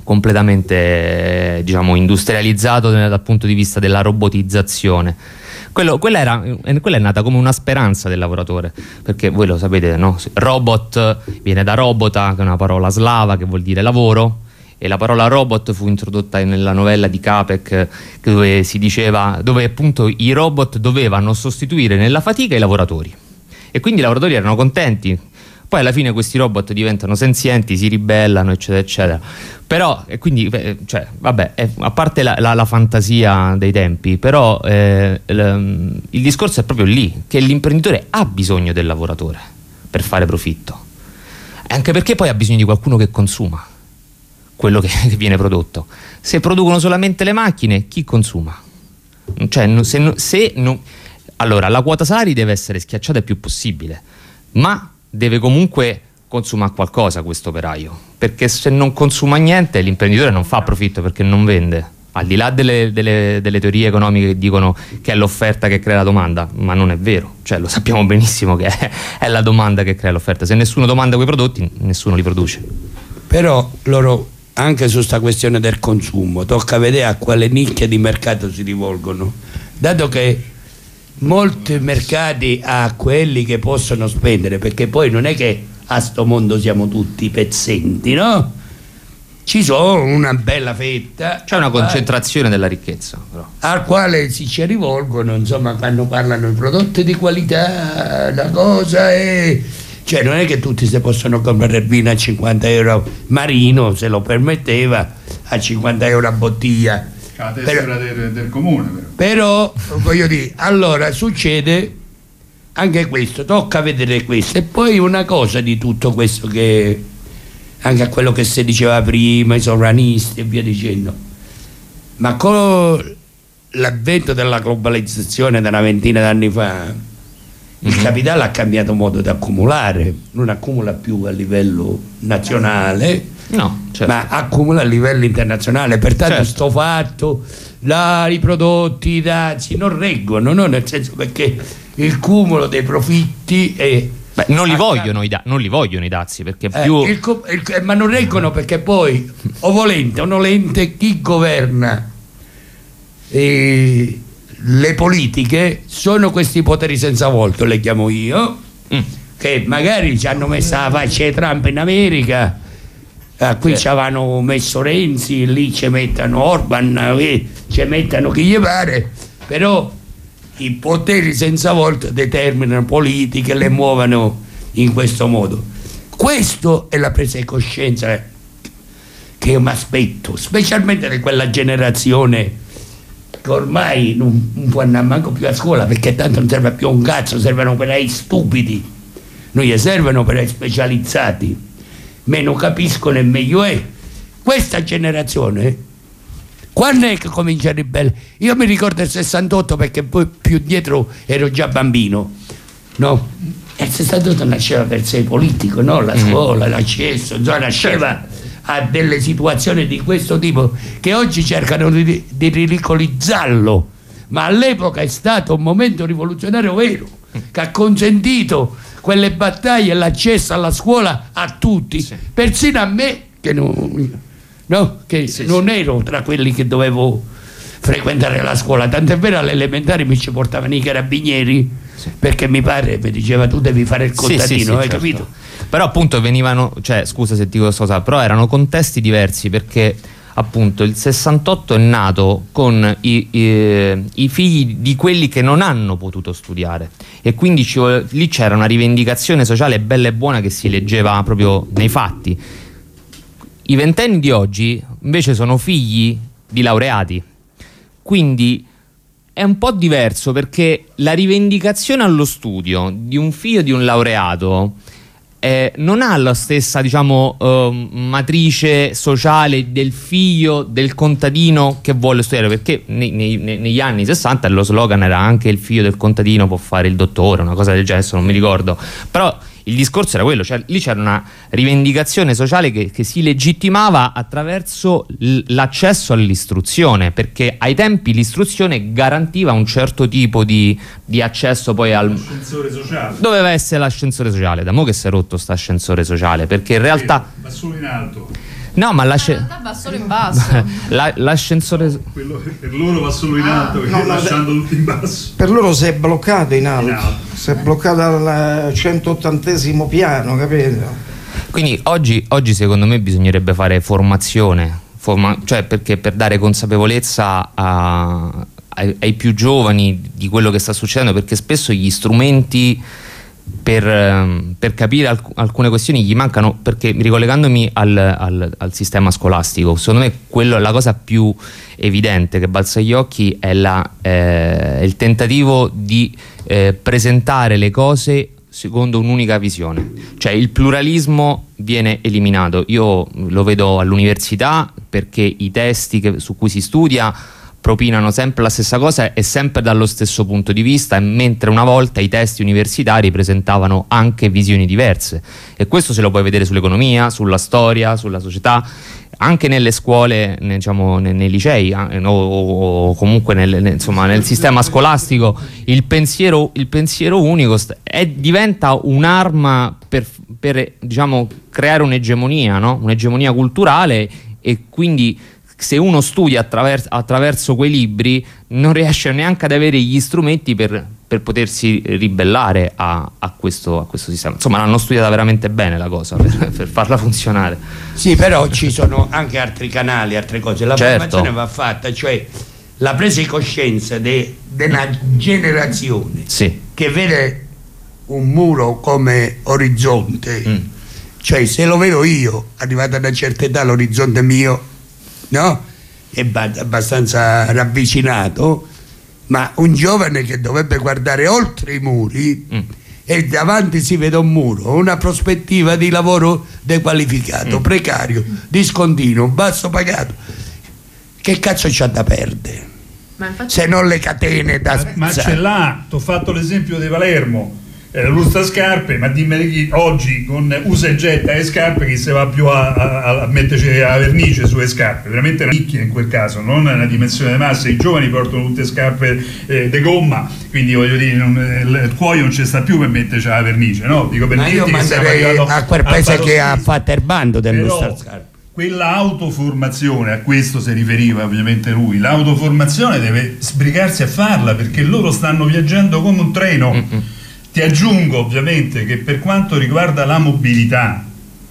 completamente industrializzato dal punto di vista della robotizzazione. Quella è nata come una speranza del lavoratore, perché voi lo sapete, no? Robot viene da robota, che è una parola slava che vuol dire lavoro, e la parola robot fu introdotta nella novella di Capek, dove si diceva, dove appunto i robot dovevano sostituire nella fatica i lavoratori, e quindi i lavoratori erano contenti. Poi alla fine questi robot diventano senzienti, si ribellano, eccetera eccetera. Però, e quindi cioè, vabbè, a parte la fantasia dei tempi, però il discorso è proprio lì, che l'imprenditore ha bisogno del lavoratore per fare profitto, anche perché poi ha bisogno di qualcuno che consuma quello che viene prodotto. Se producono solamente le macchine, chi consuma? Cioè, allora la quota salari deve essere schiacciata il più possibile, ma deve comunque consumare qualcosa questo operaio, perché se non consuma niente l'imprenditore non fa profitto, perché non vende. Al di là delle teorie economiche che dicono che è l'offerta che crea la domanda, ma non è vero, cioè lo sappiamo benissimo che è la domanda che crea l'offerta. Se nessuno domanda quei prodotti, nessuno li produce. Però loro, anche su sta questione del consumo, tocca vedere a quale nicchia di mercato si rivolgono, dato che molti mercati a quelli che possono spendere, perché poi non è che a sto mondo siamo tutti pezzenti, no? Ci sono una bella fetta, c'è una concentrazione della ricchezza, però, al quale si ci rivolgono, insomma, quando parlano di prodotti di qualità, la cosa è, cioè non è che tutti si possono comprare il vino a 50 euro, Marino se lo permetteva a 50 euro a bottiglia. La tessera del comune, però voglio dire, allora succede anche questo, tocca vedere questo. E poi una cosa di tutto questo, che anche a quello che si diceva prima, i sovranisti e via dicendo, ma con l'avvento della globalizzazione da una ventina d'anni fa, il capitale ha cambiato modo di accumulare, non accumula più a livello nazionale, no, certo, ma accumula a livello internazionale. Pertanto sto fatto, i prodotti, i dazi non reggono, no? Nel senso, perché il cumulo dei profitti è... Beh, non li vogliono i dazi, perché più... ma non reggono, perché poi o volente o nolente chi governa le politiche sono questi poteri senza volto, le chiamo io, che magari ci hanno messo la faccia di Trump in America, qui ci avevano messo Renzi, lì ci mettono Orban, ci mettono chi gli pare, però i poteri senza volto determinano politiche, le muovono in questo modo. Questo è la presa di coscienza che io mi aspetto, specialmente di quella generazione che ormai non può andare manco più a scuola, perché tanto non serve più un cazzo, servono per ai stupidi, non gli servono per ai specializzati, meno capiscono e meglio è. Questa generazione, quando è che comincia a ribellare? Io mi ricordo il 68, perché poi più dietro ero già bambino, no? E il 68 nasceva per sé politico, no? La scuola, l'accesso, nasceva a delle situazioni di questo tipo che oggi cercano di ridicolizzarlo, ma all'epoca è stato un momento rivoluzionario vero, che ha consentito quelle battaglie e l'accesso alla scuola a tutti, persino a me che non ero tra quelli che dovevo frequentare la scuola, tant'è vero alle elementari mi ci portavano i carabinieri, perché mi pare, mi diceva tu devi fare il contadino, hai capito? Però appunto venivano, cioè scusa se ti dico cosa, però erano contesti diversi, perché appunto il 68 è nato con i figli di quelli che non hanno potuto studiare, e quindi lì c'era una rivendicazione sociale bella e buona che si leggeva proprio nei fatti. I ventenni di oggi invece sono figli di laureati, quindi è un po' diverso, perché la rivendicazione allo studio di un figlio di un laureato non ha la stessa, diciamo, matrice sociale del figlio del contadino che vuole studiare, perché negli anni 60 lo slogan era anche il figlio del contadino può fare il dottore, una cosa del genere, adesso non mi ricordo, però il discorso era quello, cioè lì c'era una rivendicazione sociale che si legittimava attraverso l'accesso all'istruzione, perché ai tempi l'istruzione garantiva un certo tipo di accesso poi al... L'ascensore sociale. Doveva essere l'ascensore sociale, da mo' che si è rotto sto ascensore sociale, perché in realtà... Va solo in alto. No, ma in realtà va solo in basso. l'ascensore... Quello per loro va solo in alto, perché no, lasciando tutto in basso. Per loro si è bloccato in alto, si è bloccato al 180° piano, capito? Quindi oggi secondo me bisognerebbe fare formazione, cioè perché per dare consapevolezza ai più giovani di quello che sta succedendo, perché spesso gli strumenti per capire alcune questioni gli mancano, perché ricollegandomi al sistema scolastico, secondo me quello, la cosa più evidente che balza agli occhi è il tentativo di presentare le cose secondo un'unica visione, cioè il pluralismo viene eliminato. Io lo vedo all'università, perché i testi su cui si studia propinano sempre la stessa cosa e sempre dallo stesso punto di vista, mentre una volta i testi universitari presentavano anche visioni diverse, e questo se lo puoi vedere sull'economia, sulla storia, sulla società, anche nelle scuole, diciamo, nei licei o comunque nel sistema scolastico. Il pensiero unico diventa un'arma per diciamo creare un'egemonia, no? Un'egemonia culturale, e quindi se uno studia attraverso quei libri non riesce neanche ad avere gli strumenti per potersi ribellare a questo sistema. Insomma, l'hanno studiata veramente bene la cosa per farla funzionare. Sì, però ci sono anche altri canali, altre cose. La formazione va fatta, cioè la presa di coscienza della generazione che vede un muro come orizzonte. Cioè, se lo vedo io, arrivato a una certa età, l'orizzonte mio, no? È abbastanza ravvicinato, ma un giovane che dovrebbe guardare oltre i muri e davanti si vede un muro, una prospettiva di lavoro dequalificato, precario, discontinuo, basso pagato, che cazzo c'ha da perdere? Se non le catene da spezzare. Ma ce l'ha, ti ho fatto l'esempio di Palermo, l'usta scarpe, ma dimmi chi oggi con usa e getta e scarpe chi se va più a metterci la vernice sulle scarpe, veramente una nicchia in quel caso, non una dimensione di massa. I giovani portano tutte scarpe di gomma, quindi voglio dire, il cuoio non ci sta più per metterci la vernice, no? Dico, per ma io manderei a quel paese che ha fatto il bando dell'usta scarpe. Quella autoformazione, a questo si riferiva ovviamente lui, l'autoformazione deve sbrigarsi a farla, perché loro stanno viaggiando come un treno. Ti aggiungo ovviamente che per quanto riguarda la mobilità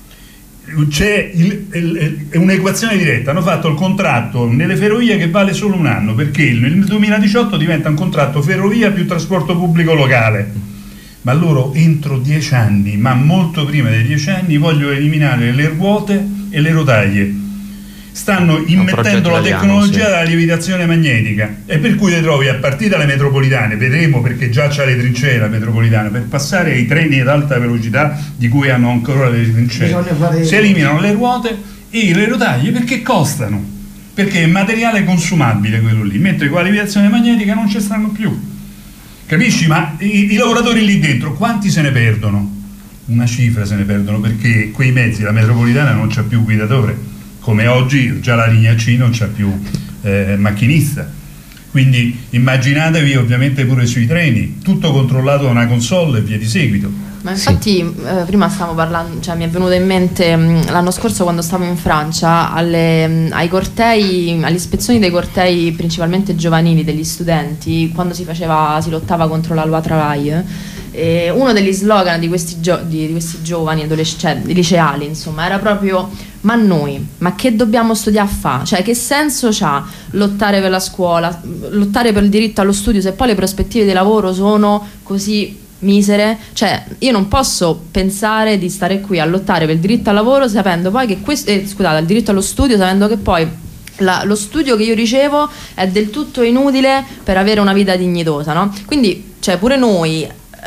c'è un'equazione diretta. Hanno fatto il contratto nelle ferrovie che vale solo un anno, perché nel 2018 diventa un contratto ferrovia più trasporto pubblico locale, ma loro entro 10 anni, ma molto prima dei 10 anni, vogliono eliminare le ruote e le rotaie. Stanno immettendo la tecnologia della lievitazione magnetica, e per cui le trovi a partire dalle metropolitane, vedremo, perché già c'ha le trincee la metropolitana, per passare ai treni ad alta velocità di cui hanno ancora le trincee. Si eliminano le ruote e le rotaie perché costano, perché è materiale consumabile quello lì, mentre con la lievitazione magnetica non ci stanno più. Capisci? Ma i lavoratori lì dentro quanti se ne perdono? Una cifra se ne perdono, perché quei mezzi, la metropolitana non c'ha più guidatore, come oggi già la linea C non c'ha più macchinista. Quindi immaginatevi ovviamente pure sui treni, tutto controllato da una console e via di seguito. Ma infatti prima stavamo parlando, cioè mi è venuto in mente l'anno scorso quando stavo in Francia ai cortei, alle ispezioni dei cortei principalmente giovanili degli studenti, quando si lottava contro la loi travail. Uno degli slogan di questi giovani liceali, insomma, era proprio: ma noi, ma che dobbiamo studiare a fare? Cioè, che senso c'ha lottare per la scuola, lottare per il diritto allo studio, se poi le prospettive di lavoro sono così misere? Cioè, io non posso pensare di stare qui a lottare per il diritto al lavoro sapendo poi che al diritto allo studio, sapendo che poi lo studio che io ricevo è del tutto inutile per avere una vita dignitosa, no? Quindi, cioè, pure noi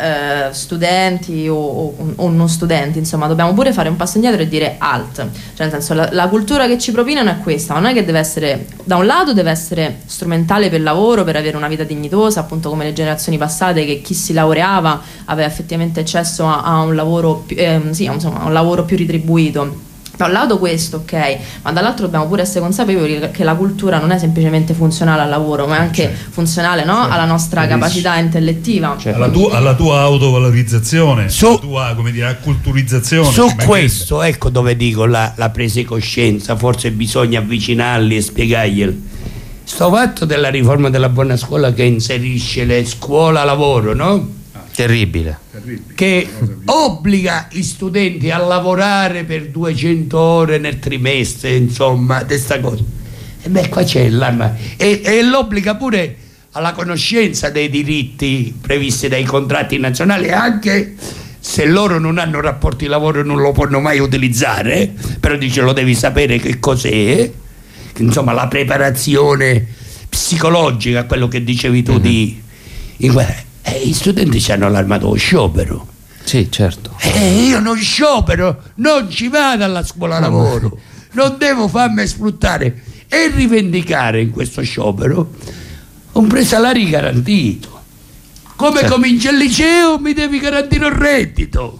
studenti o non studenti, insomma, dobbiamo pure fare un passo indietro e dire halt. Cioè, nel senso, la cultura che ci propinano è questa, non è che deve essere, da un lato deve essere strumentale per il lavoro, per avere una vita dignitosa, appunto come le generazioni passate, che chi si laureava aveva effettivamente accesso a un lavoro insomma, un lavoro più retribuito. Da un lato questo, ok, ma dall'altro dobbiamo pure essere consapevoli che la cultura non è semplicemente funzionale al lavoro, ma è anche funzionale, no? Alla nostra capacità intellettiva. Alla tua autovalorizzazione, alla tua, come dire, acculturizzazione. Su questo, ecco dove dico la presa di coscienza, forse bisogna avvicinarli e spiegarglielo. Sto fatto della riforma della buona scuola che inserisce le scuola-lavoro, no? Terribile. Che obbliga gli studenti a lavorare per 200 ore nel trimestre, insomma, questa cosa. E beh, qua c'è l'arma. E l'obbliga pure alla conoscenza dei diritti previsti dai contratti nazionali, anche se loro non hanno rapporti di lavoro non lo possono mai utilizzare, però dice lo devi sapere che cos'è, insomma la preparazione psicologica, quello che dicevi tu gli studenti ci hanno allarmato lo sciopero. Sì, certo. Io non sciopero, non ci vado alla scuola lavoro, non devo farmi sfruttare e rivendicare in questo sciopero un presalari garantito. Come comincia il liceo mi devi garantire un reddito,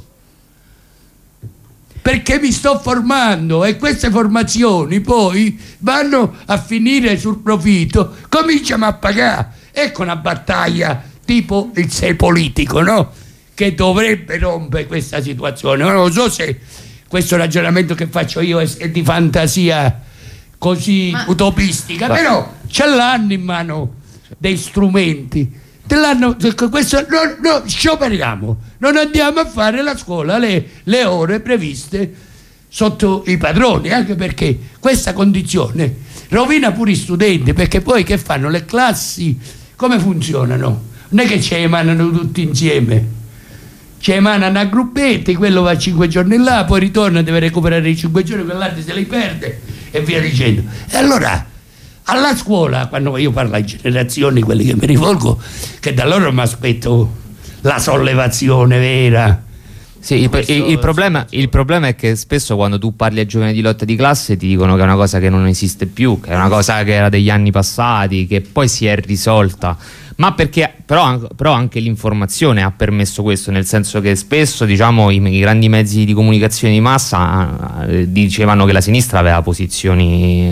perché mi sto formando e queste formazioni poi vanno a finire sul profitto, cominciamo a pagare. Ecco una battaglia tipo il sei politico, no? Che dovrebbe rompere questa situazione. Non so se questo ragionamento che faccio io è di fantasia così utopistica, però ce l'hanno in mano dei strumenti. Scioperiamo, non andiamo a fare la scuola le ore previste sotto i padroni, anche perché questa condizione rovina pure i studenti, perché poi che fanno le classi, come funzionano? Non è che ci emanano tutti insieme, ci emanano a gruppetti, quello va 5 giorni là, poi ritorna, deve recuperare i 5 giorni, quell'altro se li perde e via dicendo. E allora alla scuola, quando io parlo ai generazioni, quelli che mi rivolgo, che da loro mi aspetto la sollevazione vera. Sì, il problema è che spesso quando tu parli ai giovani di lotta di classe ti dicono che è una cosa che non esiste più, che è una cosa che era degli anni passati, che poi si è risolta. Ma perché però anche l'informazione ha permesso questo, nel senso che spesso, diciamo, i grandi mezzi di comunicazione di massa dicevano che la sinistra aveva posizioni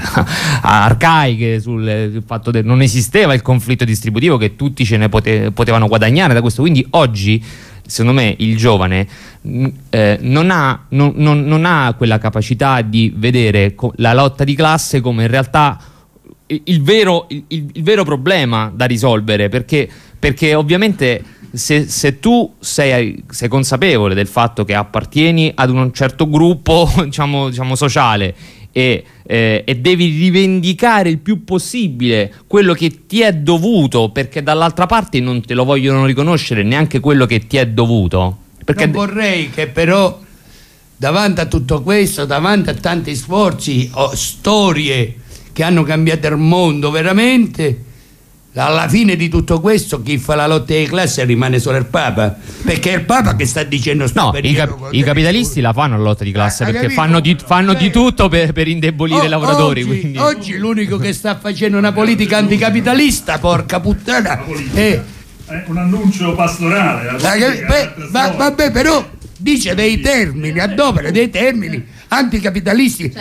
arcaiche sul fatto che non esisteva il conflitto distributivo, che tutti ce ne potevano guadagnare da questo. Quindi oggi secondo me il giovane non ha quella capacità di vedere la lotta di classe come in realtà il vero problema da risolvere, perché ovviamente se tu sei consapevole del fatto che appartieni ad un certo gruppo diciamo sociale e devi rivendicare il più possibile quello che ti è dovuto, perché dall'altra parte non te lo vogliono riconoscere neanche quello che ti è dovuto, perché non vorrei che però davanti a tutto questo, davanti a tanti sforzi o storie che hanno cambiato il mondo veramente, alla fine di tutto questo chi fa la lotta di classe rimane solo il Papa, perché è il Papa che sta dicendo i capitalisti la fanno la lotta di classe, perché fanno di tutto per indebolire i lavoratori. Oggi l'unico che sta facendo una politica anticapitalista, porca puttana, è un annuncio pastorale. Vabbè, però dice dei termini, adopera dei termini anticapitalisti,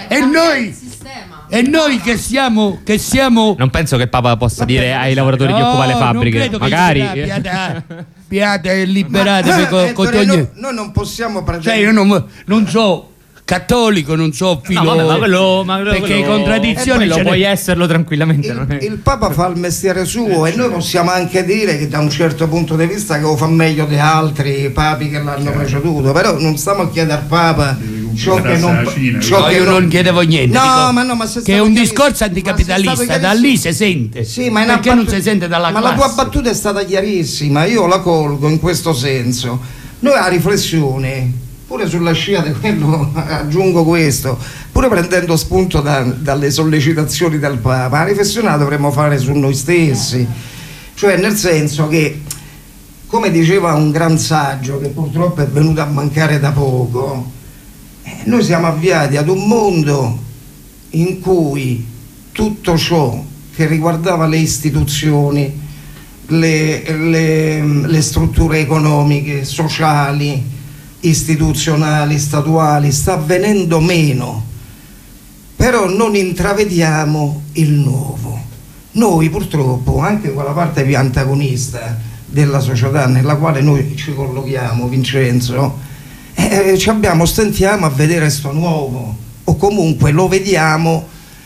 e noi che siamo non penso che il Papa possa dire ai lavoratori di occupare le fabbriche, magari piate e liberate noi non possiamo pretendere, cioè io non so cattolico, non so filo, perché contraddizioni lo puoi esserlo tranquillamente. Il Papa fa il mestiere suo e noi possiamo anche dire che da un certo punto di vista che lo fa meglio di altri papi che l'hanno preceduto, però non stiamo a chiedere al Papa ciò che non chiedevo niente, ma che è un discorso anticapitalista, da lì si sente, perché non si sente dalla classe. Ma la tua battuta è stata chiarissima, io la colgo in questo senso. Noi la riflessione pure sulla scia di quello, aggiungo questo, pure prendendo spunto dalle sollecitazioni del Papa, la riflessione la dovremmo fare su noi stessi, cioè nel senso che, come diceva un gran saggio che purtroppo è venuto a mancare da poco, noi siamo avviati ad un mondo in cui tutto ciò che riguardava le istituzioni, le strutture economiche, sociali, istituzionali, statuali, sta avvenendo meno, però non intravediamo il nuovo. Noi purtroppo, anche quella parte più antagonista della società nella quale noi ci collochiamo, Vincenzo, stentiamo a vedere sto nuovo, o comunque lo vediamo,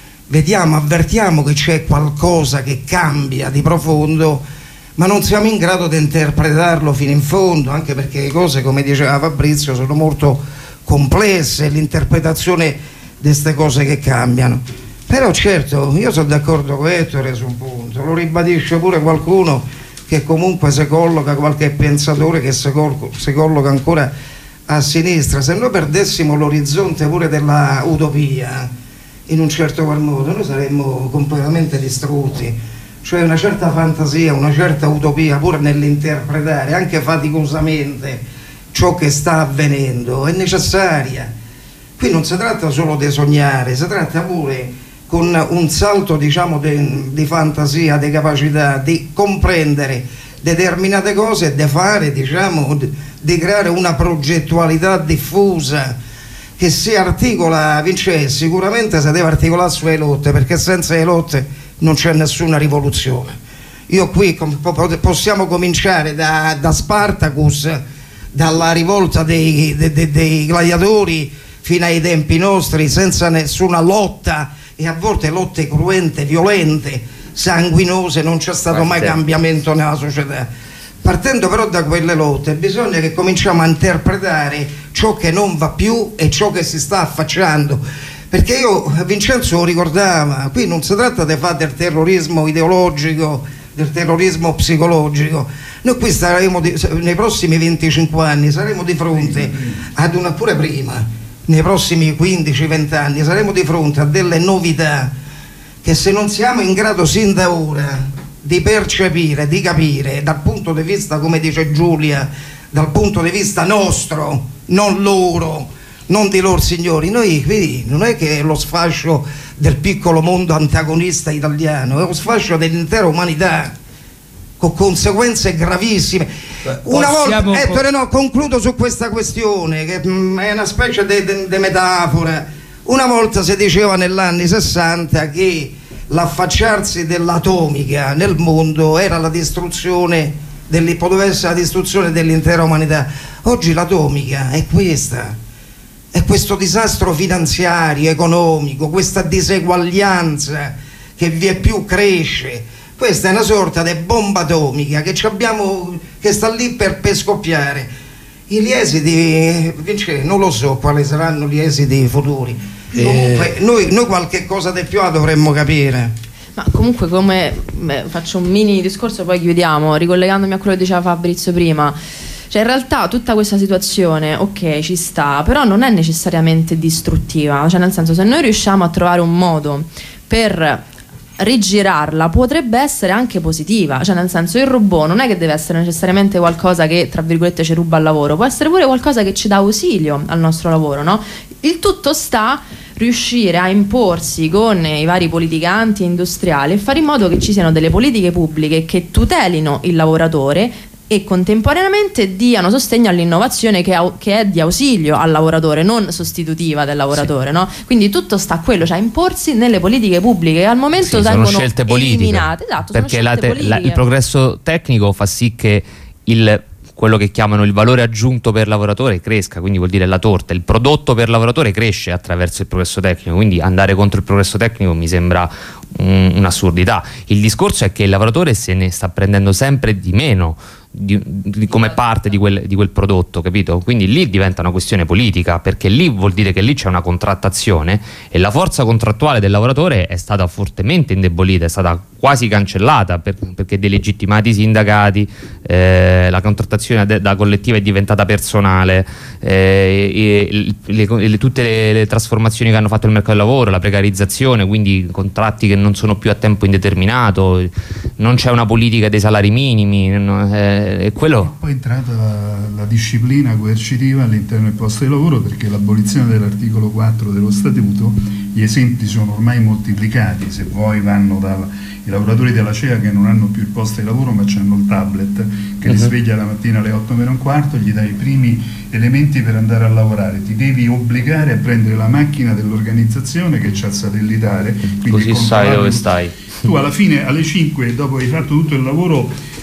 avvertiamo che c'è qualcosa che cambia di profondo, ma non siamo in grado di interpretarlo fino in fondo, anche perché le cose, come diceva Fabrizio, sono molto complesse, l'interpretazione di queste cose che cambiano. Però certo, io sono d'accordo con Ettore su un punto, lo ribadisce pure qualcuno che comunque si colloca, qualche pensatore che si colloca ancora a sinistra. Se noi perdessimo l'orizzonte pure della utopia, in un certo qual modo, noi saremmo completamente distrutti. Cioè una certa fantasia, una certa utopia, pur nell'interpretare anche faticosamente ciò che sta avvenendo, è necessaria. Qui non si tratta solo di sognare, si tratta pure, con un salto diciamo di fantasia, di capacità di comprendere determinate cose e di fare, diciamo, di creare una progettualità diffusa che si articola. Vince, sicuramente si deve articolare sulle lotte, perché senza le lotte non c'è nessuna rivoluzione. Io qui possiamo cominciare da Spartacus, dalla rivolta dei gladiatori fino ai tempi nostri, senza nessuna lotta, e a volte lotte cruente, violente, sanguinose, non c'è stato mai cambiamento nella società. Partendo però da quelle lotte bisogna che cominciamo a interpretare ciò che non va più e ciò che si sta affacciando, perché Vincenzo lo ricordava, qui non si tratta di fare del terrorismo ideologico, del terrorismo psicologico. Noi qui saremo nei prossimi 25 anni saremo di fronte ad una, pure prima, nei prossimi 15-20 anni saremo di fronte a delle novità che, se non siamo in grado sin da ora di percepire, di capire dal punto di vista, come dice Giulia, dal punto di vista nostro, non loro, non di loro signori, noi qui non è che è lo sfascio del piccolo mondo antagonista italiano, è lo sfascio dell'intera umanità, con conseguenze gravissime. Una volta, concludo su questa questione, che è una specie di metafora. Una volta si diceva negli anni 60 che l'affacciarsi dell'atomica nel mondo era la distruzione, poteva essere la distruzione dell'intera umanità. Oggi l'atomica è questa, è questo disastro finanziario, economico, questa diseguaglianza che via più cresce. Questa è una sorta di bomba atomica che sta lì per scoppiare. Gli esiti, non lo so quali saranno gli esiti futuri. Comunque noi qualche cosa di più la dovremmo capire. Ma comunque, faccio un mini discorso, poi chiudiamo, ricollegandomi a quello che diceva Fabrizio prima. Cioè, in realtà tutta questa situazione, ok, ci sta, però non è necessariamente distruttiva. Cioè, nel senso, se noi riusciamo a trovare un modo per rigirarla, potrebbe essere anche positiva. Cioè, nel senso, il robot non è che deve essere necessariamente qualcosa che, tra virgolette, ci ruba il lavoro, può essere pure qualcosa che ci dà ausilio al nostro lavoro, no? Il tutto sta riuscire a imporsi con i vari politicanti e industriali e fare in modo che ci siano delle politiche pubbliche che tutelino il lavoratore e contemporaneamente diano sostegno all'innovazione che è di ausilio al lavoratore, non sostitutiva del lavoratore, sì. No? Quindi tutto sta a quello, cioè imporsi nelle politiche pubbliche che al momento vengono sono scelte eliminate. Esatto, perché il progresso tecnico fa sì che quello che chiamano il valore aggiunto per lavoratore cresca, quindi vuol dire la torta, il prodotto per lavoratore cresce attraverso il progresso tecnico, quindi andare contro il progresso tecnico mi sembra un'assurdità. Il discorso è che il lavoratore se ne sta prendendo sempre di meno come parte di quel prodotto, capito? Quindi lì diventa una questione politica, perché lì vuol dire che lì c'è una contrattazione e la forza contrattuale del lavoratore è stata fortemente indebolita, è stata quasi cancellata perché delegittimati i sindacati, la contrattazione da collettiva è diventata personale, tutte le trasformazioni che hanno fatto il mercato del lavoro, la precarizzazione, quindi contratti che non sono più a tempo indeterminato, non c'è una politica dei salari minimi, E quello... Poi è entrata la disciplina coercitiva all'interno del posto di lavoro, perché l'abolizione dell'articolo 4 dello statuto, gli esempi sono ormai moltiplicati. Se vuoi vanno i lavoratori della CEA che non hanno più il posto di lavoro ma hanno il tablet che li sveglia la mattina alle 8:15, gli dai i primi elementi per andare a lavorare, ti devi obbligare a prendere la macchina dell'organizzazione che c'ha il satellitare, così sai dove stai. Tu alla fine alle 5, dopo hai fatto tutto il lavoro